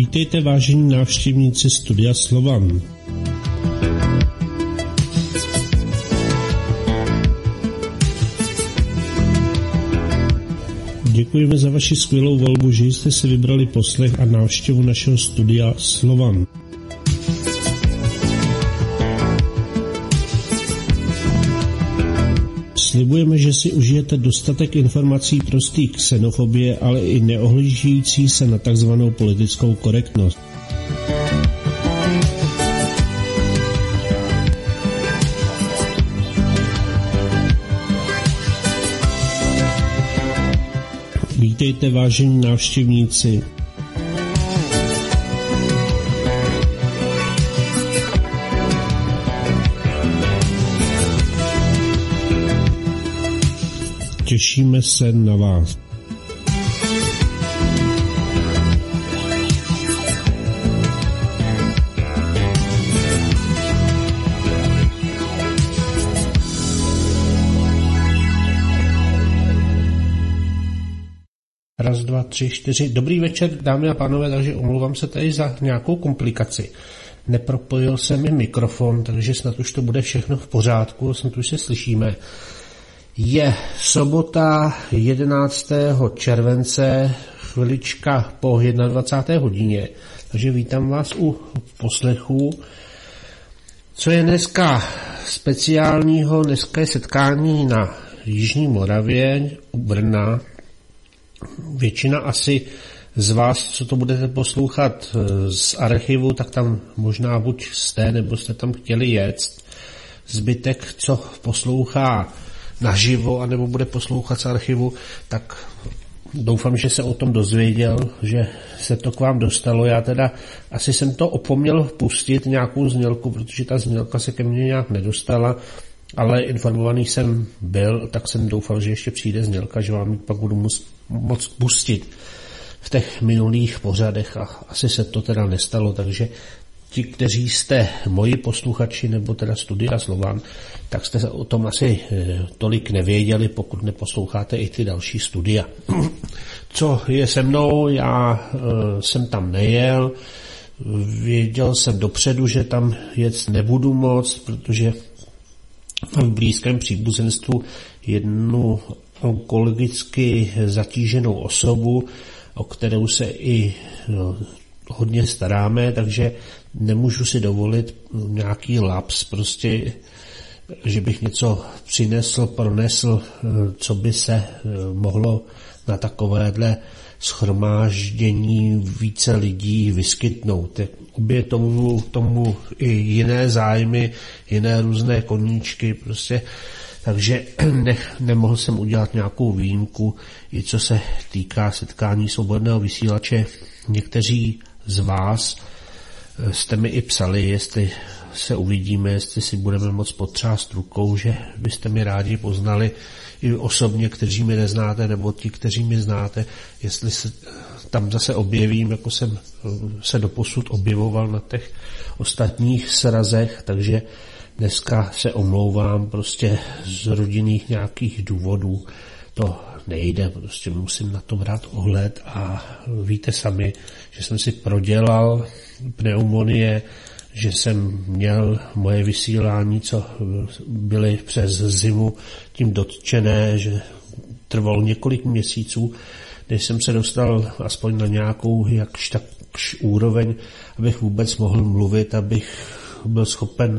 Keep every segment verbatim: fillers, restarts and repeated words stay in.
Vítejte, vážení návštěvníci Studia Slovan. Děkujeme za vaši skvělou volbu, že jste si vybrali poslech a návštěvu našeho Studia Slovan. Slibujeme, že si užijete dostatek informací prostých xenofobie, ale i neohlížející se na takzvanou politickou korektnost. Vítejte, vážení návštěvníci. Těšíme se na vás. Raz, dva, tři, čtyři. Dobrý večer, dámy a pánové, takže omlouvám se tady za nějakou komplikaci. Nepropojil se mi mikrofon, takže snad už to bude všechno v pořádku, snad už se slyšíme. Je sobota jedenáctého července, chvilička po dvacáté jedné hodině, takže vítám vás u poslechu. Co je dneska speciálního? Dneska je setkání na Jižní Moravě u Brna. Většina asi z vás, co to budete poslouchat z archivu, tak tam možná buď jste, nebo jste tam chtěli jet. Zbytek, co poslouchá naživo, anebo bude poslouchat z archivu, tak doufám, že se o tom dozvěděl, že se to k vám dostalo. Já teda asi jsem to opomněl pustit, nějakou znělku, protože ta znělka se ke mně nějak nedostala, ale informovaný jsem byl, tak jsem doufal, že ještě přijde znělka, že vám ji pak budu moc pustit v těch minulých pořadech a asi se to teda nestalo, takže ti, kteří jste moji posluchači nebo teda Studia Slovan, tak jste o tom asi tolik nevěděli, pokud neposloucháte i ty další studia. Co je se mnou? Já jsem tam nejel, věděl jsem dopředu, že tam jet nebudu moc, protože v blízkém příbuzenstvu jednu onkologicky zatíženou osobu, o kterou se i no, hodně staráme, takže nemůžu si dovolit nějaký laps, prostě, že bych něco přinesl, pronesl, co by se mohlo na takovéhle shromáždění více lidí vyskytnout. Obě tomu, tomu i jiné zájmy, jiné různé koníčky, prostě, takže ne, nemohl jsem udělat nějakou výjimku, i co se týká setkání svobodného vysílače. Někteří z vás jste mi i psali, jestli se uvidíme, jestli si budeme moc potřást rukou, že byste mi rádi poznali i osobně, kteří mi neznáte, nebo ti, kteří mi znáte, jestli se tam zase objevím, jako jsem se doposud objevoval na těch ostatních srazech, takže dneska se omlouvám, prostě z rodinných nějakých důvodů to nejde, prostě musím na to brát ohled a víte sami, že jsem si prodělal pneumonie, že jsem měl moje vysílání, co byly přes zimu tím dotčené, že trvalo několik měsíců, než jsem se dostal aspoň na nějakou jakž takž úroveň, abych vůbec mohl mluvit, abych byl schopen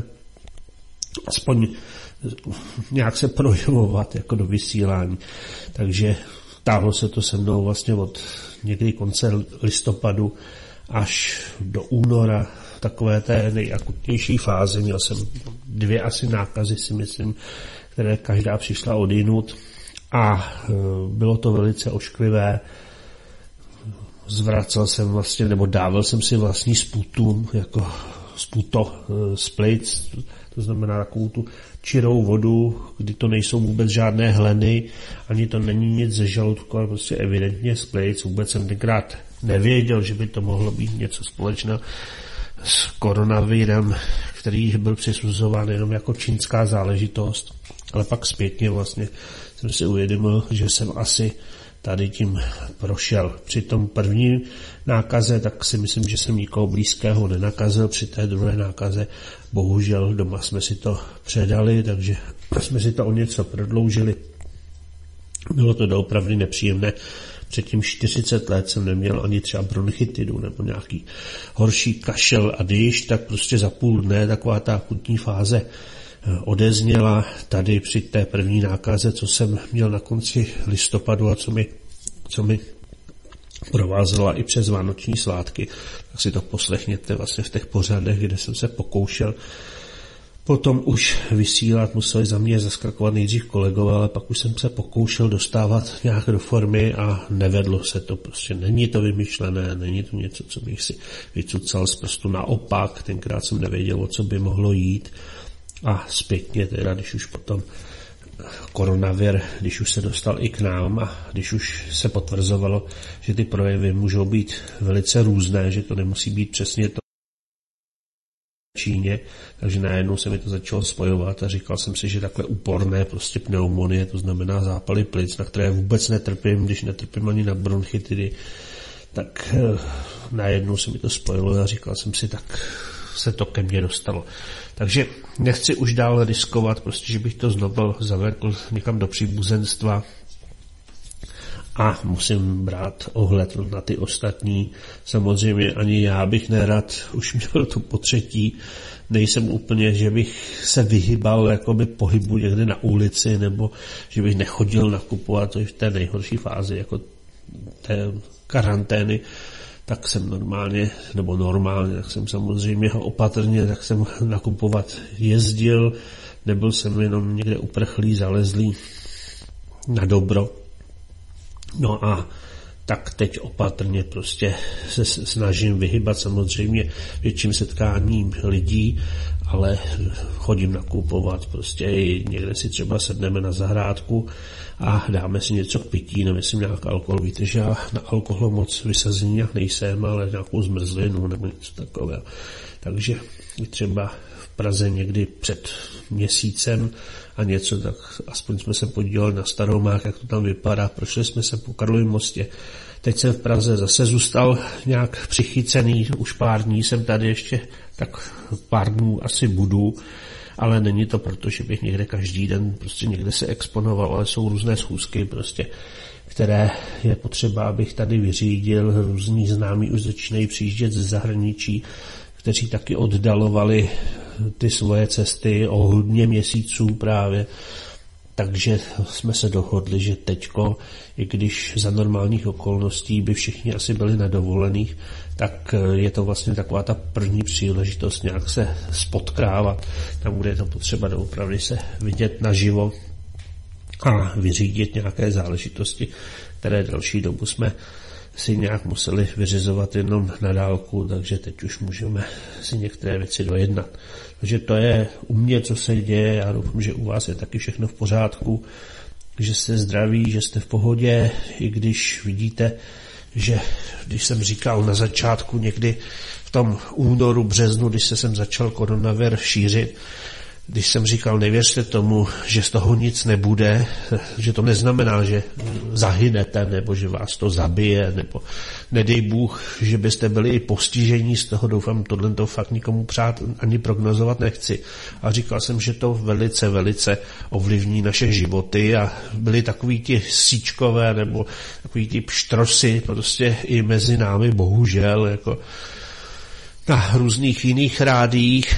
aspoň nějak se projevovat jako do vysílání. Takže táhlo se to se mnou vlastně od někdy konce listopadu až do února, takové té nejakutnější fáze. Měl jsem dvě asi nákazy, si myslím, které každá přišla odjinud a bylo to velice ošklivé. Zvracel jsem vlastně, nebo dával jsem si vlastní sputum, jako sputo z plic, to znamená takovou tu čirou vodu, kdy to nejsou vůbec žádné hleny, ani to není nic ze žaludku, ale prostě evidentně z plic. Vůbec jsem tenkrát nevěděl, že by to mohlo být něco společného s koronavirem, který byl přisuzován jenom jako čínská záležitost, ale pak zpětně vlastně jsem si uvědomil, že jsem asi tady tím prošel. Při tom první nákaze, tak si myslím, že jsem nikoho blízkého nenakazil. Při té druhé nákaze bohužel doma jsme si to předali, takže jsme si to o něco prodloužili. Bylo to doopravdy nepříjemné. Předtím čtyřicet let jsem neměl ani třeba bronchitidu nebo nějaký horší kašel a když, tak prostě za půl dne taková ta akutní fáze odezněla. Tady při té první nákaze, co jsem měl na konci listopadu a co mi, co mi provázela i přes vánoční svátky, tak si to poslechněte vlastně v těch pořadech, kde jsem se pokoušel potom už vysílat, museli za mě zaskakovat nejdřív kolegové, ale pak už jsem se pokoušel dostávat nějak do formy a nevedlo se to. Prostě není to vymyšlené, není to něco, co bych si vycucal z prstu. Naopak, tenkrát jsem nevěděl, o co by mohlo jít. A zpětně teda, když už potom koronavir, když už se dostal i k nám a když už se potvrzovalo, že ty projevy můžou být velice různé, že to nemusí být přesně to Číně, takže najednou se mi to začalo spojovat a říkal jsem si, že takhle úporné prostě pneumonie, to znamená zápaly plic, na které vůbec netrpím, když netrpím ani na bronchitidy, tak najednou se mi to spojilo a říkal jsem si, tak se to ke mně dostalo. Takže nechci už dál riskovat, prostě, že bych to znovu zavekl někam do příbuzenstva a musím brát ohled na ty ostatní. Samozřejmě ani já bych nerad už měl to po třetí. Nejsem úplně, že bych se vyhybal jakoby pohybu někde na ulici nebo že bych nechodil nakupovat, to je v té nejhorší fázi jako té karantény. Tak jsem normálně, nebo normálně, tak jsem samozřejmě opatrně, tak jsem nakupovat jezdil, nebyl jsem jenom někde uprchlý, zalezlý na dobro. No a tak teď opatrně prostě se snažím vyhybat samozřejmě větším setkáním lidí, ale chodím nakupovat, prostě někde si třeba sedneme na zahrádku a dáme si něco k pití, nemyslím nějak alkohol, víte, že já na alkohol moc vysazený jak nejsem, ale nějakou zmrzlinu nebo něco takového. Takže třeba v Praze někdy před měsícem a něco, tak aspoň jsme se podívali na Staromák, jak to tam vypadá, prošli jsme se po Karlově mostě. Teď jsem v Praze zase zůstal nějak přichycený, už pár dní jsem tady ještě, tak pár dnů asi budu, ale není to proto, že bych někde každý den prostě někde se exponoval, ale jsou různé schůzky prostě, které je potřeba, abych tady vyřídil. Různí známí už začínají přijíždět ze zahraničí, kteří taky oddalovali ty svoje cesty o hodně měsíců právě. Takže jsme se dohodli, že teďko, i když za normálních okolností by všichni asi byli na dovolených, tak je to vlastně taková ta první příležitost nějak se spotkávat. Tam, kde je to potřeba doopravdy se vidět naživo a vyřídit nějaké záležitosti, které další dobu jsme si nějak museli vyřizovat jenom na dálku, takže teď už můžeme si některé věci dojednat. Takže to je u mě, co se děje, já doufám, že u vás je taky všechno v pořádku, že jste zdraví, že jste v pohodě, i když vidíte, že když jsem říkal na začátku někdy v tom únoru, březnu, když se sem začal koronavir šířit, když jsem říkal, nevěřte tomu, že z toho nic nebude, že to neznamená, že zahynete, nebo že vás to zabije, nebo nedej Bůh, že byste byli i postižení z toho, doufám, tohle to fakt nikomu přát ani prognozovat nechci. A říkal jsem, že to velice, velice ovlivní naše životy a byli takový ti síčkové, nebo takový ti pštrosy, prostě i mezi námi, bohužel, jako na různých jiných rádiích.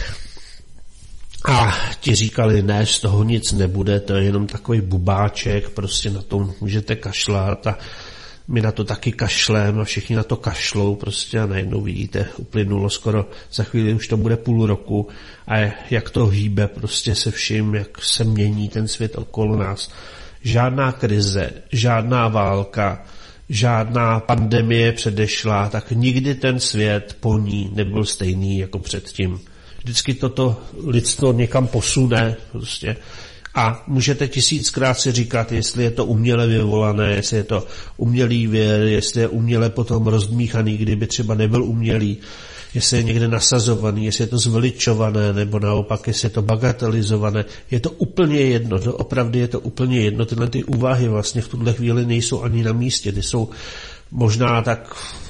A ti říkali, ne, z toho nic nebude, to je jenom takový bubáček, prostě na tom můžete kašlat a my na to taky kašlem a všichni na to kašlou prostě a najednou vidíte, uplynulo skoro, za chvíli už to bude půl roku a jak to hýbe prostě se vším, jak se mění ten svět okolo nás. Žádná krize, žádná válka, žádná pandemie předešla, tak nikdy ten svět po ní nebyl stejný jako předtím. Vždycky toto lidstvo někam posune prostě. A můžete tisíckrát si říkat, jestli je to uměle vyvolané, jestli je to umělý věr, jestli je uměle potom rozdmíchaný, kdyby třeba nebyl umělý, jestli je někde nasazovaný, jestli je to zveličované, nebo naopak, jestli je to bagatelizované. Je to úplně jedno, to opravdu je to úplně jedno. Tyhle ty úvahy vlastně v tuhle chvíli nejsou ani na místě, ty jsou možná tak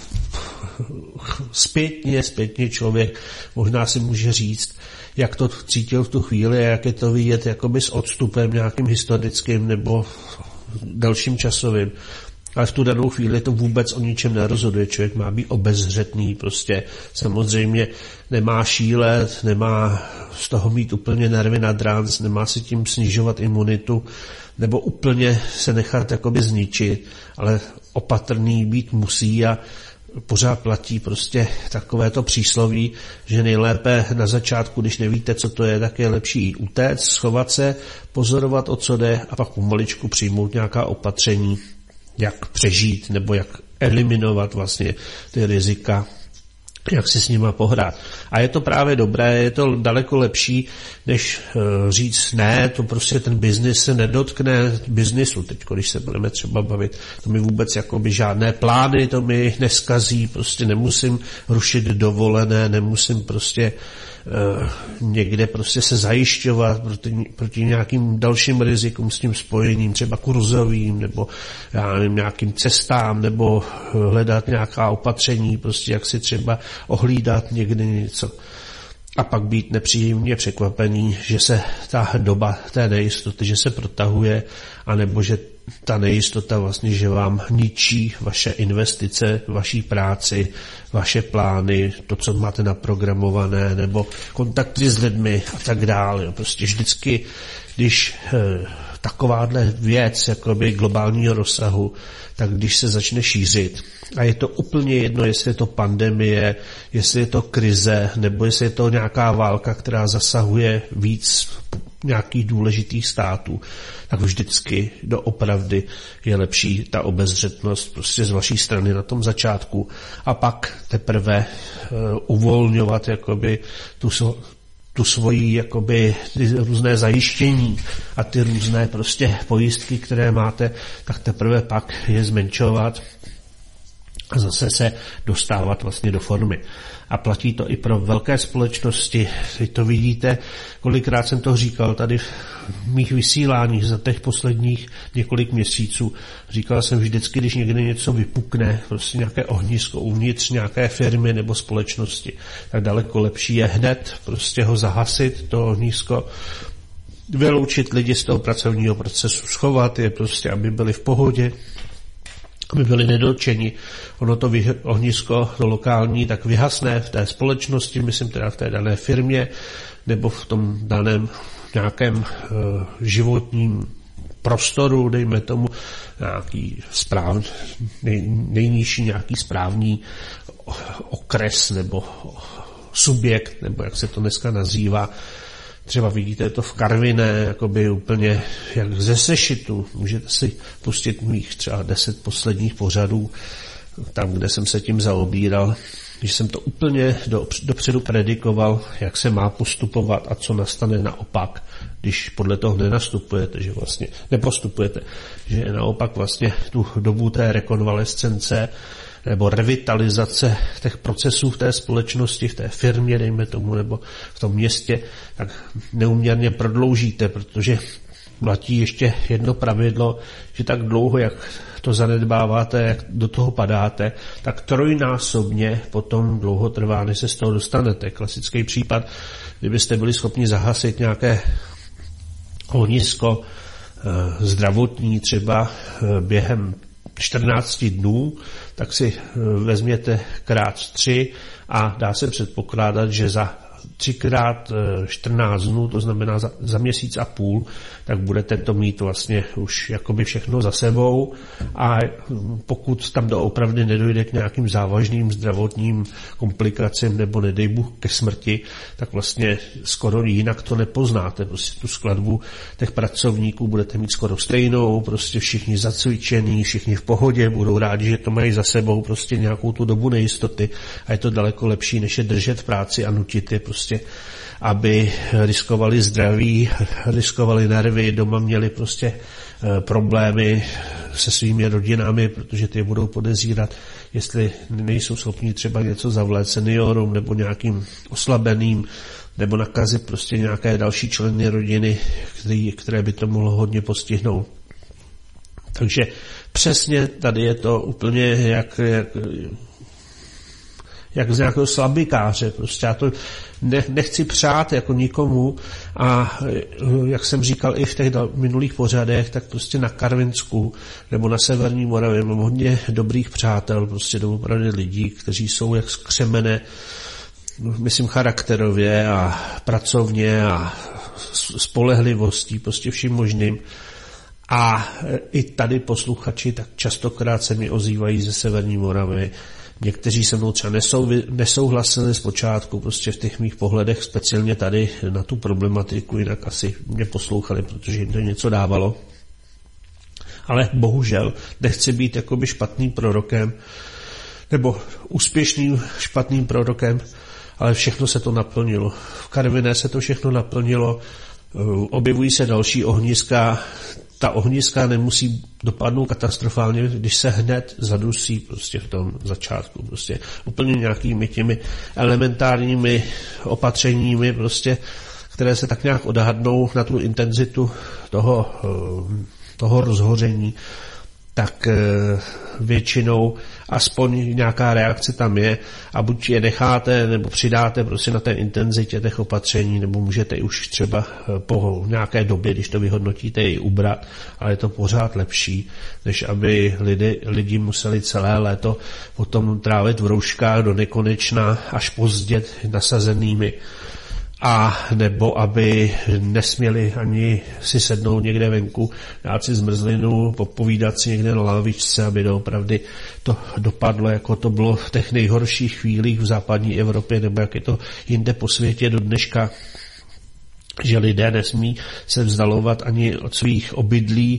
zpětně, zpětně člověk možná si může říct, jak to cítil v tu chvíli a jak je to vidět jakoby s odstupem nějakým historickým nebo dalším časovým. Ale v tu danou chvíli to vůbec o ničem nerozhoduje. Člověk má být obezřetný, prostě samozřejmě nemá šílet, nemá z toho mít úplně nervy na dranc, nemá si tím snižovat imunitu, nebo úplně se nechat jakoby zničit, ale opatrný být musí a pořád platí prostě takovéto přísloví, že nejlépe na začátku, když nevíte, co to je, tak je lepší utéct, schovat se, pozorovat, o co jde a pak pomaličku přijmout nějaká opatření, jak přežít nebo jak eliminovat vlastně ty rizika, jak si s nima pohrát. A je to právě dobré, je to daleko lepší, než uh, říct ne, to prostě ten biznis se nedotkne biznisu. Teď, když se budeme třeba bavit, to mi vůbec jakoby žádné plány, to mi neskazí, prostě nemusím rušit dovolené, nemusím prostě uh, někde prostě se zajišťovat proti, proti nějakým dalším rizikům s tím spojeným, třeba kurzovým, nebo já nevím, nějakým cestám, nebo hledat nějaká opatření, prostě jak si třeba ohlídat někdy něco a pak být nepříjemně překvapený, že se ta doba té nejistoty, že se protahuje, anebo že ta nejistota vlastně, že vám ničí vaše investice, vaší práci, vaše plány, to, co máte naprogramované, nebo kontakty s lidmi a tak dále. Prostě vždycky, když eh, takováhle věc, jakoby globálního rozsahu, tak když se začne šířit, a je to úplně jedno, jestli je to pandemie, jestli je to krize, nebo jestli je to nějaká válka, která zasahuje víc nějakých důležitých států, tak vždycky doopravdy je lepší ta obezřetnost prostě z vaší strany na tom začátku a pak teprve uh, uvolňovat jakoby tu tu svoji jakoby ty různé zajištění a ty různé prostě pojistky, které máte, tak teprve pak je zmenšovat a zase se dostávat vlastně do formy. A platí to i pro velké společnosti. Teď to vidíte, kolikrát jsem to říkal tady v mých vysíláních za těch posledních několik měsíců. Říkal jsem vždycky, když někde něco vypukne, prostě nějaké ohnisko uvnitř nějaké firmy nebo společnosti, tak daleko lepší je hned prostě ho zahasit, to ohnisko, vyloučit lidi z toho pracovního procesu, schovat je prostě, aby byli v pohodě, aby byli nedotčeni. Ono to vy, ohnisko to lokální tak vyhasne v té společnosti, myslím teda v té dané firmě, nebo v tom daném nějakém uh, životním prostoru, dejme tomu nějaký správ, nej, nejnižší nějaký správní okres nebo subjekt, nebo jak se to dneska nazývá. Třeba vidíte to v Karviné, jakoby úplně jak ze sešitu. Můžete si pustit mých třeba deset posledních pořadů, tam, kde jsem se tím zaobíral, když jsem to úplně do, dopředu predikoval, jak se má postupovat a co nastane naopak, když podle toho nenastupujete, že vlastně nepostupujete, že naopak vlastně tu dobu té rekonvalescence nebo revitalizace těch procesů v té společnosti, v té firmě, dejme tomu, nebo v tom městě, tak neuměrně prodloužíte, protože platí ještě jedno pravidlo, že tak dlouho, jak to zanedbáváte, jak do toho padáte, tak trojnásobně potom dlouho trvá, než se z toho dostanete. Klasický případ, kdybyste byli schopni zahasit nějaké ohnisko zdravotní třeba během čtrnácti dnů, tak si vezměte krát tři a dá se předpokládat, že za třikrát čtrnáct dnů, to znamená za, za měsíc a půl, tak budete to mít vlastně už jakoby všechno za sebou a pokud tam doopravdy nedojde k nějakým závažným zdravotním komplikacím nebo nedej Bůh ke smrti, tak vlastně skoro jinak to nepoznáte. Prostě tu skladbu těch pracovníků budete mít skoro stejnou, prostě všichni zacvičení, všichni v pohodě, budou rádi, že to mají za sebou prostě nějakou tu dobu nejistoty a je to daleko lepší, než je držet v práci a nutit je prostě, aby riskovali zdraví, riskovali nervy, doma měli prostě problémy se svými rodinami, protože ty budou podezírat, jestli nejsou schopni třeba něco zavléct seniorům nebo nějakým oslabeným, nebo nakazit prostě nějaké další členy rodiny, který, které by to mohlo hodně postihnout. Takže přesně tady je to úplně jak, jak, jak z nějakého slabikáře. Prostě já to ne, nechci přát jako nikomu a jak jsem říkal i v těch minulých pořadech, tak prostě na Karvinsku nebo na Severní Moravě mám hodně dobrých přátel, prostě doopravdy lidí, kteří jsou jak skřemené, myslím charakterově a pracovně a spolehlivostí, prostě vším možným. A i tady posluchači tak častokrát se mi ozývají ze Severní Moravy. Někteří se mnou třeba nesou, nesouhlasili zpočátku prostě v těch mých pohledech, speciálně tady na tu problematiku, jinak asi mě poslouchali, protože jim to něco dávalo. Ale bohužel nechci být jakoby špatným prorokem, nebo úspěšným špatným prorokem, ale všechno se to naplnilo. V Karviné se to všechno naplnilo, objevují se další ohniska. Ta ohniska nemusí dopadnout katastrofálně, když se hned zadusí prostě v tom začátku. Prostě úplně nějakými těmi elementárními opatřeními, prostě, které se tak nějak odhadnou na tu intenzitu toho, toho rozhoření, tak většinou aspoň nějaká reakce tam je a buď je necháte nebo přidáte prostě na té intenzitě těch opatření, nebo můžete už třeba po nějaké době, když to vyhodnotíte, ji ubrat, ale je to pořád lepší, než aby lidi, lidi museli celé léto potom trávit v rouškách do nekonečna až pozdě nasazenými, a nebo aby nesměli ani si sednout někde venku, dát si zmrzlinu, popovídat si někde na lavičce, aby doopravdy to dopadlo, jako to bylo v těch nejhorších chvílích v západní Evropě, nebo jak je to jinde po světě do dneška, že lidé nesmí se vzdalovat ani od svých obydlí.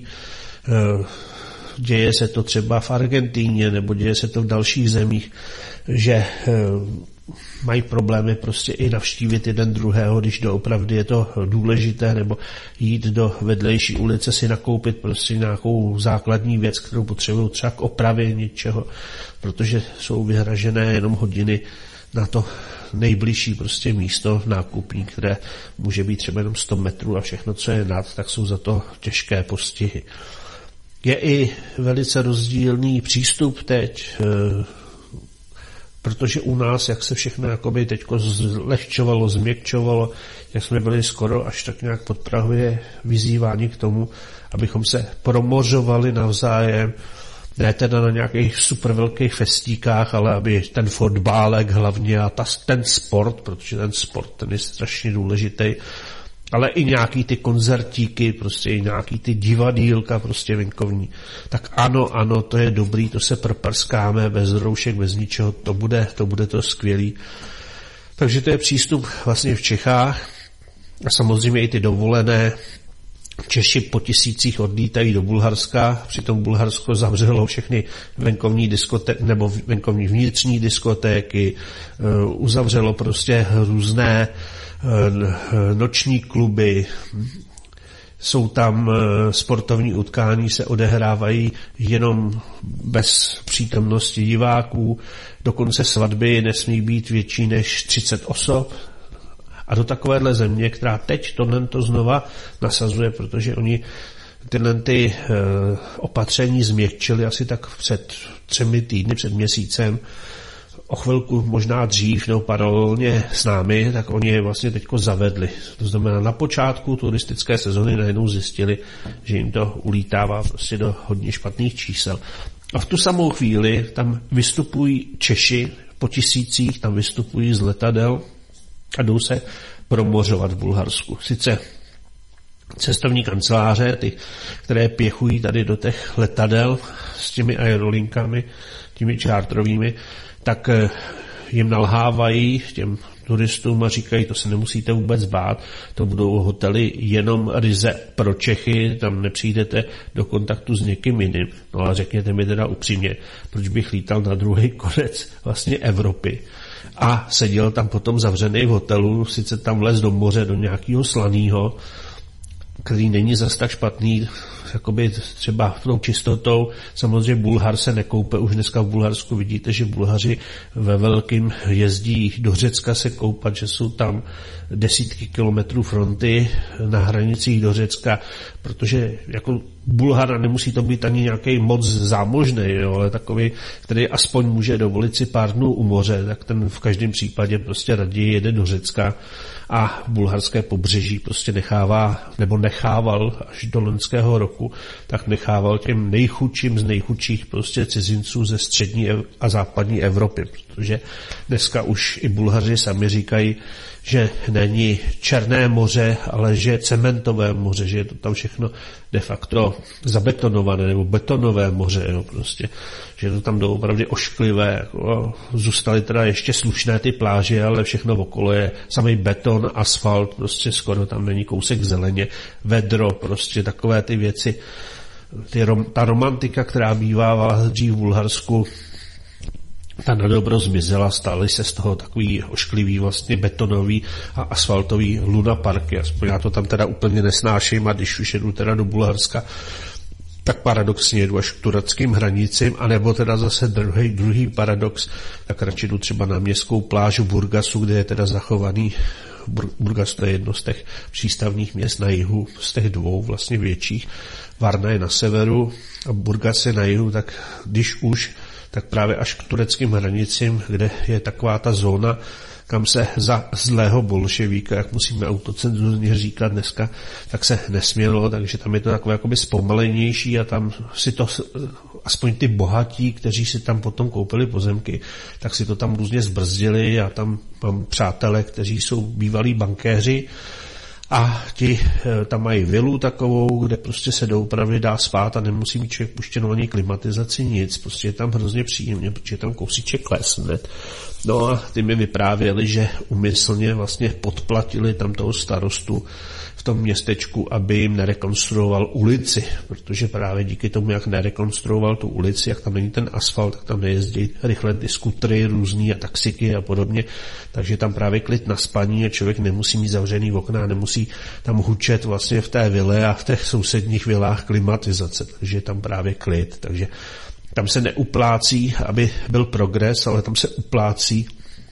Děje se to třeba v Argentíně, nebo děje se to v dalších zemích, že mají problémy prostě i navštívit jeden druhého, když doopravdy je to důležité, nebo jít do vedlejší ulice si nakoupit prostě nějakou základní věc, kterou potřebují třeba k opravě něčeho, protože jsou vyhražené jenom hodiny na to nejbližší prostě místo nákupní, které může být třeba jenom sto metrů a všechno, co je nad, tak jsou za to těžké postihy. Je i velice rozdílný přístup teď, protože u nás, jak se všechno jakoby teďko zlehčovalo, změkčovalo, jak jsme byli skoro až tak nějak podprahově vyzýváni k tomu, abychom se promořovali navzájem, ne teda na nějakých super velkých festíkách, ale aby ten fotbálek hlavně a ta, ten sport, protože ten sport ten je strašně důležitý, ale i nějaký ty koncertíky, prostě i nějaký ty divadýlka prostě venkovní. Tak ano, ano, to je dobrý, to se proprskáme bez roušek, bez ničeho, to bude to, bude to skvělý. Takže to je přístup vlastně v Čechách a samozřejmě i ty dovolené. Češi po tisících odlítají do Bulharska, přitom Bulharsko zavřelo všechny venkovní diskotéky, nebo venkovní vnitřní diskotéky, uzavřelo prostě různé noční kluby, jsou tam sportovní utkání, se odehrávají jenom bez přítomnosti diváků, dokonce svatby nesmí být větší než třicet osob. A do takovéhle země, která teď tohle to znova nasazuje, protože oni tyhle ty opatření změkčili asi tak před třemi týdny, před měsícem, o chvilku možná dřív nebo paralelně s námi, tak oni je vlastně teďko zavedli. To znamená, na počátku turistické sezony najednou zjistili, že jim to ulítává prostě do hodně špatných čísel. A v tu samou chvíli tam vystupují Češi po tisících, tam vystupují z letadel a jdou se promořovat v Bulharsku. Sice cestovní kanceláře, ty, které pěchují tady do těch letadel s těmi aerolinkami, těmi čártrovými, tak jim nalhávají těm turistům a říkají, to se nemusíte vůbec bát, to budou hotely jenom ryze pro Čechy, tam nepřijdete do kontaktu s někým jiným. No a řekněte mi teda upřímně, proč bych lítal na druhý konec vlastně Evropy a seděl tam potom zavřený v hotelu, sice tam vlez do moře, do nějakého slaného, který není zas tak špatný, jakoby třeba tou čistotou. Samozřejmě Bulhar se nekoupe, už dneska v Bulharsku vidíte, že Bulhaři ve velkým jezdí do Řecka se koupat, že jsou tam desítky kilometrů fronty na hranicích do Řecka, protože jako Bulhara nemusí to být ani nějaký moc zámožný, jo, ale takový, který aspoň může dovolit si pár dnů u moře, tak ten v každém případě prostě raději jede do Řecka a bulharské pobřeží prostě nechává, nebo nechával až do loňského roku, tak nechával těm nejchudším z nejchudších prostě cizinců ze střední a západní Evropy, protože dneska už i Bulhaři sami říkají, že není Černé moře, ale že je cementové moře, že je to tam všechno de facto zabetonované nebo betonové moře, jo, prostě, že je to tam doopravdy ošklivé, jako, zůstaly teda ještě slušné ty pláže, ale všechno okolo je samý beton, asfalt, prostě skoro tam není kousek zeleně, vedro, prostě takové ty věci, ty, ta romantika, která bývávala dřív v Bulharsku, ta nadobro zmizela, stály se z toho takový ošklivý vlastně betonový a asfaltový lunaparky, aspoň já to tam teda úplně nesnáším a když už jedu teda do Bulharska, tak paradoxně jedu až k tureckým hranicím, anebo teda zase druhý, druhý paradox, tak radši jdu třeba na městskou pláž v Burgasu, kde je teda zachovaný, Burgas to je jedno z těch přístavních měst na jihu, z těch dvou vlastně větších, Varna je na severu a Burgas je na jihu, tak když už tak právě až k tureckým hranicím, kde je taková ta zóna, kam se za zlého bolševíka, jak musíme autocenzurně říkat dneska, tak se nesmělo, takže tam je to takové jakoby zpomalenější a tam si to, aspoň ty bohatí, kteří si tam potom koupili pozemky, tak si to tam různě zbrzdili a tam mám přátelé, kteří jsou bývalí bankéři, a ti tam mají vilu takovou, kde prostě se doopravdy dá spát a nemusí mít člověk puštěnou ani klimatizaci, nic. Prostě je tam hrozně příjemně, protože je tam kousíček les hned. No a ty mi vyprávěli, že umyslně vlastně podplatili tam toho starostu v tom městečku, aby jim nerekonstruoval ulici, protože právě díky tomu, jak nerekonstruoval tu ulici, jak tam není ten asfalt, tak tam nejezdí rychle ty skutry různý a taxiky a podobně, takže tam právě klid na spaní a člověk nemusí mít zavřený okna, nemusí tam hučet vlastně v té vile a v těch sousedních vilách klimatizace, takže je tam právě klid, takže tam se neuplácí, aby byl progres, ale tam se uplácí,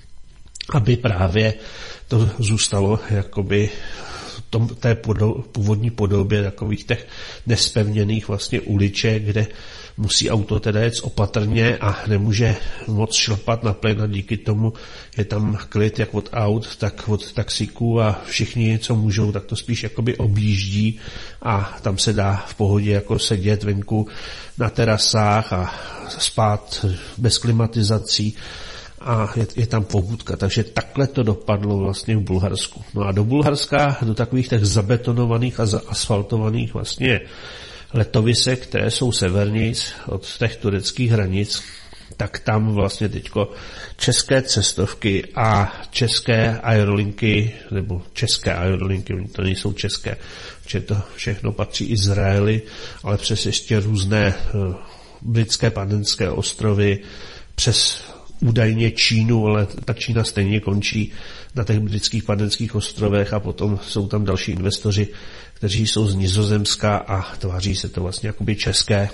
aby právě to zůstalo jakoby tom, té podo, původní podobě takových těch nespevněných vlastně uliček, kde musí auto teda jet opatrně a nemůže moc šlapat na plyn a díky tomu je tam klid jak od aut, tak od taxíků a všichni, co můžou, tak to spíš jakoby objíždí a tam se dá v pohodě jako sedět venku na terasách a spát bez klimatizací a je, je tam pobudka, takže takhle to dopadlo vlastně v Bulharsku. No a do Bulharska, do takových těch zabetonovaných a zaasfaltovaných vlastně letovisek, které jsou severnějc od těch tureckých hranic, tak tam vlastně teďko české cestovky a české aerolinky, nebo české aerolinky, to nejsou české, protože to všechno patří Izraeli, ale přes ještě různé uh, britské panenské ostrovy, přes údajně Čínu, ale ta Čína stejně končí na těch britských panenských ostrovech a potom jsou tam další investoři, kteří jsou z Nizozemska a tváří se to vlastně jakoby české.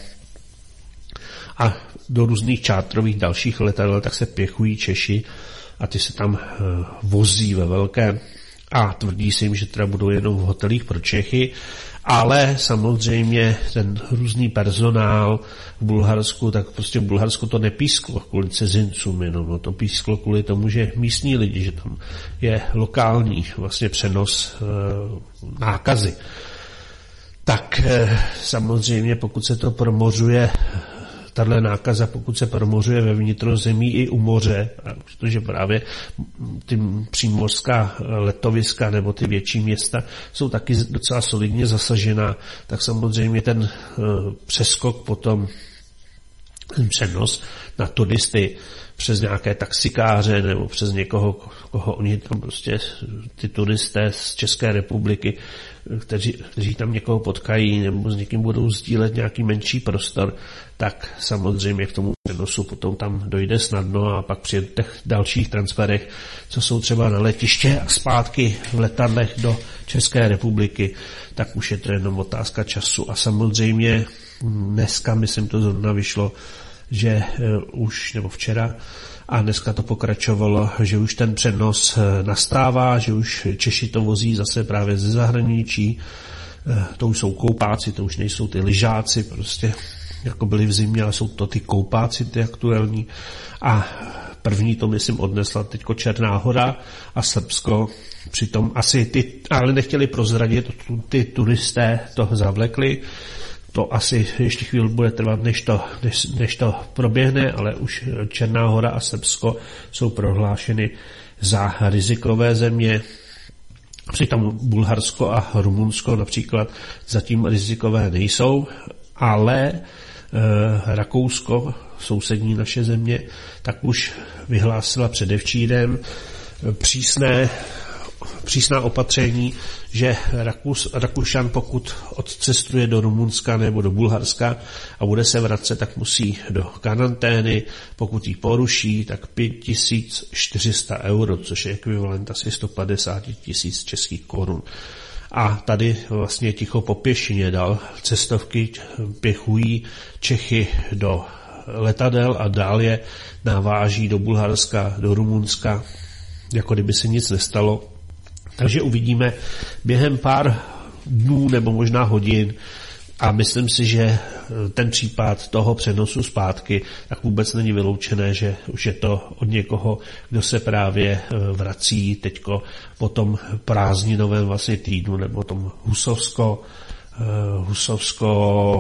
A do různých čártrových dalších letadel tak se pěchují Češi a ty se tam uh, vozí ve velkém a tvrdí se jim, že teda budou jenom v hotelích pro Čechy, ale samozřejmě ten různý personál v Bulharsku, tak prostě v Bulharsku to nepísklo kvůli cizincům jenom, no to písklo kvůli tomu, že místní lidi, že tam je lokální vlastně přenos e, nákazy. Tak e, samozřejmě pokud se to promořuje, tahle nákaza, pokud se promořuje ve vnitrozemí i u moře, protože právě ty přímořská letoviska nebo ty větší města jsou taky docela solidně zasažená, tak samozřejmě ten přeskok potom přenos na turisty přes nějaké taxikáře nebo přes někoho, koho oni tam prostě, ty turisté z České republiky, kteří, kteří tam někoho potkají nebo s někým budou sdílet nějaký menší prostor, tak samozřejmě k tomu přenosu potom tam dojde snadno a pak při těch dalších transferech, co jsou třeba na letiště a zpátky v letadlech do České republiky, tak už je to jenom otázka času. A samozřejmě dneska, myslím, to zrovna vyšlo, že už, nebo včera, a dneska to pokračovalo, že už ten přenos nastává, že už Češi to vozí zase právě ze zahraničí, to už jsou koupáci, to už nejsou ty lyžáci, prostě jako byli v zimě, ale jsou to ty koupáci, ty aktuální. A první to, myslím, odnesla teďko Černá Hora a Srbsko, přitom asi ty, ale nechtěli prozradit, ty turisté to zavlekli. To asi ještě chvíli bude trvat, než to, než, než to proběhne, ale už Černá Hora a Srbsko jsou prohlášeny za rizikové země. Přitom Bulharsko a Rumunsko například zatím rizikové nejsou, ale e, Rakousko, sousední naše země, tak už vyhlásila předevčírem přísné přísná opatření, že Rakus, Rakušan, pokud odcestuje do Rumunska nebo do Bulharska a bude se vracet, tak musí do karantény, pokud ji poruší, tak pět tisíc čtyři sta euro, což je ekvivalent asi sto padesát tisíc českých korun. A tady vlastně ticho po pěšině dal cestovky, pěchují Čechy do letadel a dál je naváží do Bulharska, do Rumunska, jako kdyby se nic nestalo. Takže uvidíme během pár dnů nebo možná hodin a myslím si, že ten případ toho přenosu zpátky tak vůbec není vyloučené, že už je to od někoho, kdo se právě vrací teďko po tom prázdninovém vlastně týdnu nebo tom husovsko husovsko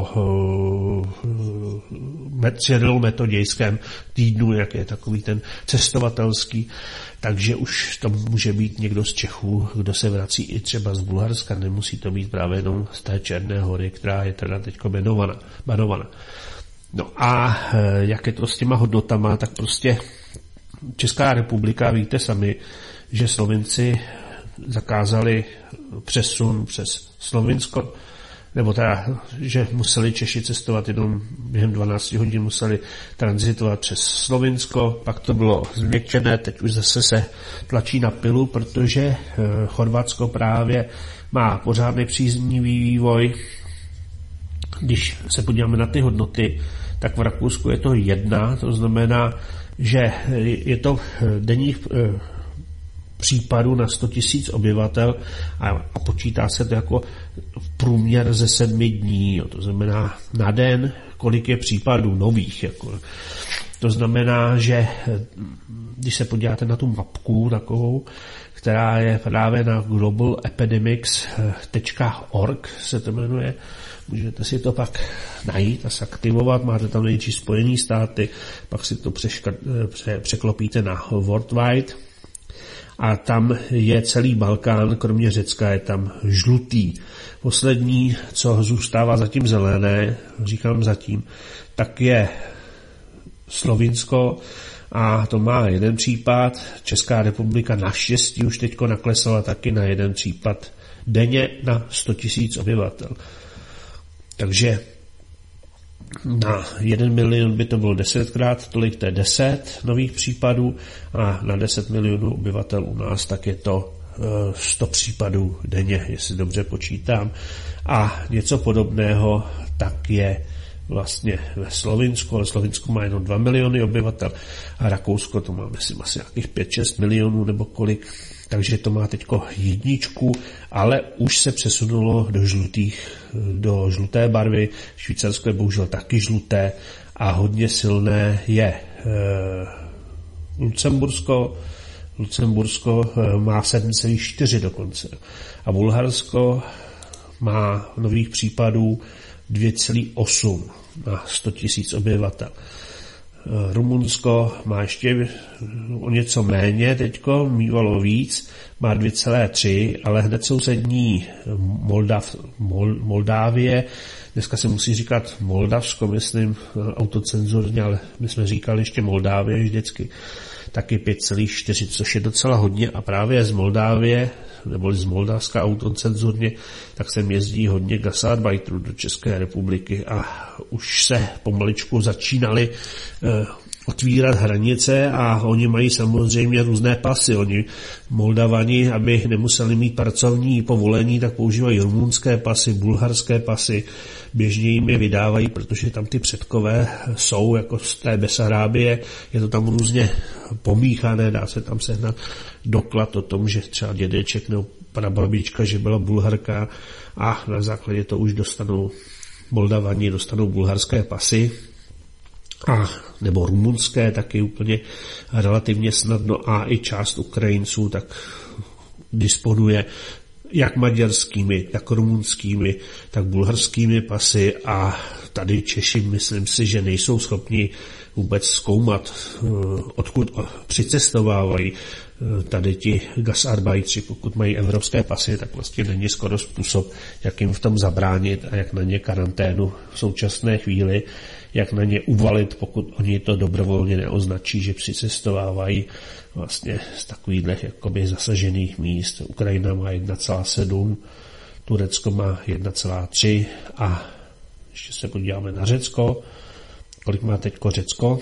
metodějském týdnu, jak je takový ten cestovatelský, takže už to může být někdo z Čechů, kdo se vrací i třeba z Bulharska, nemusí to být právě jenom z té Černé Hory, která je teda teďko banovaná. banovaná. No a jak je to s těma hodnotama, tak prostě Česká republika, víte sami, že Slovinci zakázali přesun přes Slovinsko, nebo teda, že museli Češi cestovat jenom během dvanáct hodin, museli tranzitovat přes Slovinsko, pak to bylo změkčené, teď už zase se tlačí na pilu, protože Chorvatsko právě má pořádný příznivý vývoj. Když se podíváme na ty hodnoty, tak v Rakousku je to jedna, to znamená, že je to denních případů na sto tisíc obyvatel a, a počítá se to jako průměr ze sedmi dní, jo. To znamená na den, kolik je případů nových. Jako. To znamená, že když se podíváte na tu mapku takovou, která je právě na global epidemics tečka org se to jmenuje, můžete si to pak najít a zaktivovat, máte tam nejčí Spojený státy, pak si to přeška, pře, překlopíte na worldwide, a tam je celý Balkán, kromě Řecka je tam žlutý. Poslední, co zůstává zatím zelené, říkám zatím, tak je Slovinsko a to má jeden případ. Česká republika naštěstí už teďko naklesala taky na jeden případ denně na sto tisíc obyvatel. Takže na jeden milion by to bylo desetkrát, tolik to je deset nových případů a na deset milionů obyvatel u nás tak je to sto případů denně, jestli dobře počítám. A něco podobného tak je vlastně ve Slovinsku, ale Slovinsko má jenom dva miliony obyvatel a Rakousko to má, myslím, asi nějakých pět šest milionů nebo kolik, takže to má teďko jedničku, ale už se přesunulo do žlutých, do žluté barvy. Švýcarsko je bohužel taky žluté a hodně silné je e, Lucembursko. Lucembursko e, má sedm celá čtyři dokonce a Bulharsko má nových případů dvě celá osm na sto tisíc obyvatel. Rumunsko má ještě o něco méně teďko, mívalo víc, má dvě celá tři, ale hned sousední Moldav, Mol, Moldávie Dneska se musí říkat Moldavsko, myslím, autocenzurně, ale my jsme říkali ještě Moldávie vždycky, taky pět celá čtyři, což je docela hodně a právě z Moldávie, nebo z Moldavska autocenzurně, tak sem jezdí hodně gastarbeiterů do České republiky a už se pomaličku začínali eh, otvírat hranice a oni mají samozřejmě různé pasy. Oni Moldavani, aby nemuseli mít pracovní povolení, tak používají rumunské pasy, bulharské pasy, běžně jim je vydávají, protože tam ty předkové jsou, jako z té Besarábie, je to tam různě pomíchané, dá se tam sehnat doklad o tom, že třeba dědeček nebo prababička, že byla Bulharka a na základě to už dostanou Moldavani, dostanou bulharské pasy, a nebo rumunské taky úplně relativně snadno a i část Ukrajinců tak disponuje jak maďarskými, tak rumunskými, tak bulharskými pasy a tady Češi, myslím si, že nejsou schopni vůbec zkoumat, odkud přicestovávají tady ti gastarbeitři. Pokud mají evropské pasy, tak vlastně není skoro způsob, jak jim v tom zabránit a jak na ně karanténu v současné chvíli, jak na ně uvalit, pokud oni to dobrovolně neoznačí, že přicestovávají vlastně z takových jakoby zasažených míst. Ukrajina má jedna celá sedm, Turecko má jedna celá tři a ještě se podíváme na Řecko. Kolik má teďko Řecko?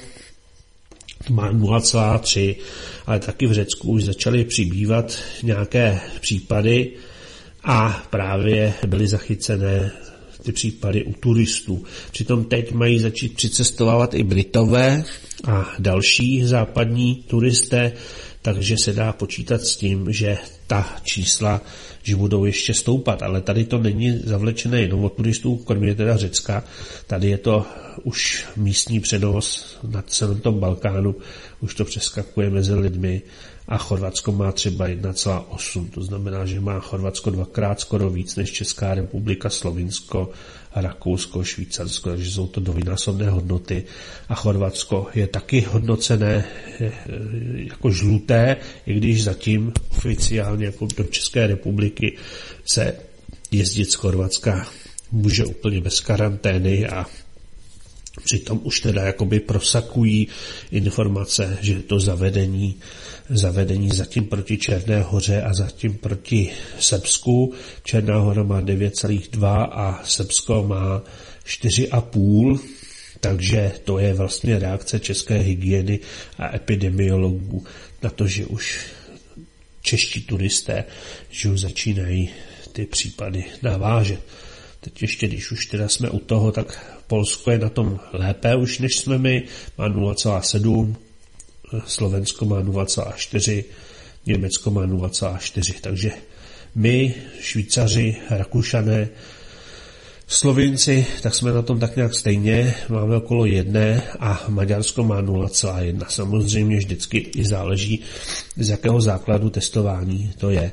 Má nula celá tři, ale taky v Řecku už začaly přibývat nějaké případy a právě byly zachycené ty případy u turistů. Přitom teď mají začít přicestovávat i Britové a další západní turisté, takže se dá počítat s tím, že ta čísla že budou ještě stoupat, ale tady to není zavlečené jenom od turistů, kromě teda Řecka, tady je to už místní přenos na celém tom Balkánu, už to přeskakuje mezi lidmi a Chorvatsko má třeba jedna celá osm, to znamená, že má Chorvatsko dvakrát skoro víc než Česká republika, Slovinsko, Rakousko, Švýcarsko, takže jsou to dvojnásobné hodnoty a Chorvatsko je taky hodnocené jako žluté, i když zatím oficiálně jako do České republiky se jezdit z Chorvatska může úplně bez karantény a přitom už teda jakoby prosakují informace, že to zavedení, zavedení zatím proti Černé hoře a zatím proti Srbsku. Černá hora má devět celá dva a Srbsko má čtyři celá pět, takže to je vlastně reakce české hygieny a epidemiologů na to, že už čeští turisté, že už začínají ty případy navážet. Teď ještě, když už teda jsme u toho, tak Polsko je na tom lépe už než jsme my, má nula celá sedm, Slovensko má nula celá čtyři, Německo má nula celá čtyři, takže my, Švýcaři, Rakušané, Slovinci, tak jsme na tom tak nějak stejně, máme okolo jedné a Maďarsko má nula celá jedna. Samozřejmě vždycky i záleží, z jakého základu testování to je.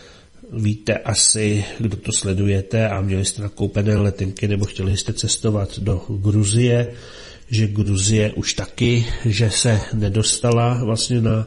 Víte asi, kdo to sledujete a měli jste nakoupené letenky nebo chtěli jste cestovat do Gruzie, že Gruzie už taky, že se nedostala vlastně na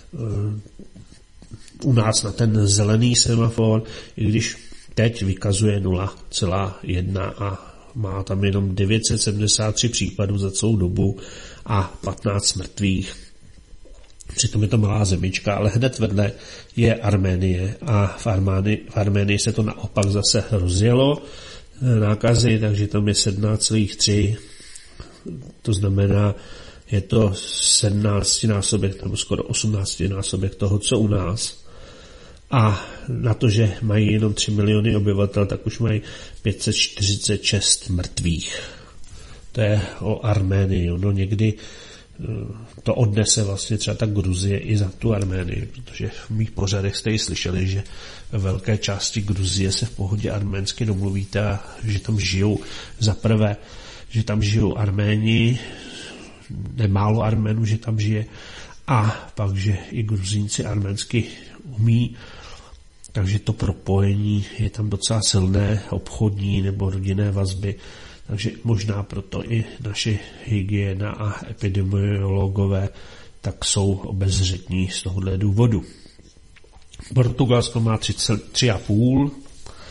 u nás na ten zelený semafor, i když teď vykazuje nula celá jedna a má tam jenom devět set sedmdesát tři případů za celou dobu a patnáct mrtvých. Přitom je to malá zemička, ale hned vedle je Arménie a v Arménii, v Arménii se to naopak zase rozjelo nákazy, takže tam je sedmnáct celá tři, to znamená, je to sedmnáctinásobek nebo skoro osmnáctinásobek toho, co u nás. A na to, že mají jenom tři miliony obyvatel, tak už mají pět set čtyřicet šest mrtvých. To je o Arménii. No někdy to odnese vlastně třeba ta Gruzie i za tu Arménii, protože v mých pořadech jste ji slyšeli, že ve velké části Gruzie se v pohodě arménsky domluvíte a že tam žijou za prvé, že tam žijou Arméni, nemálo Arménů, že tam žije a pak, že i Gruzínci arménsky umí, takže to propojení je tam docela silné, obchodní nebo rodinné vazby, takže možná proto i naše hygiena a epidemiologové tak jsou obezřetní z tohohle důvodu. Portugalsko má tři celá pět,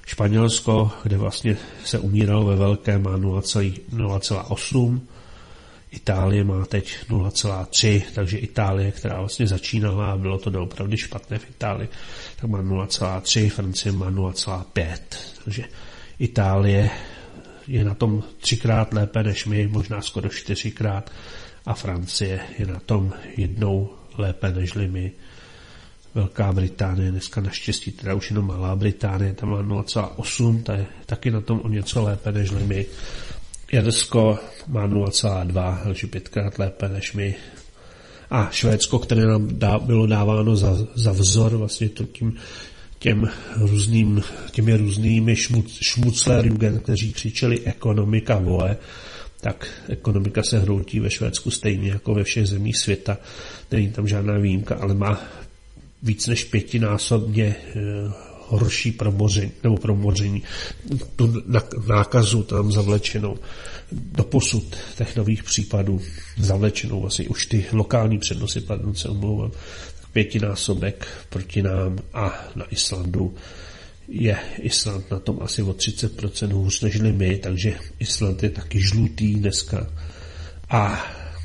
Španělsko, kde vlastně se umíralo ve velkém, má nula celá osm. Itálie má teď nula celá tři, takže Itálie, která vlastně začínala a bylo to doopravdy špatné v Itálii, tak má nula celá tři, Francie má nula celá pět. Takže Itálie je na tom třikrát lépe než my, možná skoro čtyřikrát, a Francie je na tom jednou lépe nežli my. Velká Británie dneska naštěstí, teda už jenom Malá Británie, tam má nula celá osm, ta je taky na tom o něco lépe nežli my. Irsko má nula celá dva, takže pětkrát lépe než my. A Švédsko, které nám dá, bylo dáváno za, za vzor vlastně to tím, těm různým, těmi různými šmuc, šmuclerjugend, kteří křičeli ekonomika vole, tak ekonomika se hroutí ve Švédsku stejně jako ve všech zemích světa. Není tam žádná výjimka, ale má víc než pětinásobně horší promoření, nebo promoření, tu nákazu tam zavlečenou do posud těch nových případů, zavlečenou vlastně už ty lokální přednosy, pardon, se omlouvám, pětinásobek proti nám, a na Islandu je Island na tom asi o třicet procent hůř než my, takže Island je taky žlutý dneska. A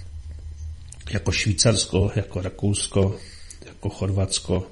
jako Švýcarsko, jako Rakousko, jako Chorvatsko,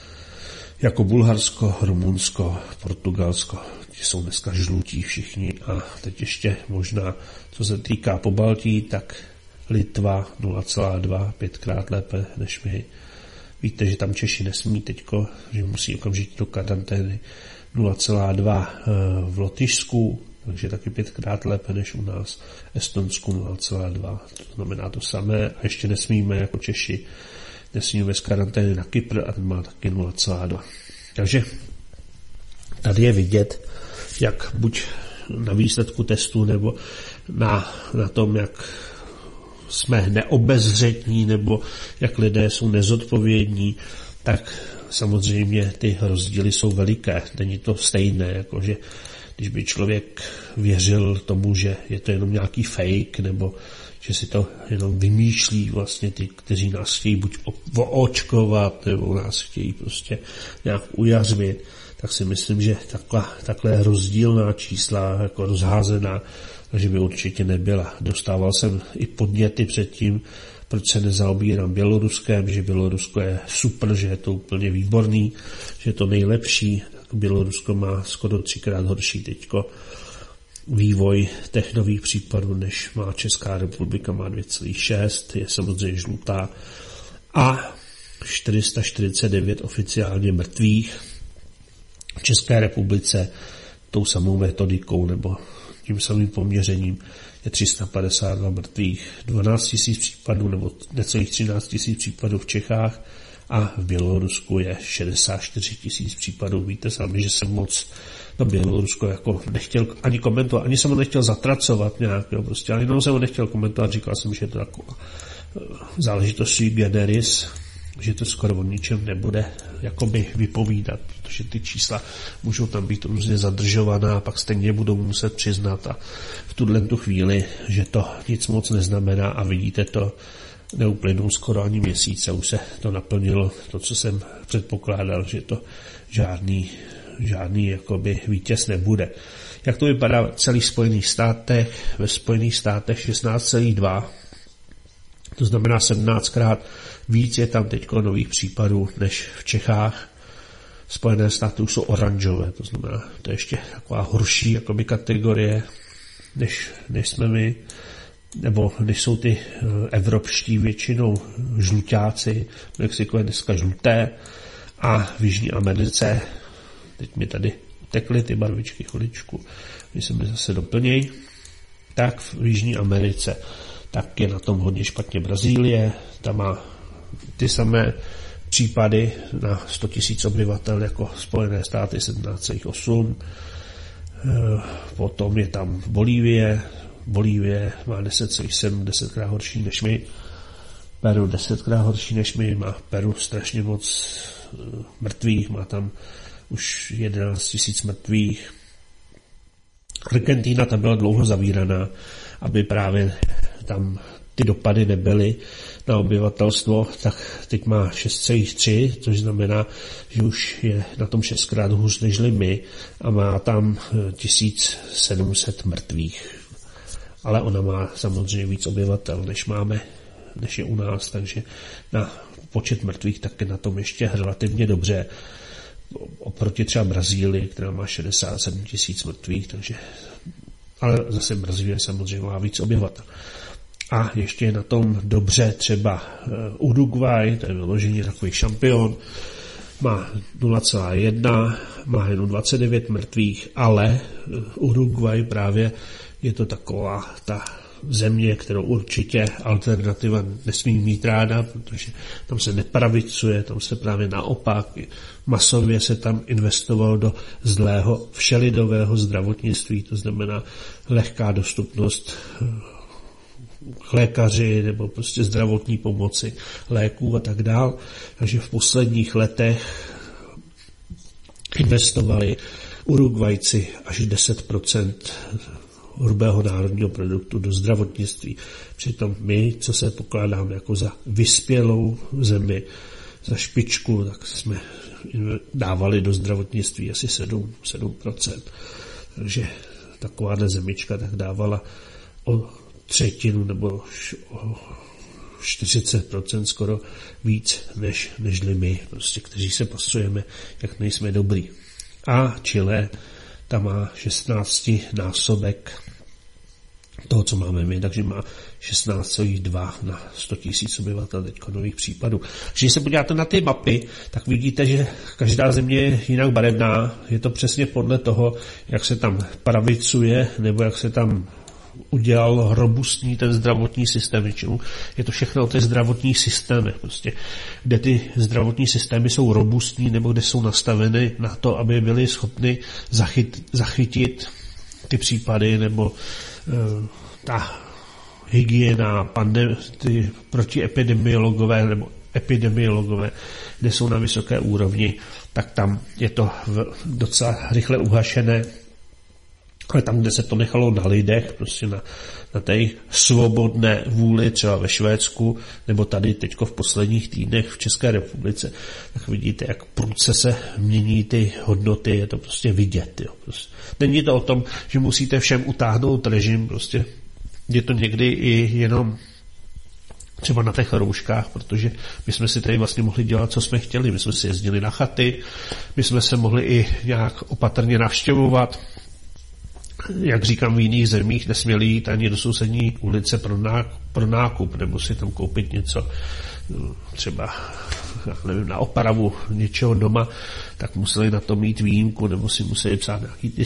jako Bulharsko, Rumunsko, Portugalsko, ti jsou dneska žlutí všichni. A teď ještě možná, co se týká Pobaltí, tak Litva nula celá dva, pětkrát lépe než my. Víte, že tam Češi nesmí teďko, že musí okamžitě do karantény. Nula celá dva v Lotyšsku, takže taky pětkrát lépe než u nás. Estonsku nula celá dva, to znamená to samé. A ještě nesmíme jako Češi, nesmíme z karantény na Kypr, a ten má taky nula celá dva. Takže tady je vidět, jak buď na výsledku testu, nebo na, na tom, jak jsme neobezřetní, nebo jak lidé jsou nezodpovědní, tak samozřejmě ty rozdíly jsou veliké. Není to stejné, jakože když by člověk věřil tomu, že je to jenom nějaký fake, nebo že si to jenom vymýšlí vlastně ty, kteří nás chtějí buď oočkovat, nebo nás chtějí prostě nějak ujařvit, tak si myslím, že takhle, takhle rozdílná čísla, jako rozházená, takže by určitě nebyla. Dostával jsem i podněty předtím, proč se nezaobírám Běloruskem, že Bělorusko je super, že je to úplně výborný, že je to nejlepší. Bělorusko má skoro třikrát horší teďko vývoj těch nových případů, než má Česká republika, má dvě celá šest, je samozřejmě žlutá, a čtyři sta čtyřicet devět oficiálně mrtvých. V České republice tou samou metodikou nebo tím samým poměřením je tři sta padesát dva mrtvých, dvanáct tisíc případů nebo necelých třináct tisíc případů v Čechách, a v Bělorusku je šedesát čtyři tisíc případů. Víte sami, že jsem moc to Bělorusko jako nechtěl ani komentovat, ani jsem ho nechtěl zatracovat nějak, jo, prostě, ale jenom jsem ho nechtěl komentovat, říkal jsem, že je to taková záležitost sui generis, že to skoro o ničem nebude jakoby vypovídat, protože ty čísla můžou tam být různě zadržovaná a pak stejně budou muset přiznat, a v tuhle tu chvíli, že to nic moc neznamená, a vidíte to, neuplynou skoro ani měsíce, už se to naplnilo, to, co jsem předpokládal, že to žádný, žádný jakoby vítěz nebude. Jak to vypadá v celých Spojených státech? Ve Spojených státech šestnáct celá dva, to znamená sedmnáctkrát víc je tam teď nových případů než v Čechách. Spojené státy už jsou oranžové, to znamená, to je ještě taková horší jakoby kategorie, než, než jsme my, nebo než jsou ty evropští většinou žluťáci. Mexiko je dneska žluté, a v Jižní Americe, teď mi tady tekly ty barvičky chviličku, když se mi zase doplnějí, tak v Jižní Americe tak je na tom hodně špatně Brazílie, tam má ty samé případy na sto tisíc obyvatel jako Spojené státy, sedmnáct celá osm. Potom je tam Bolívie, Bolívie má deset celá sedm, desetkrát horší než my. Peru desetkrát horší než my, má Peru strašně moc mrtvých, má tam už jedenáct tisíc mrtvých. Argentina tam byla dlouho zavíraná, aby právě tam ty dopady nebyly na obyvatelstvo, tak teď má šest celá tři, což znamená, že už je na tom šestkrát hůř nežli my a má tam tisíc sedm set mrtvých. Ale ona má samozřejmě víc obyvatel, než máme, než je u nás, takže na počet mrtvých taky na tom ještě relativně dobře. Oproti třeba Brazílii, která má šedesát sedm tisíc mrtvých, takže, ale zase Brazílie samozřejmě má víc obyvatel. A ještě je na tom dobře třeba Uruguay, to je vyloženě takový šampion, má nula celá jedna, má jenom dvacet devět mrtvých, ale Uruguay právě je to taková ta země, kterou určitě alternativa nesmí mít ráda, protože tam se nepravicuje, tam se právě naopak masově se tam investovalo do zlého všelidového zdravotnictví, to znamená lehká dostupnost k lékaři nebo prostě zdravotní pomoci, léků a tak dál. Takže v posledních letech investovali Uruguayci až deset procent hrubého národního produktu do zdravotnictví. Přitom my, co se pokládáme jako za vyspělou zemi, za špičku, tak jsme dávali do zdravotnictví asi sedm procent. Takže takováhle zemička tak dávala o třetinu nebo o čtyřicet procent skoro víc, než, nežli my, prostě, kteří se pasujeme, jak nejsme dobrý. A Chile, ta má šestnáct násobek toho, co máme my, takže má šestnáct celá dva na sto tisíc obyvatel teďko nových případů. Když se podíváte na ty mapy, tak vidíte, že každá země je jinak barevná. Je to přesně podle toho, jak se tam pravicuje, nebo jak se tam udělal robustní ten zdravotní systém. Většinou je to všechno o těch zdravotních systémech, prostě, kde ty zdravotní systémy jsou robustní, nebo kde jsou nastaveny na to, aby byly schopny zachyt, zachytit ty případy, nebo uh, ta hygiena, pandem, ty protiepidemiologové, nebo epidemiologové, kde jsou na vysoké úrovni, tak tam je to docela rychle uhašené. Ale tam, kde se to nechalo na lidech, prostě na, na té svobodné vůli, třeba ve Švédsku, nebo tady teďko v posledních týdnech v České republice, tak vidíte, jak prudce se mění ty hodnoty, je to prostě vidět. Jo. Prostě. Není to o tom, že musíte všem utáhnout režim, prostě je to někdy i jenom třeba na těch rouškách, protože my jsme si tady vlastně mohli dělat, co jsme chtěli. My jsme si jezdili na chaty, my jsme se mohli i nějak opatrně navštěvovat. Jak říkám, v jiných zemích nesměli jít ani do sousední ulice pro nákup, pro nákup nebo si tam koupit něco, třeba já nevím, na opravu něčeho doma, tak museli na to mít výjimku, nebo si museli psát nějaký ty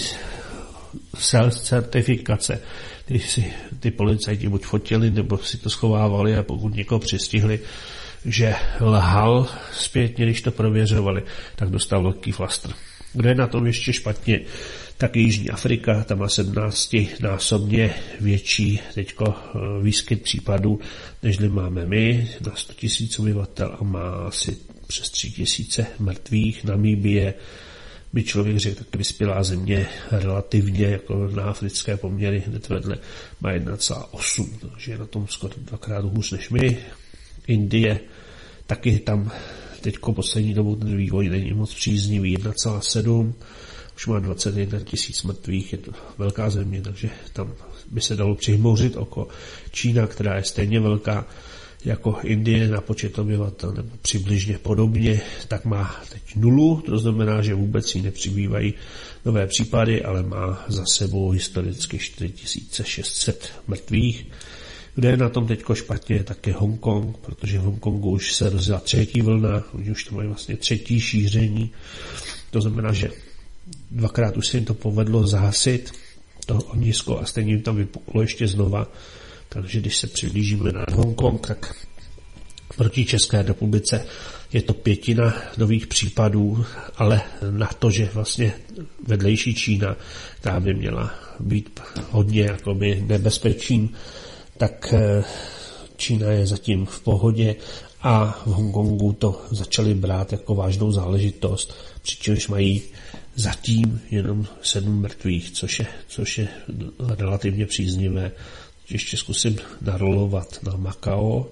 self-certifikace, ty si ty policajti buď fotili, nebo si to schovávali a pokud někoho přistihli, že lhal zpětně, když to prověřovali, tak dostal velký flastr. Kdo je na tom ještě špatně, tak Jižní Afrika, tam má sedmnáctinásobně větší teďko výskyt případů, nežli máme my, na sto tisíc obyvatel a má asi přes tři tisíce mrtvých. Namíbie by člověk řekl taky vyspělá země relativně jako na africké poměry hned vedle má jedna celá osm, takže je na tom skoro dvakrát hůř než my. Indie taky tam teďko poslední dobu ten vývoj není moc příznivý, jedna celá sedm, už má dvacet jedna tisíc mrtvých, je to velká země, takže tam by se dalo přihmouřit oko. Čína, která je stejně velká jako Indie na počet obyvatel, nebo přibližně podobně, tak má teď nulu, to znamená, že vůbec jí nepřibývají nové případy, ale má za sebou historicky čtyři tisíce šest set mrtvých. Kde je na tom teďko špatně, tak je Hongkong, protože v Hongkongu už se rozjela třetí vlna, oni už to mají vlastně třetí šíření, to znamená, že dvakrát už se jim to povedlo zahasit, to ohnisko, a stejně jim tam vypuklo ještě znova, takže když se přiblížíme na Hongkong, tak proti České republice je to pětina nových případů, ale na to, že vlastně vedlejší Čína, která by měla být hodně jakoby nebezpečím, tak Čína je zatím v pohodě a v Hongkongu to začali brát jako vážnou záležitost, přičemž mají zatím jenom sedm mrtvých, což je, což je relativně příznivé. ještě zkusím narolovat na Makao.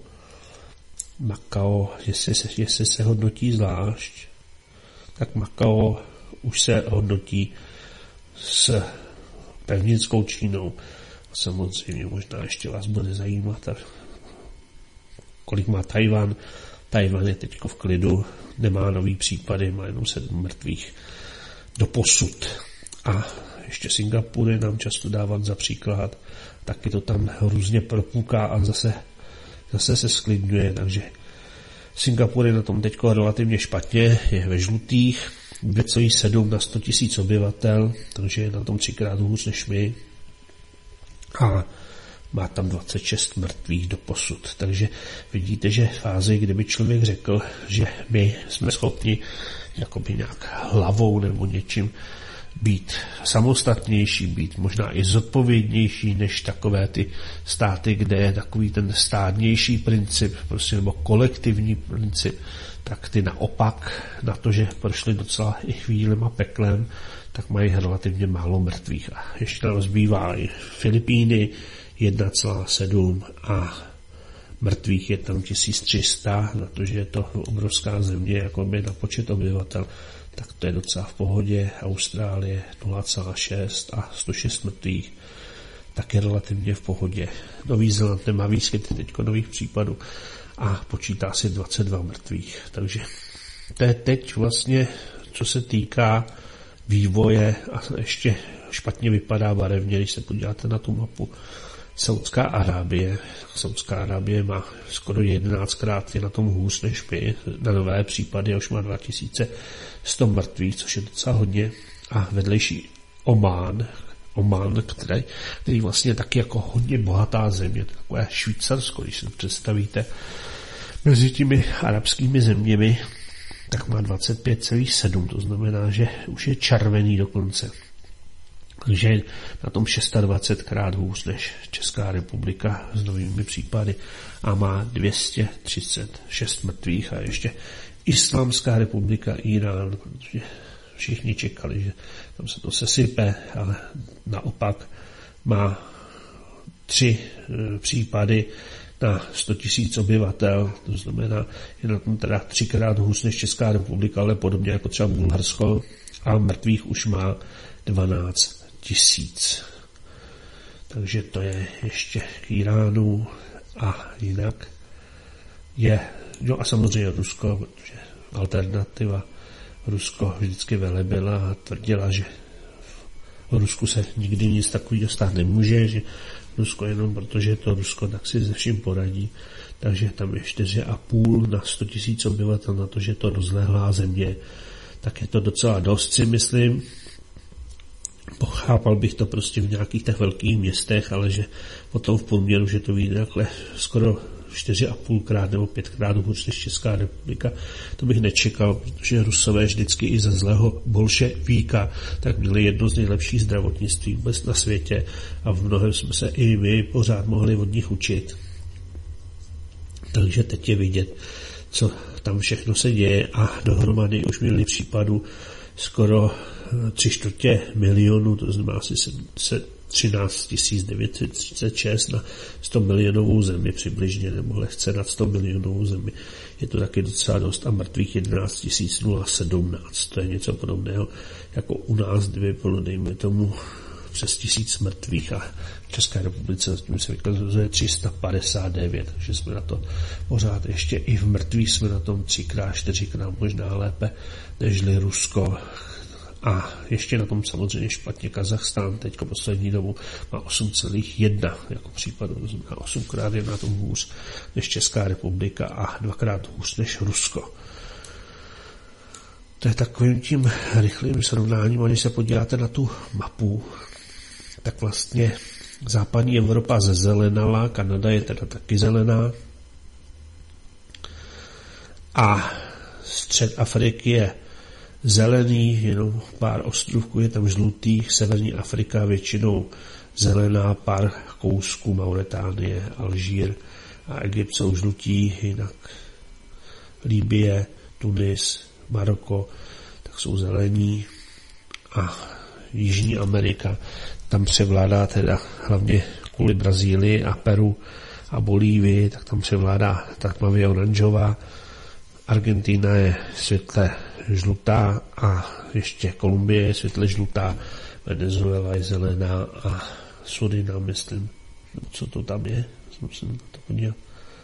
Makao, jestli se, jestli se hodnotí zvlášť, tak Makao už se hodnotí s pevninskou Čínou. Samozřejmě možná ještě vás bude zajímat, kolik má Tajvan. Tajvan je teď v klidu, nemá nový případy, má jenom sedm mrtvých doposud. A ještě Singapur je nám často dávat za příklad, taky to tam různě propuká a zase, zase se sklidňuje, takže Singapur je na tom teď relativně špatně, je ve žlutých, dvě celá sedm na sto tisíc obyvatel, takže je na tom třikrát hůř než my a má tam dvacet šest mrtvých doposud. Takže vidíte, že v fázi, kdyby člověk řekl, že my jsme schopni jakoby nějak hlavou nebo něčím být samostatnější, být možná i zodpovědnější než takové ty státy, kde je takový ten stádnější princip, prostě nebo kolektivní princip, tak ty naopak na to, že prošli docela i chvílem a peklem, tak mají relativně málo mrtvých. A ještě nám zbývá i Filipíny jedna celá sedm a mrtvých je tam tisíc tři sta, na to, že je to obrovská země, jako by na počet obyvatel, tak to je docela v pohodě. Austrálie nula celá šest a sto šest mrtvých, tak je relativně v pohodě. Nový Zéland nemá výskyt teď nových případů a počítá si dvacet dva mrtvých. Takže to je teď vlastně, co se týká vývoje, a ještě špatně vypadá barevně, když se podíváte na tu mapu. Saudská Arábie. Saudská Arábie má skoro jedenáctkrát je na tom hůř než my. Na nové případy už má dva tisíce sto mrtvých, což je docela hodně. A vedlejší Omán, Omán, který, který vlastně je taky jako hodně bohatá země, takové Švýcarsko, když si představíte, mezi těmi arabskými zeměmi, tak má dvacet pět celá sedm, to znamená, že už je červený dokonce. Takže na tom dvacet šestkrát hůř než Česká republika s novými případy a má dvě stě třicet šest mrtvých a ještě Islámská republika Irán, protože všichni čekali, že tam se to sesype, ale naopak má tři e, případy na sto tisíc obyvatel, to znamená, je na tom teda třikrát hůř než Česká republika, ale podobně jako třeba Bulharsko a mrtvých už má dvanáct tisíc. Takže to je ještě k Iránu a jinak je, no a samozřejmě Rusko, protože alternativa Rusko vždycky velebila a tvrdila, že v Rusku se nikdy nic takového stát nemůže, že Rusko jenom protože je to Rusko, tak si se vším poradí. Takže tam je čtyři a půl na sto tisíc obyvatel na to, že je to rozlehlá země, tak je to docela dost, si myslím. Pochápal bych to prostě v nějakých těch velkých městech, ale že potom v průměru, že to vyjde takhle skoro čtyři a půlkrát nebo pětkrát hůř než Česká republika, to bych nečekal, protože Rusové vždycky i ze zlého bolševíka tak měli jedno z nejlepších zdravotnictví vůbec na světě a v mnohem jsme se i my pořád mohli od nich učit. Takže teď je vidět, co tam všechno se děje a dohromady už měli případů skoro tři čtvrtě milionu, to znamená asi třináct tisíc devět set třicet šest na sto milionovou zemi přibližně, nebo lehce nad sto milionovou zemi. Je to taky docela dost a mrtvých jedenáct tisíc sedmnáct. To je něco podobného jako u nás, kdyby bylo, dejme tomu, přes tisíc mrtvých a v České republice se vykazuje tři sta padesát devět, takže jsme na to pořád ještě i v mrtvých jsme na tom třikrát, čtyřikrát možná lépe nežli Rusko. A ještě na tom samozřejmě špatně Kazachstán, teďko poslední dobu má osm celá jedna jako případu, to znamená osmkrát je na tom hůř než Česká republika a dvakrát hůř než Rusko. To je takovým tím rychlým srovnáním, a když se podíváte na tu mapu, tak vlastně západní Evropa zezelenala, Kanada je teda taky zelená a střed Afriky je zelený, jenom pár ostrovků je tam žlutých, severní Afrika většinou zelená, pár kousků Mauritánie, Alžír a Egypt jsou žlutí, jinak Libye, Tunis, Maroko, tak jsou zelení a Jižní Amerika, tam převládá teda hlavně kvůli Brazílii a Peru a Bolívii, tak tam převládá ta tmavě oranžová. Argentina je světle žlutá a ještě Kolumbie je světle žlutá, Venezuela je zelená a Surinam, myslím, co to tam je, musím na to podívat.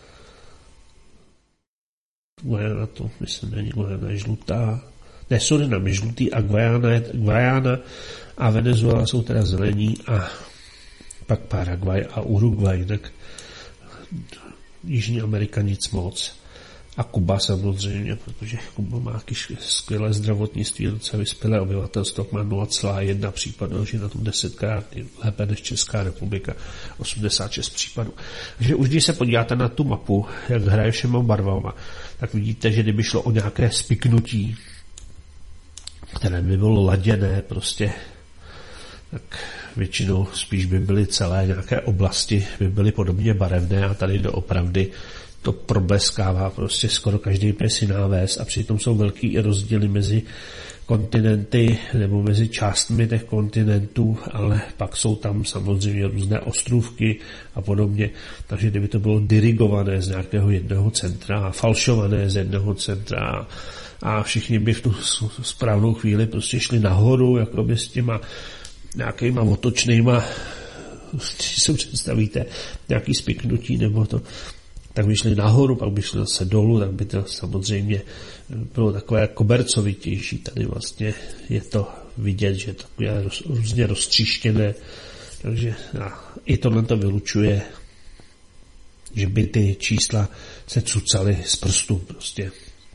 Guayana to, myslím, není Guayana je žlutá, ne, Surinam je žlutý a Guayana, je, Guayana a Venezuela jsou teda zelení a pak Paraguay a Uruguay, tak Jižní Amerika nic moc. A Kuba samozřejmě, protože Kuba má skvělé zdravotnictví, docela vyspělé obyvatelstvo, má nula celá jedna případů, že na tom desetkrát lépe než Česká republika, osmdesát šest případů. Takže už když se podíváte na tu mapu, jak hraje všema barvama, tak vidíte, že kdyby šlo o nějaké spiknutí, které by bylo laděné prostě, tak většinou spíš by byly celé nějaké oblasti, by byly podobně barevné a tady doopravdy to probleskává prostě skoro každý pes jiná ves a přitom jsou velký i rozdíly mezi kontinenty nebo mezi částmi těch kontinentů, ale pak jsou tam samozřejmě různé ostrůvky a podobně, takže kdyby to bylo dirigované z nějakého jednoho centra a falšované z jednoho centra a všichni by v tu správnou chvíli prostě šli nahoru jakoby s těma nějakýma otočnýma, když si představíte nějaký spiknutí nebo to, tak by šli nahoru, pak by šli zase dolů, tak by to samozřejmě bylo takové kobercovitější. Tady vlastně je to vidět, že je takové roz, různě roztříštěné, takže i tohle to vylučuje, že by ty čísla se cucaly z prstů prostě.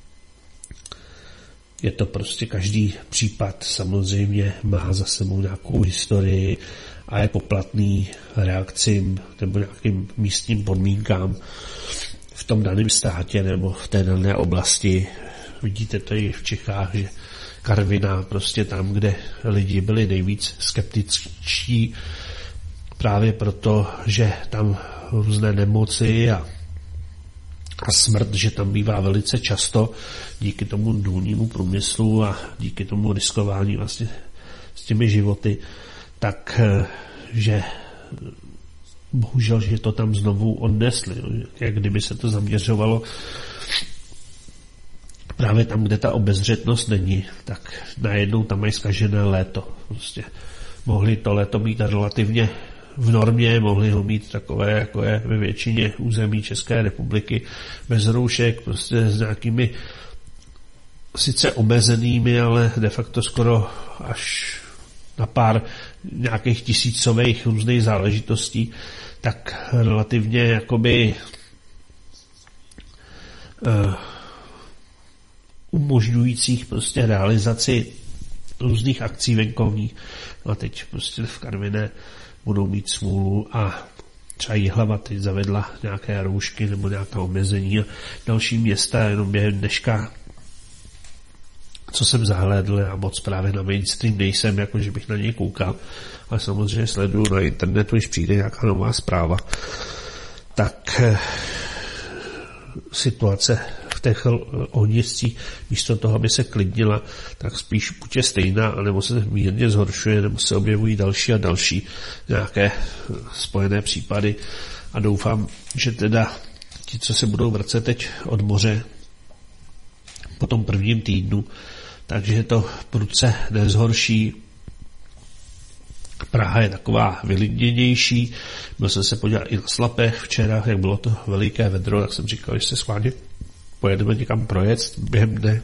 Je to prostě každý případ samozřejmě má za sebou nějakou historii a je poplatný reakcím nebo nějakým místním podmínkám v tom daném státě nebo v té dané oblasti. Vidíte to i v Čechách, že Karviná prostě tam, kde lidi byli nejvíc skeptičtí právě proto, že tam různé nemoci a a smrt, že tam bývá velice často díky tomu důlnímu průmyslu a díky tomu riskování vlastně s těmi životy, tak že bohužel, že to tam znovu odnesli, jak kdyby se to zaměřovalo právě tam, kde ta obezřetnost není, tak najednou tam mají zkažené léto. Prostě mohli to léto mít relativně v normě, mohli ho mít takové, jako je ve většině území České republiky, bez roušek, prostě s nějakými sice omezenými, ale de facto skoro až na pár nějakých tisícových různých záležitostí, tak relativně jakoby uh, umožňujících prostě realizaci různých akcí venkovních. A teď prostě v Karviné budou mít smůlu a třeba Jihlava teď zavedla nějaké roušky nebo nějaká omezení a další města jenom během dneška, co jsem zahlédl, a moc právě na mainstream nejsem, jako že bych na něj koukal, ale samozřejmě sleduju na internetu, když přijde nějaká nová zpráva, tak situace v těch ohniscích místo toho, aby se klidnila, tak spíš buď je stejná, anebo se mírně zhoršuje, nebo se objevují další a další nějaké spojené případy a doufám, že teda ti, co se budou vracet teď od moře po tom prvním týdnu, takže to prudce nezhorší. Praha je taková vylidněnější. Byl jsem se podívat i na Slapech včera, jak bylo to veliké vedro, tak jsem říkal, že se schválně pojedeme někam projet během dne.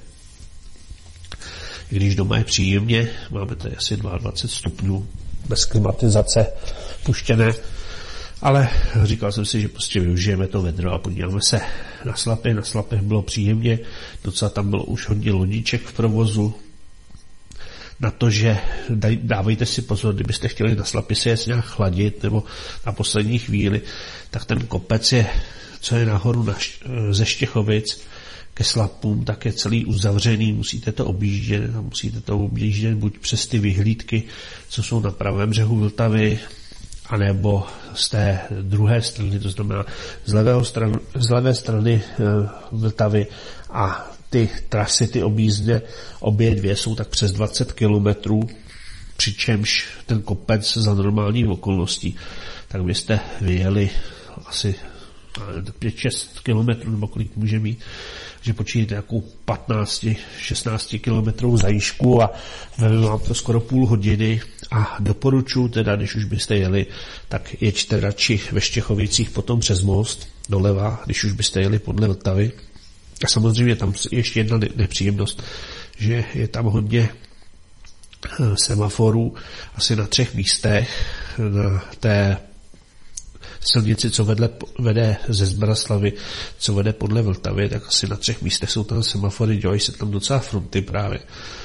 I když doma je příjemně, máme tady asi dvacet dva stupňů, bez klimatizace puštěné, ale říkal jsem si, že prostě využijeme to vedro a podíváme se na Slapy. Na Slapech bylo příjemně, docela tam bylo už hodně lodíček v provozu. Na to, že dávejte si pozor, kdybyste chtěli na Slapy se jet nějak chladit nebo na poslední chvíli, tak ten kopec je, co je nahoru na, ze Štěchovic ke Slapům, tak je celý uzavřený, musíte to objíždět a musíte to objíždět buď přes ty vyhlídky, co jsou na pravém břehu Vltavy, anebo z té druhé strany, to znamená z, levého stran, z levé strany e, Vltavy, a ty trasy, ty objízdně, obě dvě jsou tak přes dvacet kilometrů přičemž ten kopec za normální okolností, tak byste vyjeli asi pět šest kilometrů, nebo kolik může mít, že počítáte nějakou patnáct šestnáct kilometrů za výšku a vezme vám to skoro půl hodiny a doporučuji teda, když už byste jeli, tak jeďte radši ve Štěchovicích potom přes most doleva, když už byste jeli podle Vltavy. A samozřejmě tam je ještě jedna nepříjemnost, že je tam hodně semaforů asi na třech místech na té silnici, co vedle, vede ze Zbraslavy, co vede podle Vltavy, tak asi na třech místech jsou tam semafory, dělají se tam docela fronty právě.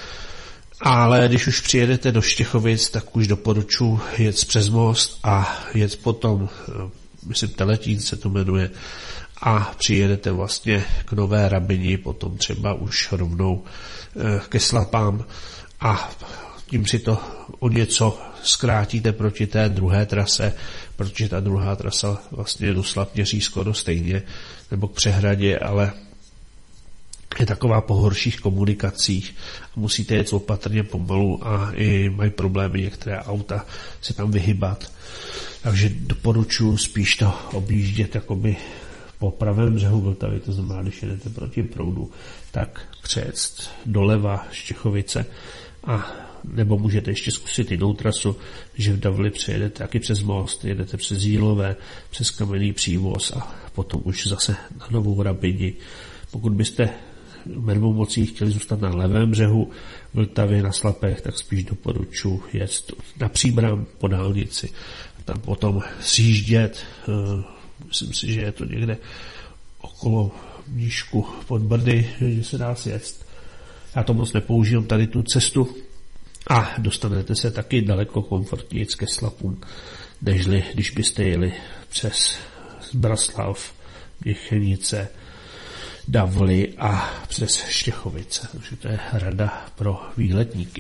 Ale když už přijedete do Štěchovic, tak už doporučuji jet přes most a jet potom, myslím Teletín se to jmenuje, a přijedete vlastně k Nové Rabini, potom třeba už rovnou ke Slapám a tím si to o něco zkrátíte proti té druhé trase, protože ta druhá trasa vlastně do Slap měří skoro stejně, nebo k přehradě, ale je taková po horších komunikacích a musíte jet opatrně pomalu a i mají problémy některé auta se tam vyhybat. Takže doporučuji spíš to objíždět jakoby po pravém břehu Vltavy, to znamená, když jedete proti proudu, tak přejet doleva Štěchovice a nebo můžete ještě zkusit jinou trasu, že v Davli přejedete taky přes most, jedete přes Jílové, přes Kamenný Přívoz a potom už zase na Novou Rabini. Pokud byste Medvou mocí chtěli zůstat na levém břehu Vltavy na Slapech, tak spíš doporučuji jet na Příbram po dálnici a tam potom sjíždět, myslím si, že je to někde okolo Mníšku pod Brdy, že se dá sjet. Já to moc nepoužívám tady tu cestu a dostanete se taky daleko komfortněji ke Slapům, nežli když byste jeli přes Zbraslav, Měchenice, Davly a přes Štěchovice. Takže to je rada pro výletníky.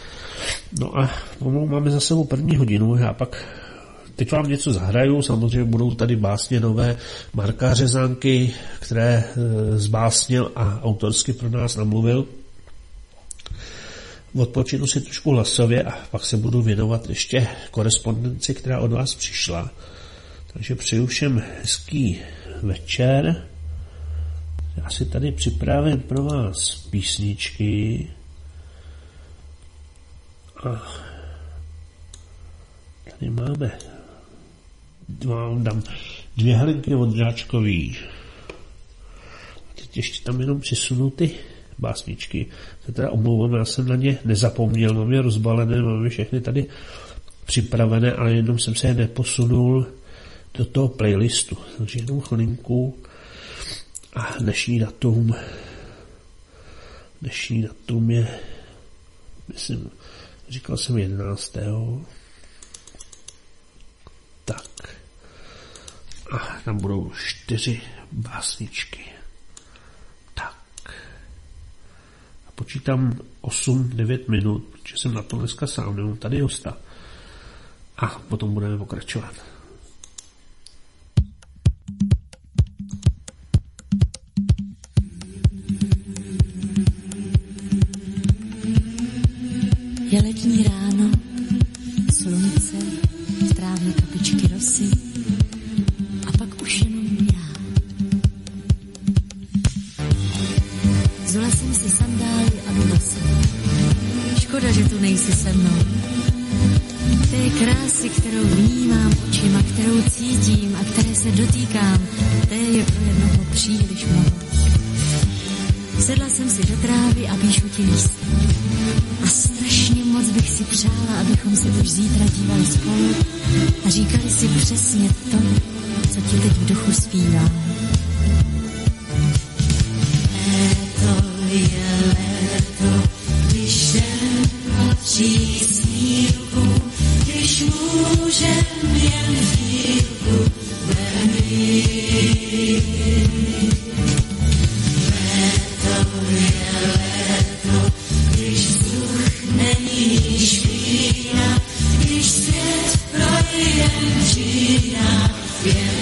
No a pomalu máme za sebou první hodinu, já pak teď vám něco zahraju, samozřejmě budou tady básně nové Marka Řezánky, které zbásnil a autorsky pro nás namluvil. Odpočinu si trošku hlasově a pak se budu věnovat ještě korespondenci, která od vás přišla. Takže přeju všem hezký večer. Já si tady připravím pro vás písničky. A tady máme vám dám dvě Helenky Vondráčkový. Teď ještě tam jenom přisunu ty básničky. Se teda omlouvám, já jsem na ně nezapomněl, mám je rozbalené, mám je všechny tady připravené, ale jenom jsem se je neposunul do toho playlistu. Takže jenom chvilinku a dnešní datum dnešní datum je, myslím, říkal jsem jedenáctého Tak. A tam budou čtyři básničky. Tak. A počítám osm devět minut, protože jsem na to dneska sám, nemám tady hosta. A potom budeme pokračovat. Je letní ráno, slunce, v trávě kapičky rosy a pak už jenom já. Zula jsem si sandály a jdu bosou. Škoda, že tu nejsi se mnou. Té krásy, kterou vnímám očima, kterou cítím a které se dotýkám, té je pro jednoho příliš mnoho. Sedla jsem si do trávy a píšu ti lístek. A strašně moc bych si přála, abychom se už zítra dívali spolu a říkali si přesně to, co ti teď v duchu zpívám. Léto je léto, když den patří snílku, když můžem jen chvílku být. Léto je léto, když vzduch není špína, když svět projem žína jen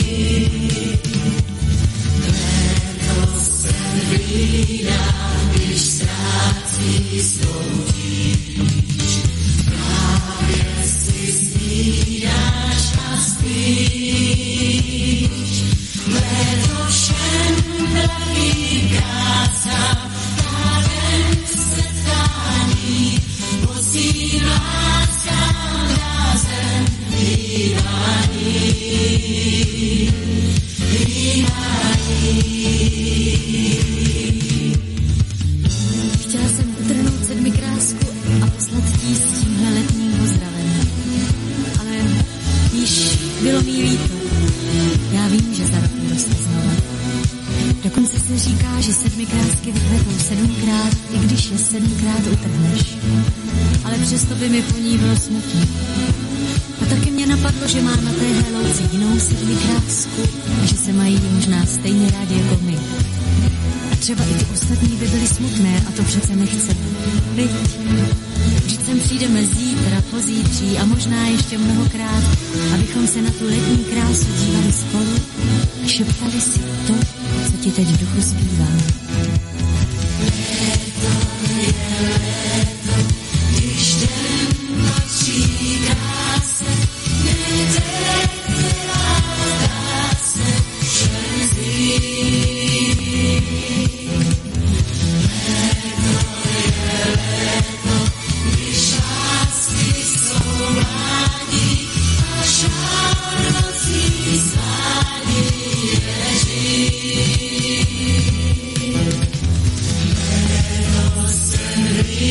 chvíl. Léto se hlídá, Letos se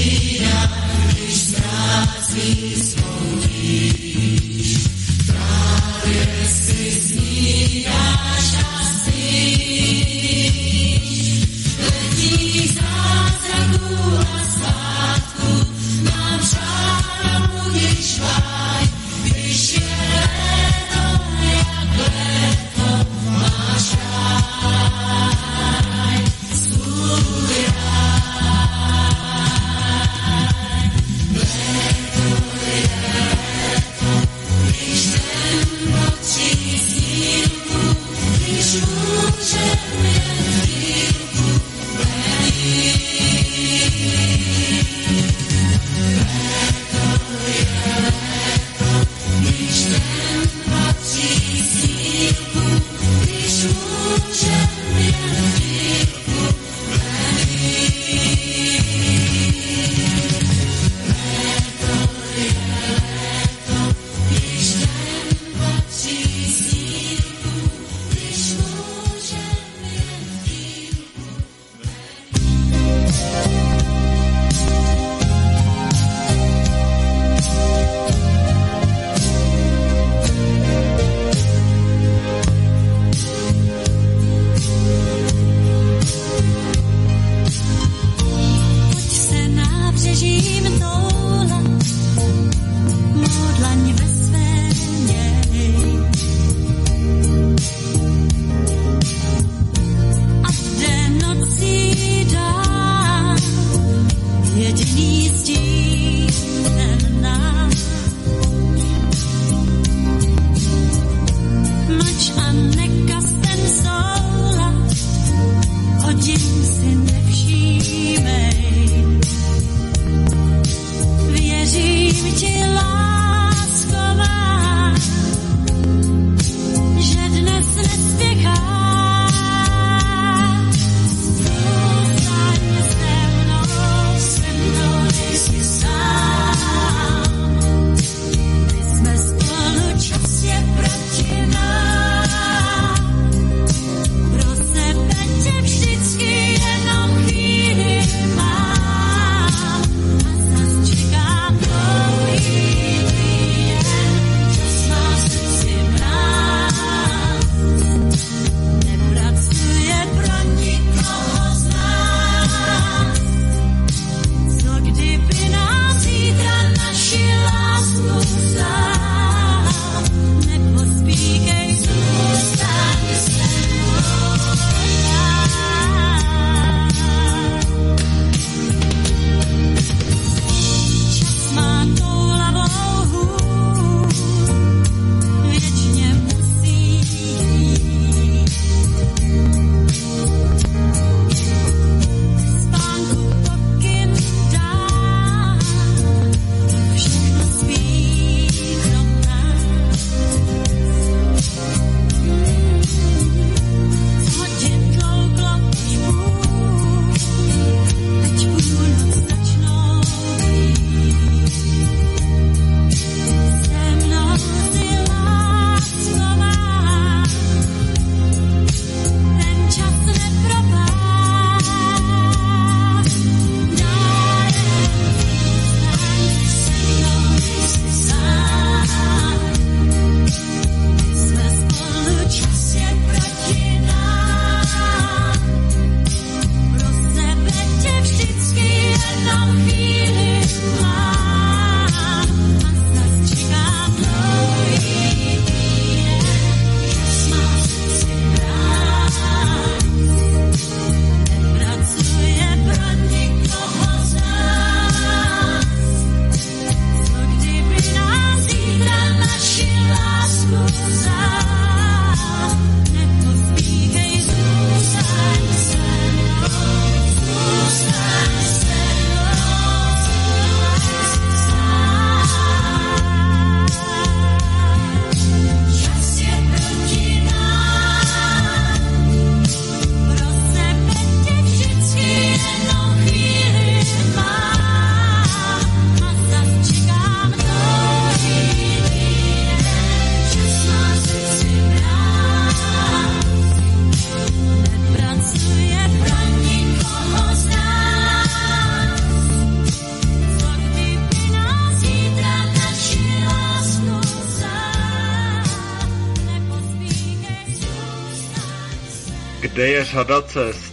kde je řada cest.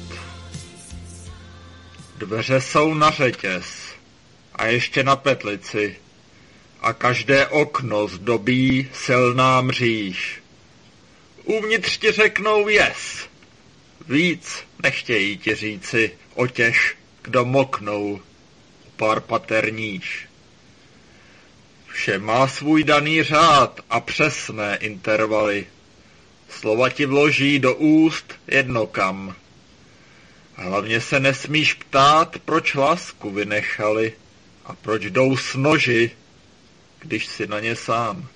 Dveře jsou na řetěz a ještě na petlici a každé okno zdobí silná mříž. Uvnitř ti řeknou yes, víc nechtějí ti říci o těch, kdo moknou pár pater níž. Vše má svůj daný řád a přesné intervaly. Slova ti vloží do úst jednokam. Hlavně se nesmíš ptát, proč lásku vynechali a proč jdou s noži, když si na ně sám.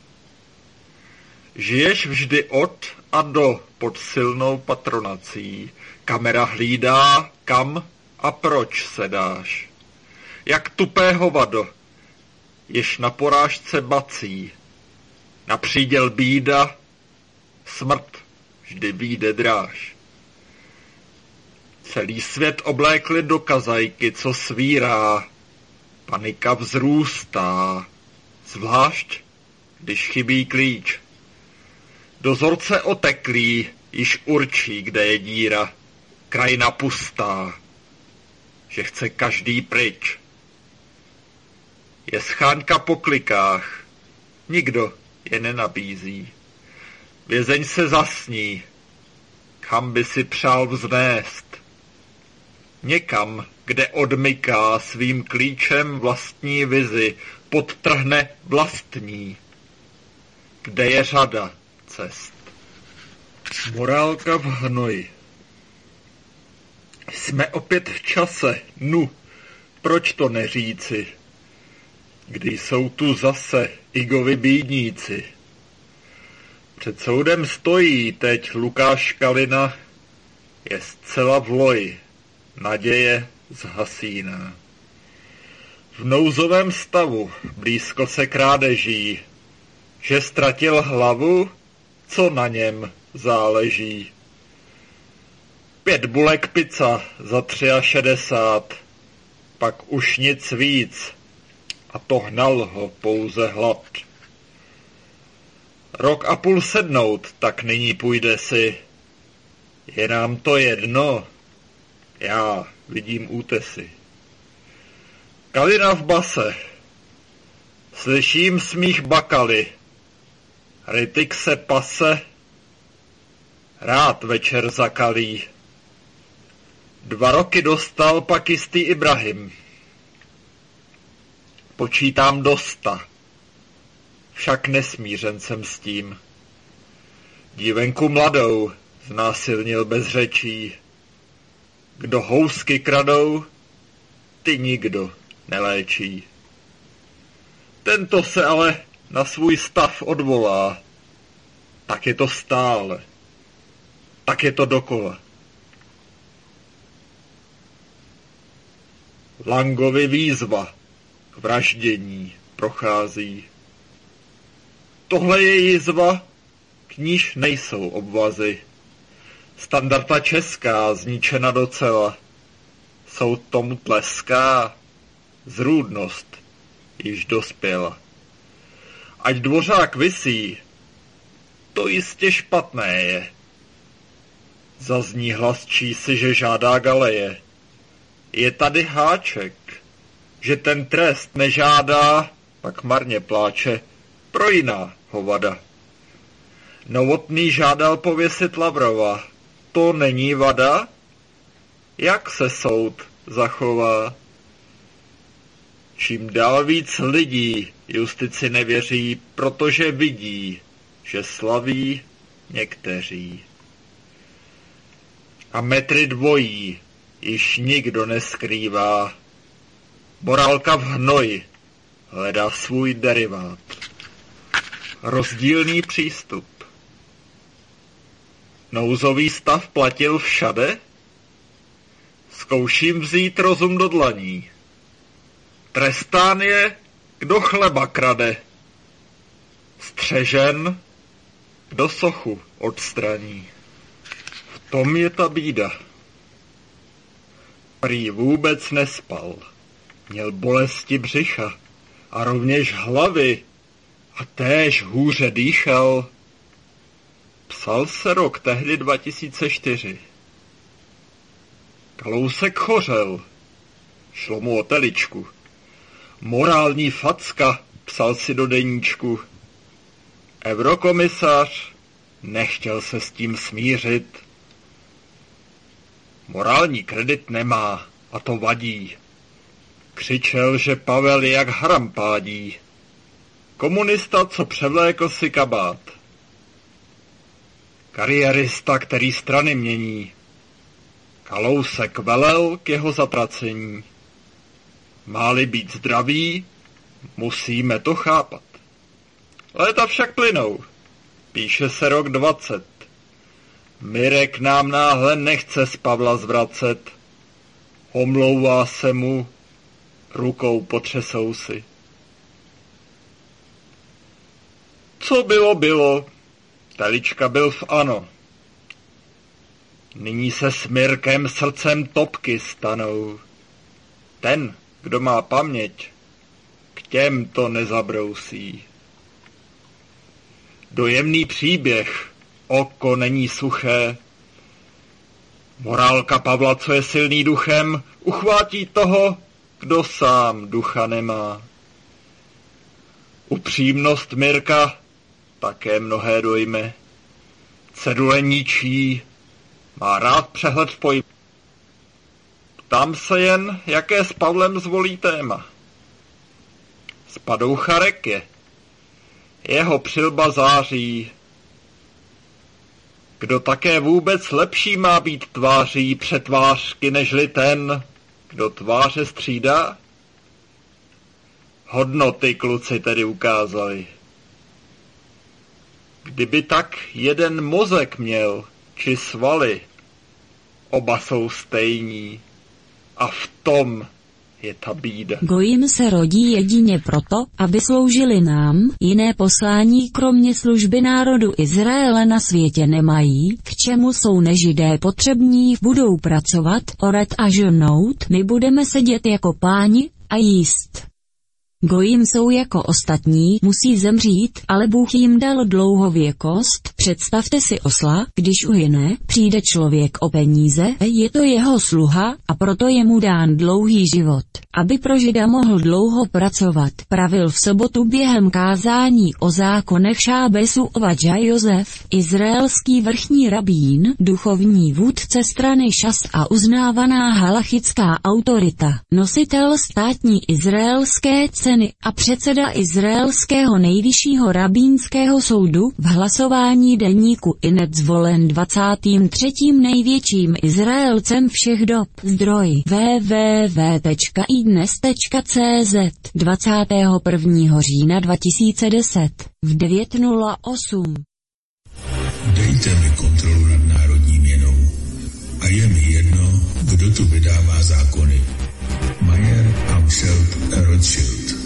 Žiješ vždy od a do pod silnou patronací. Kamera hlídá, kam a proč se dáš. Jak tupé hovado, jež na porážce bací. Na příděl bída, smrt vždy vyjde dráž. Celý svět oblékli do kazajky, co svírá. Panika vzrůstá, zvlášť, když chybí klíč. Dozorce oteklý již určí, kde je díra. Krajina pustá, že chce každý pryč. Je scháňka po klikách, nikdo je nenabízí. Vězeň se zasní, kam by si přál vznést. Někam, kde odmyká svým klíčem vlastní vizi, podtrhne vlastní. Kde je řada cest. Morálka v hnoji. Jsme opět v čase, nu, proč to neříci? Kdy jsou tu zase Igovi bídníci. Před soudem stojí teď Lukáš Kalina, je zcela v loji, naděje zhasíná. V nouzovém stavu, blízko se krádeží, že ztratil hlavu, co na něm záleží. Pět bulek pizza za tři a šedesát, pak už nic víc, a to hnal ho pouze hlad. Rok a půl sednout, tak nyní půjde si. Je nám to jedno, já vidím útesy. Kalina v base, slyším smích bakaly, Rytik se pase, rád večer zakalí. Dva roky dostal pak jistý Ibrahim. Počítám do sta, však nesmířen jsem s tím. Dívenku mladou znásilnil bez řečí. Kdo housky kradou, ty nikdo neléčí. Tento se ale na svůj stav odvolá. Tak je to stále. Tak je to dokola. Langovi výzva k vraždění prochází. Tohle je jizva, k níž nejsou obvazy. Standarta česká zničena docela. Soud tomu tleská, zrůdnost již dospěla. Ať dvořák visí, to jistě špatné je. Zazní hlas čísi, že žádá galeje. Je tady háček, že ten trest nežádá, pak marně pláče pro jiná hovada. Novotný žádal pověsit Lavrova, to není vada? Jak se soud zachová? Čím dál víc lidí justici nevěří, protože vidí, že slaví někteří. A metry dvojí již nikdo neskrývá. Morálka v hnoji hledá svůj derivát. Rozdílný přístup. Nouzový stav platil všade? Zkouším vzít rozum do dlaní. Trestán je, kdo chleba krade. Střežen, kdo sochu odstraní. V tom je ta bída. Prý vůbec nespal. Měl bolesti břicha a rovněž hlavy a též hůře dýchal. Psal se rok tehdy dva tisíce čtyři. Kalousek chořel. Šlo mu o teličku. Morální facka, psal si do deníčku. Eurokomisař nechtěl se s tím smířit. Morální kredit nemá a to vadí. Křičel, že Pavel je jak harampádí. Komunista, co převlékl si kabát. Kariérista, který strany mění. Kalousek velel k jeho zatracení. Má-li být zdravý, musíme to chápat. Léta však plynou. Píše se rok dvacet. Mirek nám náhle nechce z Pavla zvracet. Omlouvá se mu, rukou potřesou si. Co bylo, bylo. Telička byl v ANO. Nyní se s Mirkem srdcem topky stanou. Ten, kdo má paměť, k těm to nezabrousí. Dojemný příběh, oko není suché. Morálka Pavla, co je silný duchem, uchvátí toho, kdo sám ducha nemá. Upřímnost Mirka také mnohé dojme. Cedule ničí, má rád přehled v pojmu. Ptám se jen, jaké s Pavlem zvolí téma. Spadoucha Reky. Jeho přilba září. Kdo také vůbec lepší má být tváří přetvářky, nežli ten, kdo tváře střídá? Hodnoty kluci tedy ukázali. Kdyby tak jeden mozek měl, či svaly, oba jsou stejní. A v tom je ta bída. Gojim se rodí jedině proto, aby sloužili nám, jiné poslání kromě služby národu Izraele na světě nemají, k čemu jsou nežidé potřební, budou pracovat, orat a žnout, my budeme sedět jako páni a jíst. Gojim jsou jako ostatní, musí zemřít, ale Bůh jim dal dlouhověkost, představte si osla, když uhyne, přijde člověk o peníze, je to jeho sluha, a proto je mu dán dlouhý život, aby pro Žida mohl dlouho pracovat. Pravil v sobotu během kázání o zákonech Šábesu Ovadža Josef, izraelský vrchní rabín, duchovní vůdce strany Šas a uznávaná halachická autorita, nositel státní izraelské ceny a předseda izraelského nejvyššího rabínského soudu, v hlasování deníku Inet zvolen dvacátým třetím největším Izraelcem všech dob. Zdroj w w w tečka i dnes tečka c z dvacátého prvního října dva tisíce deset v devět nula osm. Dejte mi kontrolu nad národní měnou a je mi jedno, kdo tu vydává zákony. Mayer, Amschel, Rothschild.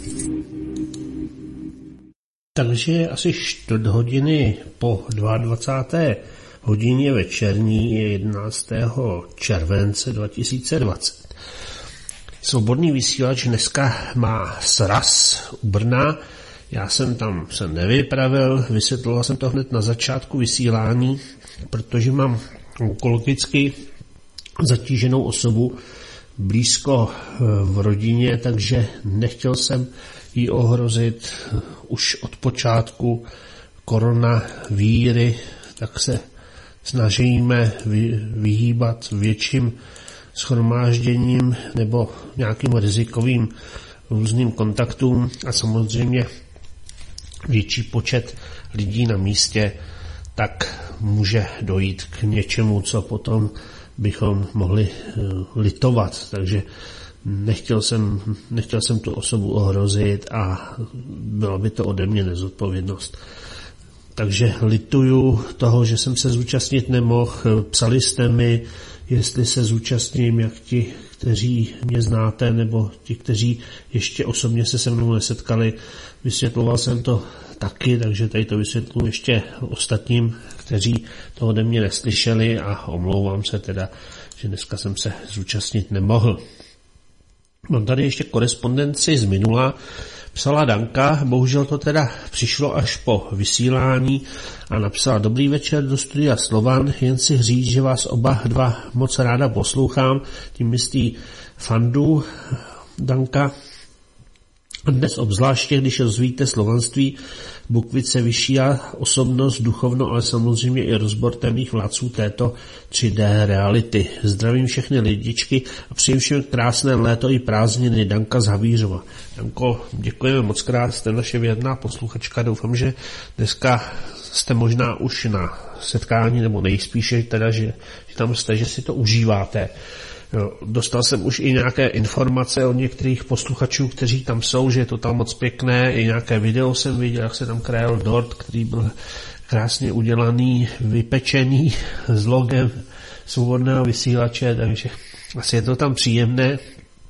Takže asi čtvrt hodiny po dvacáté druhé hodině večerní je jedenáctého července dva tisíce dvacet. Svobodný vysílač dneska má sraz u Brna. Já jsem tam se nevypravil, vysvětloval jsem to hned na začátku vysílání, protože mám onkologicky zatíženou osobu blízko v rodině, takže nechtěl jsem ji ohrozit. Už od počátku koronavíry, tak se snažíme vyhýbat větším shromážděním nebo nějakým rizikovým různým kontaktům a samozřejmě větší počet lidí na místě, tak může dojít k něčemu, co potom bychom mohli litovat. Takže nechtěl jsem, nechtěl jsem tu osobu ohrozit a byla by to ode mě nezodpovědnost. Takže lituju toho, že jsem se zúčastnit nemohl. Psali jste mi, jestli se zúčastním, jak ti, kteří mě znáte, nebo ti, kteří ještě osobně se se mnou nesetkali. Vysvětloval jsem to taky, takže tady to vysvětluji ještě ostatním, kteří to ode mě neslyšeli a omlouvám se teda, že dneska jsem se zúčastnit nemohl. Mám tady ještě korespondenci z minula. Psala Danka, bohužel to teda přišlo až po vysílání a napsala: dobrý večer do studia Slovan, jen si říct, že vás oba dva moc ráda poslouchám, tím myslí fandu Danka. Dnes obzvláště, když rozvíjíte slovanství, Bukvice vyšší osobnost, duchovno, ale samozřejmě i rozbor temných vládců této tři dé reality. Zdravím všechny lidičky a přeji všem krásné léto i prázdniny. Danka z Havířova. Danko, děkujeme moc krát, jste naše věrná posluchačka. Doufám, že dneska jste možná už na setkání, nebo nejspíše teda, že, že tam jste, že si to užíváte. Dostal jsem už i nějaké informace od některých posluchačů, kteří tam jsou, že je to tam moc pěkné, i nějaké video jsem viděl, jak se tam krajel dort, který byl krásně udělaný, vypečený s logem svobodného vysílače, takže asi je to tam příjemné.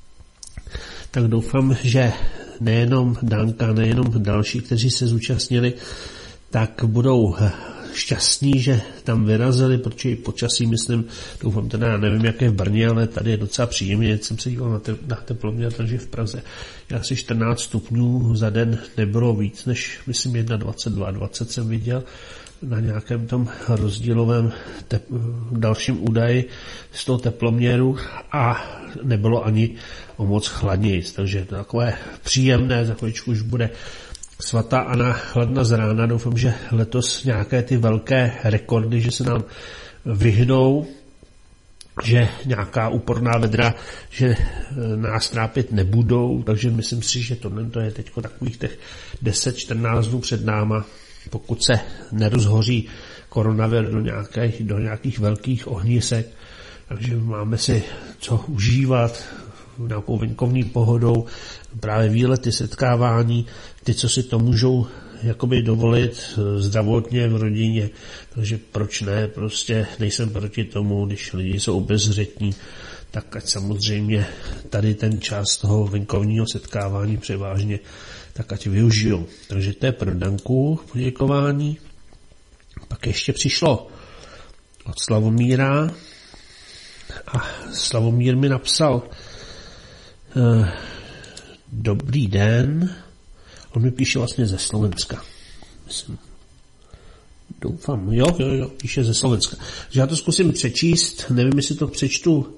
Tak doufám, že nejenom Danka, nejenom další, kteří se zúčastnili, tak budou šťastní, že tam vyrazili, protože i počasí, myslím, doufám teda, já nevím, jak je v Brně, ale tady je docela příjemně, jsem se díval na, te, na teploměr, takže v Praze je asi čtrnáct stupňů, za den nebylo víc než, myslím, dvacet jedna, dvacet jsem viděl na nějakém tom rozdílovém tep, dalším údaji z toho teploměru a nebylo ani o moc chladněji, takže to takové příjemné, za chvíličku už bude svatá Anna chladna z rána. Doufám, že letos nějaké ty velké rekordy, že se nám vyhnou, že nějaká úporná vedra, že nás trápit nebudou, takže myslím si, že tohle to je teď takových těch deset čtrnáct dnů před náma, pokud se nerozhoří koronavir do nějakých, do nějakých velkých ohnisek, takže máme si co užívat nějakou venkovní pohodou, právě výlety, setkávání, ty, co si to můžou jakoby dovolit zdravotně v rodině, takže proč ne, prostě nejsem proti tomu, když lidi jsou obezřetní, tak ať samozřejmě tady ten čas toho venkovního setkávání převážně, tak ať využijou. Takže to je pro Danku poděkování. Pak ještě přišlo od Slavomíra a Slavomír mi napsal: dobrý den. On mi píše vlastně ze Slovenska. Myslím. Doufám. Jo, jo, jo, píše ze Slovenska. Že já to zkusím přečíst. Nevím, jestli to přečtu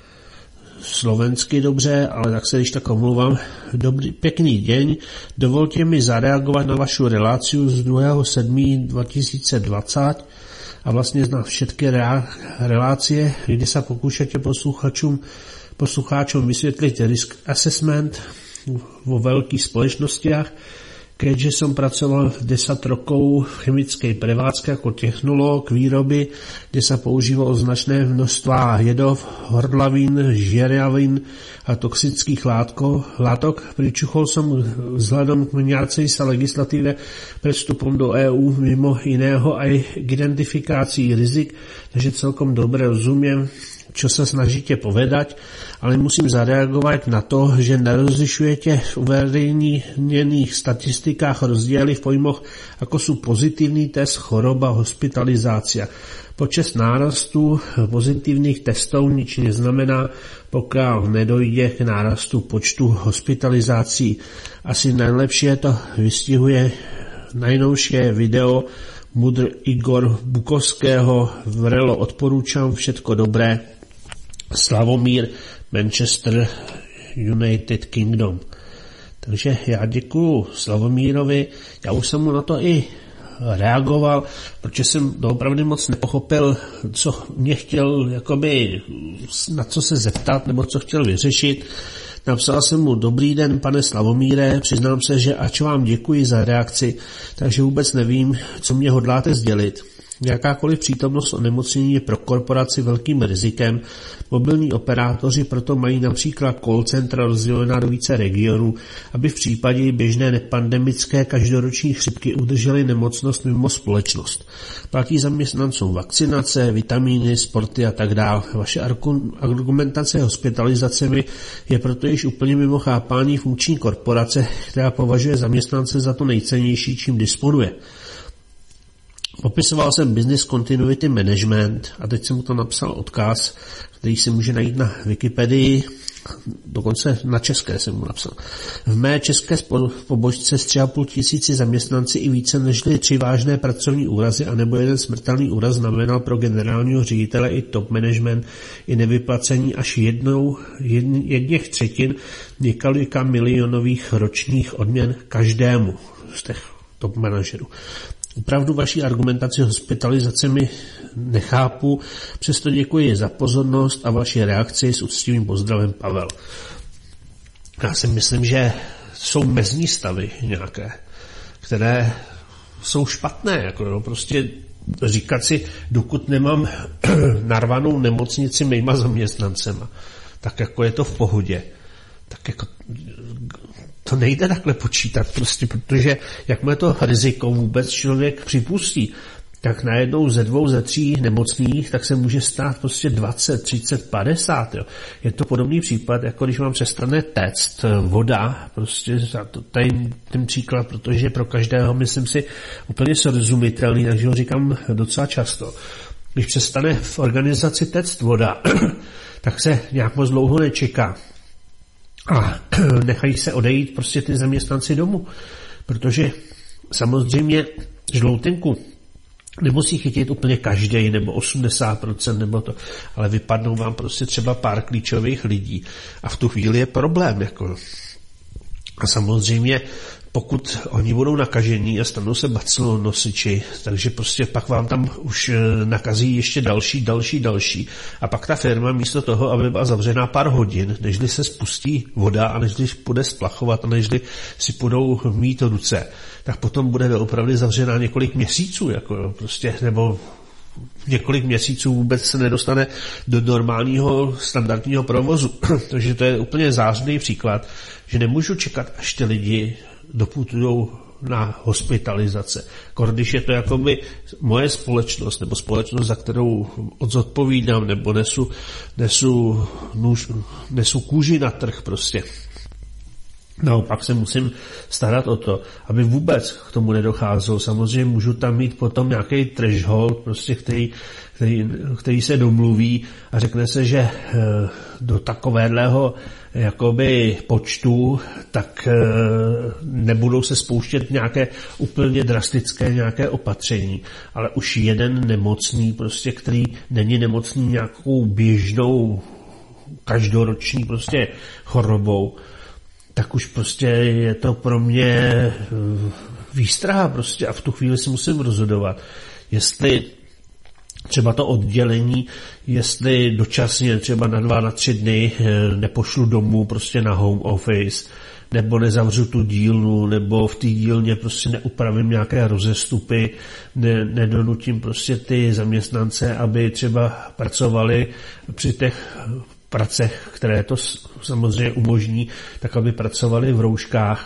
slovensky dobře, ale tak se když tak omluvám. Dobrý, pěkný den. Dovolte mi zareagovat na vašu reláciu z druhého sedmého dva tisíce dvacet a vlastně na všetky relácie, kde sa pokúšate posluchačům poslucháčom vysvětlit risk assessment vo veľkých společnostiach, keďže som pracoval desať rokov v chemickej prevádzke ako technológ výroby, kde sa používalo značné množstva jedov, hordlavín, žieravín a toxických látko, látok. Pričuchol som vzhľadom k meniacej sa legislatíve pred vstupom do é ú mimo iného aj k identifikácii rizik, takže celkom dobre rozumiem, čo sa snažíte povedať, ale musím zareagovať na to, že nerozlišujete v uverejnených statistikách rozdiely v pojmoch, ako sú pozitívny test, choroba, hospitalizácia. Počas nárastu pozitívnych testov nič neznamená, pokiaľ nedojde k nárastu počtu hospitalizácií. Asi najlepšie to vystihuje najnovšie video Mudr Igor Bukovského. Vrelo odporúčam, všetko dobré. Slavomír, Manchester, United Kingdom. Takže já děkuju Slavomírovi, já už jsem mu na to i reagoval, protože jsem opravdu moc nepochopil, co mě chtěl, jakoby, na co se zeptat, nebo co chtěl vyřešit. Napsal jsem mu: dobrý den, pane Slavomíre, přiznám se, že ač vám děkuji za reakci, takže vůbec nevím, co mě hodláte sdělit. Jakákoliv přítomnost onemocnění je pro korporaci velkým rizikem. Mobilní operátoři proto mají například call centra rozdělená do více regionů, aby v případě běžné nepandemické každoroční chřipky udrželi nemocnost mimo společnost. Platí zaměstnancům vakcinace, vitamíny, sporty a tak dále. Vaše argumentace hospitalizacemi je proto již úplně mimo chápání funkční korporace, která považuje zaměstnance za to nejcennější, čím disponuje. Popisoval jsem Business Continuity Management a teď jsem mu to napsal odkaz, který si může najít na Wikipedii. dokonce na české jsem mu napsal. V mé české pobočce s tři a půl tisíci zaměstnanci i více než tři vážné pracovní úrazy anebo jeden smrtelný úraz znamenal pro generálního ředitele i top management i nevyplacení až jednou, jedněch třetin několika milionových ročních odměn každému z těch top manažerů. Opravdu vaší argumentaci hospitalizacemi nechápu, přesto děkuji za pozornost a vaši reakci. S úctivým pozdravem, Pavel. Já si myslím, že jsou mezní stavy nějaké, které jsou špatné. Jako jo, prostě říkat si, dokud nemám narvanou nemocnici mýma zaměstnancema, tak jako je to v pohodě. Tak jako to nejde takhle počítat, prostě, protože jakmile to riziko vůbec člověk připustí, tak najednou ze dvou, ze tří nemocných, tak se může stát prostě dvacet, třicet, padesát. Jo. Je to podobný případ, jako když vám přestane téct voda, prostě tady ten příklad, protože pro každého, myslím si, úplně srozumitelný, takže ho říkám docela často. Když přestane v organizaci téct voda, tak se nějak moc dlouho nečeká. A nechají se odejít prostě ty zaměstnanci domů, protože samozřejmě žloutenku nemusí chytit úplně každý, nebo osmdesát procent, nebo to, ale vypadnou vám prostě třeba pár klíčových lidí a v tu chvíli je problém. Jako. A samozřejmě pokud oni budou nakažení a stanou se bacilonosiči, takže prostě pak vám tam už nakazí ještě další, další, další. A pak ta firma místo toho, aby byla zavřená pár hodin, nežli se spustí voda a nežli půjde splachovat a nežli si budou mít ruce, tak potom bude opravdu zavřená několik měsíců, jako prostě, nebo několik měsíců vůbec se nedostane do normálního standardního provozu. Takže to je úplně zářný příklad, že nemůžu čekat, až ty lidi doputujou na hospitalizace. Když je to jakoby moje společnost, nebo společnost, za kterou odzodpovídám, nebo nesu, nesu, nůž, nesu kůži na trh prostě. No, pak se musím starat o to, aby vůbec k tomu nedocházelo. Samozřejmě můžu tam mít potom nějaký threshold, prostě, který, který, který se domluví a řekne se, že do takového jakoby počtu, tak nebudou se spouštět nějaké úplně drastické nějaké opatření, ale už jeden nemocný, prostě, který není nemocný nějakou běžnou každoroční prostě chorobou, tak už prostě je to pro mě výstraha prostě a v tu chvíli si musím rozhodovat, jestli třeba to oddělení, jestli dočasně třeba na dva, na tři dny nepošlu domů prostě na home office, nebo nezavřu tu dílnu, nebo v té dílně prostě neupravím nějaké rozestupy, ne, nedonutím prostě ty zaměstnance, aby třeba pracovali při těch pracech, které to samozřejmě umožní, tak aby pracovali v rouškách.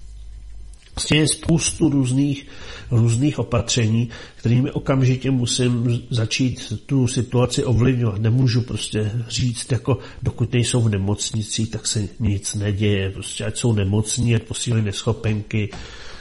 Vlastně je spoustu různých, různých opatření, kterými okamžitě musím začít tu situaci ovlivňovat. Nemůžu prostě říct, jako dokud nejsou v nemocnicích, tak se nic neděje. Prostě ať jsou nemocní, ať posílají neschopenky.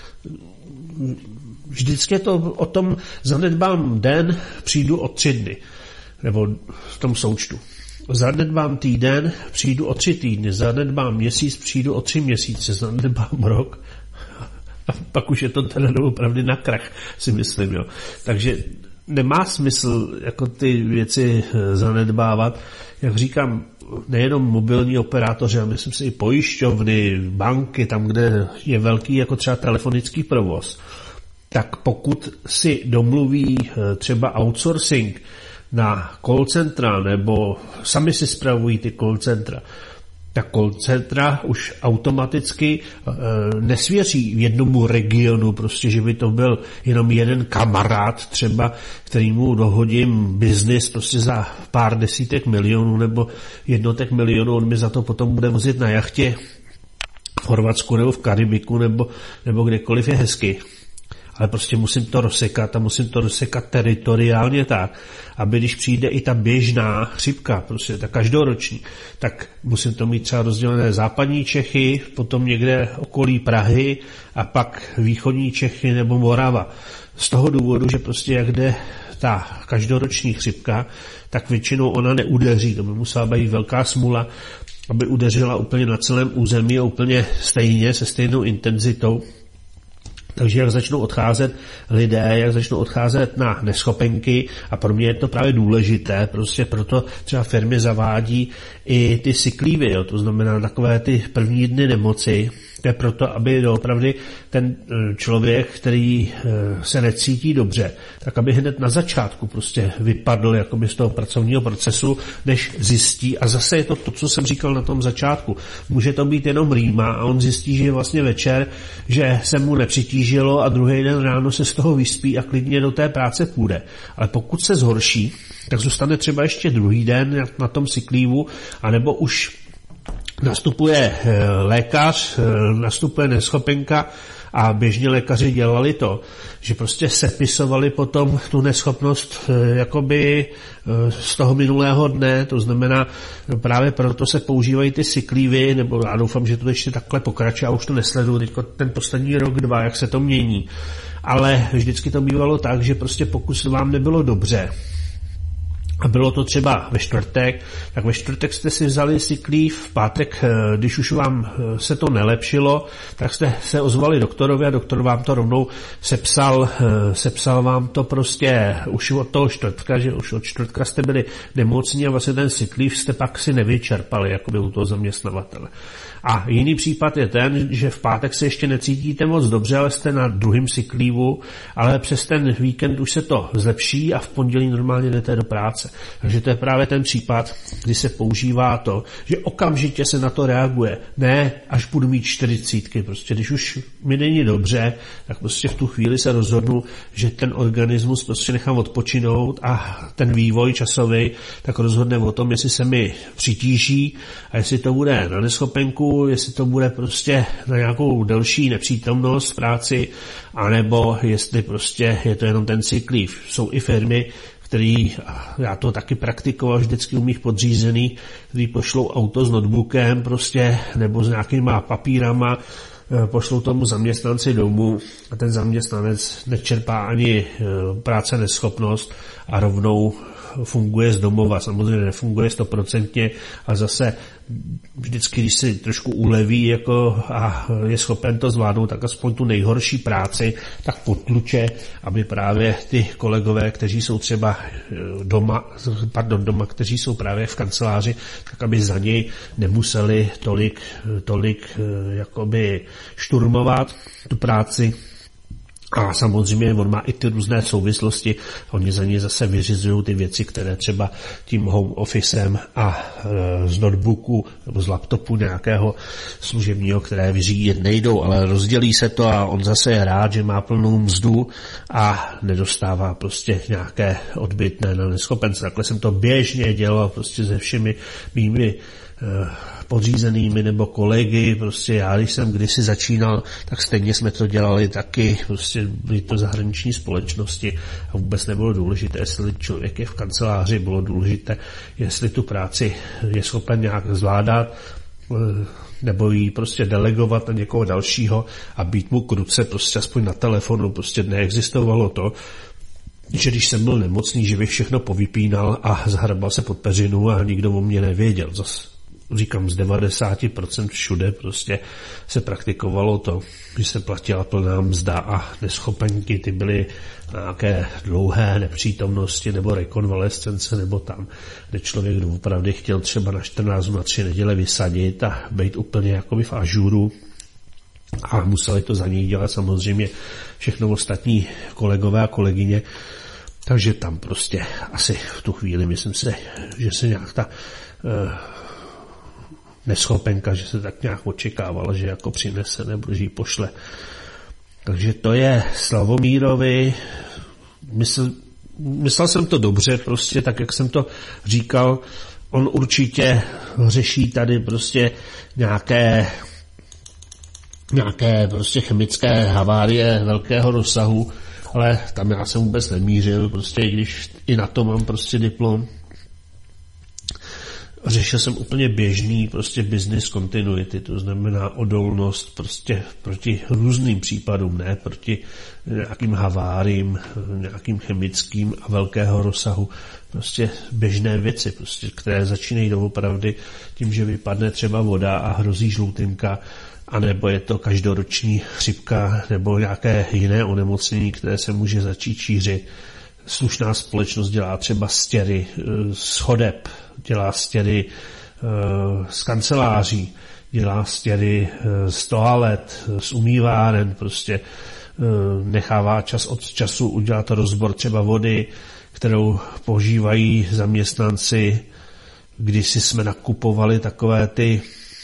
Vždycky je to o tom, zanedbám den, přijdu o tři dny. Nebo v tom součtu. Zanedbám týden, přijdu o tři týdny, zanedbám měsíc, přijdu o tři měsíce, zanedbám rok a pak už je to teda opravdu na krach, si myslím. Jo. Takže nemá smysl jako ty věci zanedbávat. Jak říkám, nejenom mobilní operátoři, ale myslím si i pojišťovny, banky, tam, kde je velký jako třeba telefonický provoz, tak pokud si domluví třeba outsourcing na call centra, nebo sami si spravují ty call centra, tak call centra už automaticky e, nesvěří jednomu regionu, prostě, že by to byl jenom jeden kamarád třeba, kterýmu dohodím biznis prostě za pár desítek milionů nebo jednotek milionů, on mi za to potom bude vozit na jachtě v Chorvatsku nebo v Karibiku nebo, nebo kdekoliv je hezky. Ale prostě musím to rozsekat a musím to rozsekat teritoriálně tak, aby když přijde i ta běžná chřipka, prostě ta každoroční, tak musím to mít třeba rozdělené západní Čechy, potom někde okolí Prahy a pak východní Čechy nebo Morava. Z toho důvodu, že prostě jak jde ta každoroční chřipka, tak většinou ona neudeří, to by musela být velká smůla, aby udeřila úplně na celém území a úplně stejně, se stejnou intenzitou. Takže jak začnou odcházet lidé, jak začnou odcházet na neschopenky, a pro mě je to právě důležité, prostě proto třeba firmy zavádí i ty sick leavy, jo, to znamená takové ty první dny nemoci. To je proto, aby doopravdy ten člověk, který se necítí dobře, tak aby hned na začátku prostě vypadl jakoby z toho pracovního procesu, než zjistí, a zase je to to, co jsem říkal na tom začátku, může to být jenom rýma a on zjistí, že vlastně večer, že se mu nepřitížilo a druhý den ráno se z toho vyspí a klidně do té práce půjde. Ale pokud se zhorší, tak zůstane třeba ještě druhý den na tom sick leaveu, anebo už nastupuje lékař, nastupuje neschopenka a běžně lékaři dělali to, že prostě sepisovali potom tu neschopnost jakoby z toho minulého dne, to znamená právě proto se používají ty sick leavy, nebo já doufám, že to ještě takhle pokračuje a už to nesleduju teď ten poslední rok, dva, jak se to mění. Ale vždycky to bývalo tak, že prostě pokud vám nebylo dobře, a bylo to třeba ve čtvrtek, tak ve čtvrtek jste si vzali sick leave, v pátek, když už vám se to nelepšilo, tak jste se ozvali doktorovi a doktor vám to rovnou sepsal, sepsal vám to prostě už od toho čtvrtka, že už od čtvrtka jste byli nemocní a vlastně ten sick leave jste pak si nevyčerpali, jakoby u toho zaměstnavatele. A jiný případ je ten, že v pátek se ještě necítíte moc dobře, ale jste na druhém sick leaveu, ale přes ten víkend už se to zlepší a v pondělí normálně jdete do práce. Takže to je právě ten případ, kdy se používá to, že okamžitě se na to reaguje. Ne, až budu mít čtyřicítky. Prostě když už mi není dobře, tak prostě v tu chvíli se rozhodnu, že ten organismus prostě nechám odpočinout a ten vývoj časový tak rozhodne o tom, jestli se mi přitíží a jestli to bude na neschopenku, jestli to bude prostě na nějakou delší nepřítomnost v práci, anebo jestli prostě je to jenom ten sick leave. Jsou i firmy, který, já to taky praktikoval vždycky u mých podřízených, který pošlou auto s notebookem prostě, nebo s nějakýma papírama, pošlou tomu zaměstnanci domů a ten zaměstnanec nečerpá ani práce neschopnost a rovnou funguje z domova. Samozřejmě nefunguje stoprocentně a zase vždycky, když si trošku uleví jako a je schopen to zvládnout, tak aspoň tu nejhorší práci tak potluče, aby právě ty kolegové, kteří jsou třeba doma, pardon, doma, kteří jsou právě v kanceláři, tak aby za něj nemuseli tolik, tolik jakoby šturmovat tu práci. A samozřejmě on má i ty různé souvislosti, oni za ně zase vyřizují ty věci, které třeba tím home officem a e, z notebooku nebo z laptopu nějakého služebního, které vyřídit nejdou, ale rozdělí se to a on zase je rád, že má plnou mzdu a nedostává prostě nějaké odbytné na neschopence. Takhle jsem to běžně dělal prostě se všemi mými podřízenými nebo kolegy, prostě já, když jsem kdysi začínal, tak stejně jsme to dělali taky, prostě byly to zahraniční společnosti a vůbec nebylo důležité, jestli člověk je v kanceláři, bylo důležité, jestli tu práci je schopen nějak zvládat, nebo ji prostě delegovat na někoho dalšího a být mu k ruce prostě aspoň na telefonu, prostě neexistovalo to, že když jsem byl nemocný, že bych všechno povypínal a zahrabal se pod peřinu a nikdo o mě nevěděl. Zas říkám, z devadesát procent všude prostě se praktikovalo to, že se platila plná mzda a neschopenky, ty byly nějaké dlouhé nepřítomnosti nebo rekonvalescence nebo tam, kde člověk opravdu chtěl třeba na čtrnáct na tři neděle vysadit a být úplně jakoby v ažuru. A museli to za něj dělat samozřejmě všechno ostatní kolegové a kolegyně. Takže tam prostě asi v tu chvíli myslím si, že se nějak ta uh, neschopenka, že se tak nějak očekávala, že jako přinese nebo že ji pošle. Takže to je Slavomírovi. Mysl, myslel jsem to dobře, prostě tak, jak jsem to říkal. On určitě řeší tady prostě nějaké nějaké prostě chemické havárie velkého rozsahu, ale tam já jsem vůbec nemířil, prostě i když i na to mám prostě diplom. řešil jsem úplně běžný prostě business continuity, to znamená odolnost prostě proti různým případům, ne proti nějakým haváriím, nějakým chemickým a velkého rozsahu, prostě běžné věci, prostě, které začínají doopravdy tím, že vypadne třeba voda a hrozí žloutinka, anebo je to každoroční chřipka nebo nějaké jiné onemocnění, které se může začít šířit. Slušná společnost dělá třeba stěry z chodeb, dělá stěry z kanceláří, dělá stěry z toalet, z umýváren, prostě nechává čas od času udělat rozbor třeba vody, kterou používají zaměstnanci. Kdysi jsme nakupovali takové ty